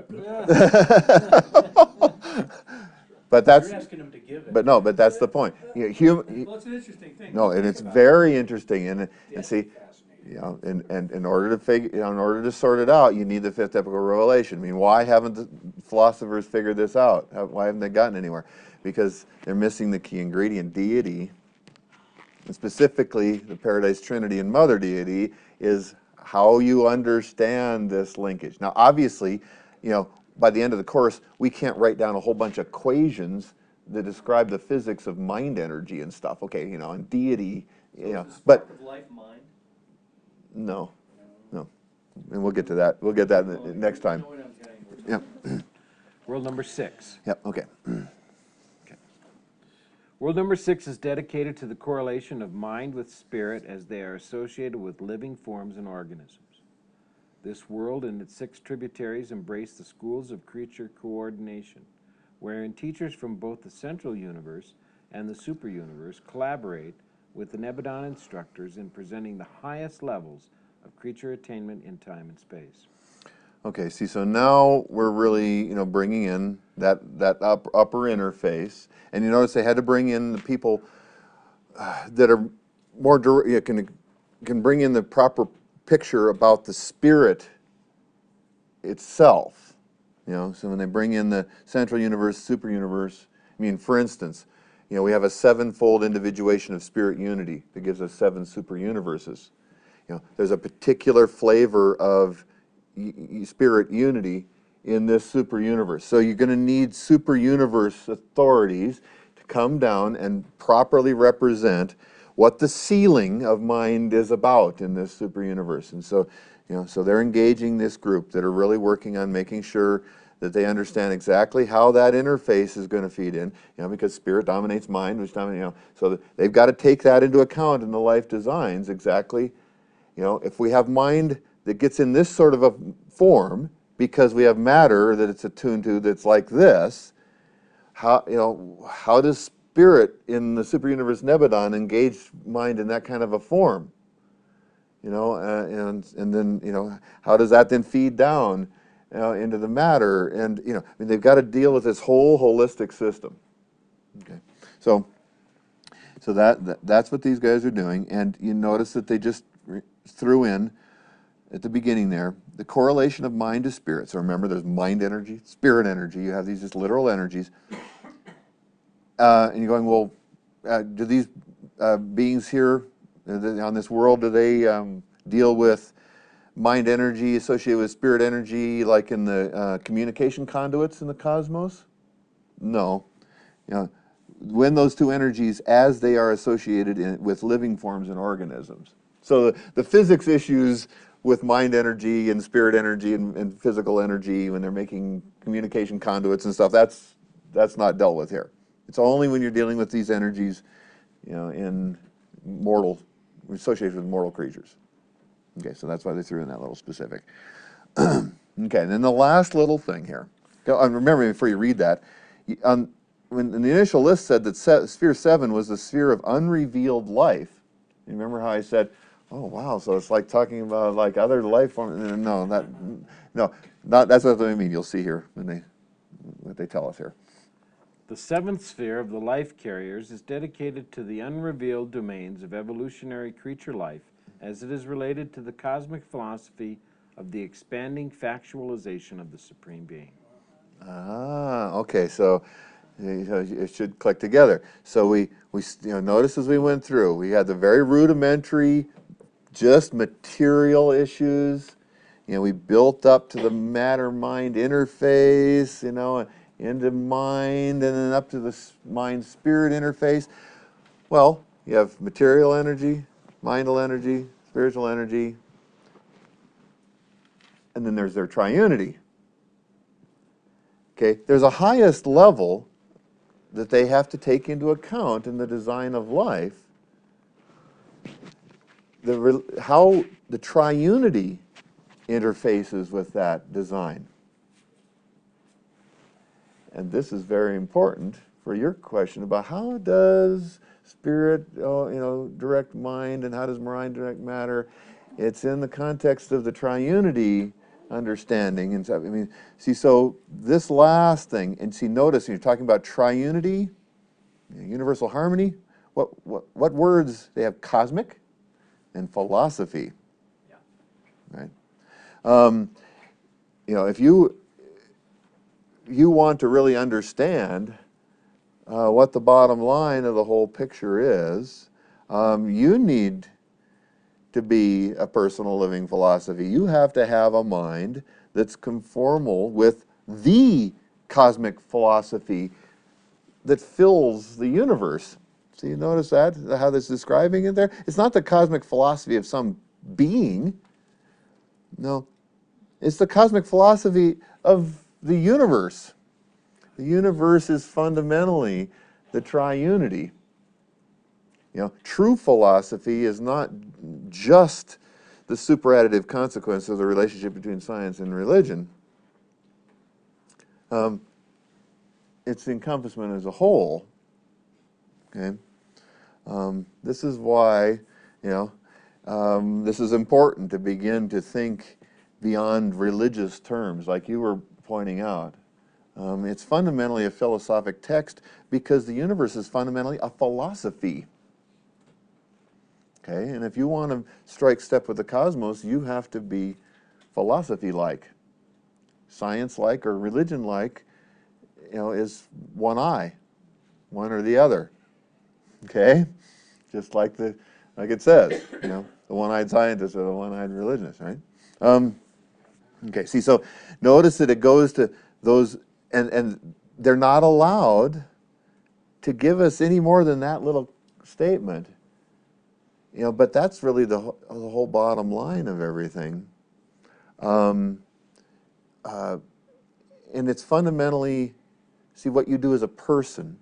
But that's. You're asking them to give it. But no, but that's the point. You know, hum, Well, it's an interesting thing. no, to and think it's about. very interesting. And and That's see, fascinating. you know, and, and in order to figure, you know, in order to sort it out, you need the fifth epochal revelation. I mean, why haven't the philosophers figured this out? How- Why haven't they gotten anywhere? because they're missing the key ingredient, deity. And specifically, the Paradise Trinity and Mother Deity is how you understand this linkage. Now, obviously, you know, by the end of the course, we can't write down a whole bunch of equations that describe the physics of mind energy and stuff. Okay, you know, and deity, you know, Is the but spark of life mind? no, no, and we'll get to that. We'll get that in the, Oh, next you time. know what I'm getting, we're Yep. World number six. Yep. Okay. World number six is dedicated to the correlation of mind with spirit as they are associated with living forms and organisms. This world and its six tributaries embrace the schools of creature coordination, wherein teachers from both the central universe and the super universe collaborate with the Nebadon instructors in presenting the highest levels of creature attainment in time and space. Okay, see, so now we're really, you know, bringing in that, that up, upper interface. And you notice they had to bring in the people uh, that are more, dir- you know, can, can bring in the proper picture about the spirit itself. You know, so when they bring in the central universe, super universe, I mean, for instance, you know, we have a sevenfold individuation of spirit unity that gives us seven super universes. You know, there's a particular flavor of spirit unity in this super universe. So you're going to need super universe authorities to come down and properly represent what the sealing of mind is about in this super universe. And so, you know, so they're engaging this group that are really working on making sure that they understand exactly how that interface is going to feed in, you know, because spirit dominates mind, which dominates, you know, so they've got to take that into account in the life designs exactly. You know, if we have mind that gets in this sort of a form because we have matter that it's attuned to that's like this, how, you know, how does spirit in the super universe Nebadon engage mind in that kind of a form? You know, uh, and and then, you know, how does that then feed down uh, into the matter? And, you know, I mean, they've got to deal with this whole holistic system. Okay, so so that, that that's what these guys are doing, and you notice that they just threw in at the beginning there the correlation of mind to spirit. So remember, there's mind energy, spirit energy. You have these just literal energies, uh, and you're going, well, uh, do these uh, beings here on this world, do they um, deal with mind energy associated with spirit energy, like in the uh, communication conduits in the cosmos? No. You know, when those two energies, as they are associated in, with living forms and organisms. So the, the physics issues with mind energy and spirit energy and, and physical energy when they're making communication conduits and stuff, that's that's not dealt with here. It's only when you're dealing with these energies, you know, in mortal, associated with mortal creatures. Okay, so that's why they threw in that little specific. Okay, and then the last little thing here. And remember, before you read that, on, when the initial list said that se sphere seven was the sphere of unrevealed life, you remember how I said, oh wow, so it's like talking about like other life forms? No, that, no, not, that's not what I mean. You'll see here when they, what they tell us here. The seventh sphere of the life carriers is dedicated to the unrevealed domains of evolutionary creature life as it is related to the cosmic philosophy of the expanding factualization of the Supreme Being. Ah, okay, so you know, it should click together. So we, we you know, notice as we went through, we had the very rudimentary, just material issues. You know, we built up to the matter-mind interface, you know, into mind, and then up to the mind-spirit interface. Well, you have material energy, mindal energy, spiritual energy, and then there's their triunity. Okay, there's a highest level that they have to take into account in the design of life, the, how the triunity interfaces with that design. And this is very important for your question about how does spirit, uh, you know, direct mind, and how does mind direct matter? It's in the context of the triunity understanding. And so, I mean, see, so this last thing, and see, notice you're talking about triunity, universal harmony. What what what words? They have cosmic and philosophy. Yeah. Right. Um, you know, if you you want to really understand uh, what the bottom line of the whole picture is, um, you need to be a personal living philosophy. You have to have a mind that's conformal with the cosmic philosophy that fills the universe. So you notice that, how that's describing it there? It's not the cosmic philosophy of some being. No, it's the cosmic philosophy of the universe. The universe is fundamentally the triunity. You know, true philosophy is not just the superadditive consequence of the relationship between science and religion. Um, it's the encompassment as a whole. Okay, um, this is why, you know, um, this is important to begin to think beyond religious terms, like you were pointing out. Um, it's fundamentally a philosophic text because the universe is fundamentally a philosophy. Okay, and if you want to strike step with the cosmos, you have to be philosophy-like. Science-like or religion-like, you know, is one eye, one or the other. Okay, just like the, like it says, you know, the one-eyed scientist or the one-eyed religionist, right? Um, okay, see, so notice that it goes to those, and and they're not allowed to give us any more than that little statement. You know, but that's really the, the whole bottom line of everything. Um, uh, and it's fundamentally, see, what you do as a person.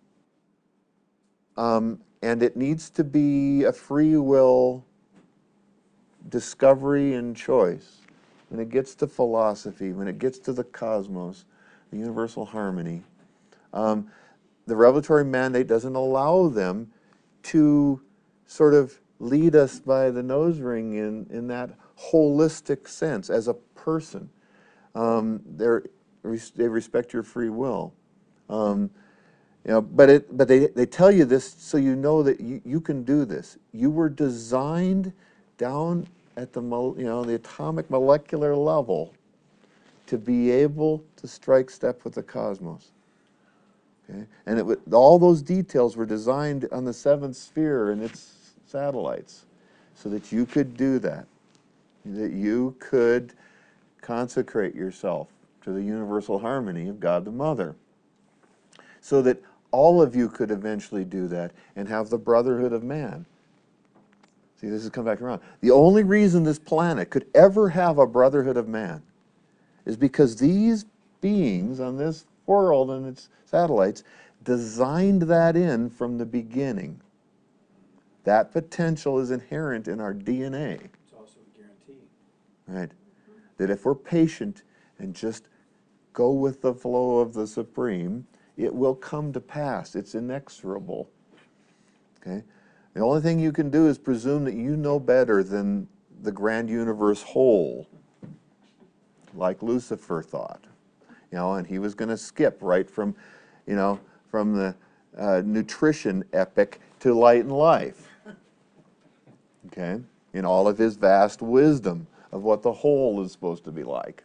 Um, and it needs to be a free will discovery and choice. When it gets to philosophy, when it gets to the cosmos, the universal harmony, um, the revelatory mandate doesn't allow them to sort of lead us by the nose ring in, in that holistic sense as a person. Um, they're, they respect your free will. Um, you know, but it, but they, they tell you this so you know that you, you can do this. You were designed down at the, you know, the atomic molecular level to be able to strike step with the cosmos. Okay? And it, all those details were designed on the seventh sphere and its satellites so that you could do that, that you could consecrate yourself to the universal harmony of God the Mother, so that all of you could eventually do that and have the brotherhood of man. See, this has come back around. The only reason this planet could ever have a brotherhood of man is because these beings on this world and its satellites designed that in from the beginning. That potential is inherent in our D N A. It's also a guarantee. Right? That if we're patient and just go with the flow of the Supreme, it will come to pass. It's inexorable. Okay? The only thing you can do is presume that you know better than the grand universe whole, like Lucifer thought. You know, and he was going to skip right from, you know, from the uh, nutrition epic to light and life. Okay? In all of his vast wisdom of what the whole is supposed to be like.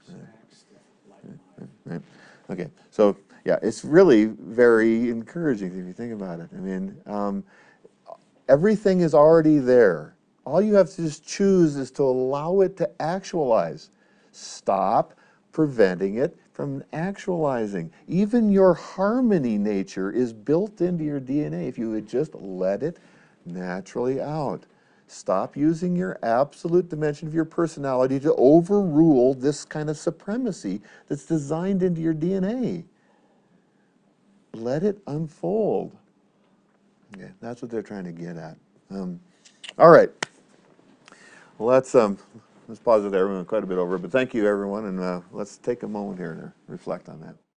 Right. Okay, so yeah, it's really very encouraging if you think about it. I mean, um, everything is already there. All you have to just choose is to allow it to actualize. Stop preventing it from actualizing. Even your harmony nature is built into your D N A if you would just let it naturally out. Stop using your absolute dimension of your personality to overrule this kind of supremacy that's designed into your D N A. Let it unfold. Okay, that's what they're trying to get at. Um, all right. Well, let's, um, let's pause it there. We went quite a bit over, but thank you, everyone, and uh, let's take a moment here to reflect on that.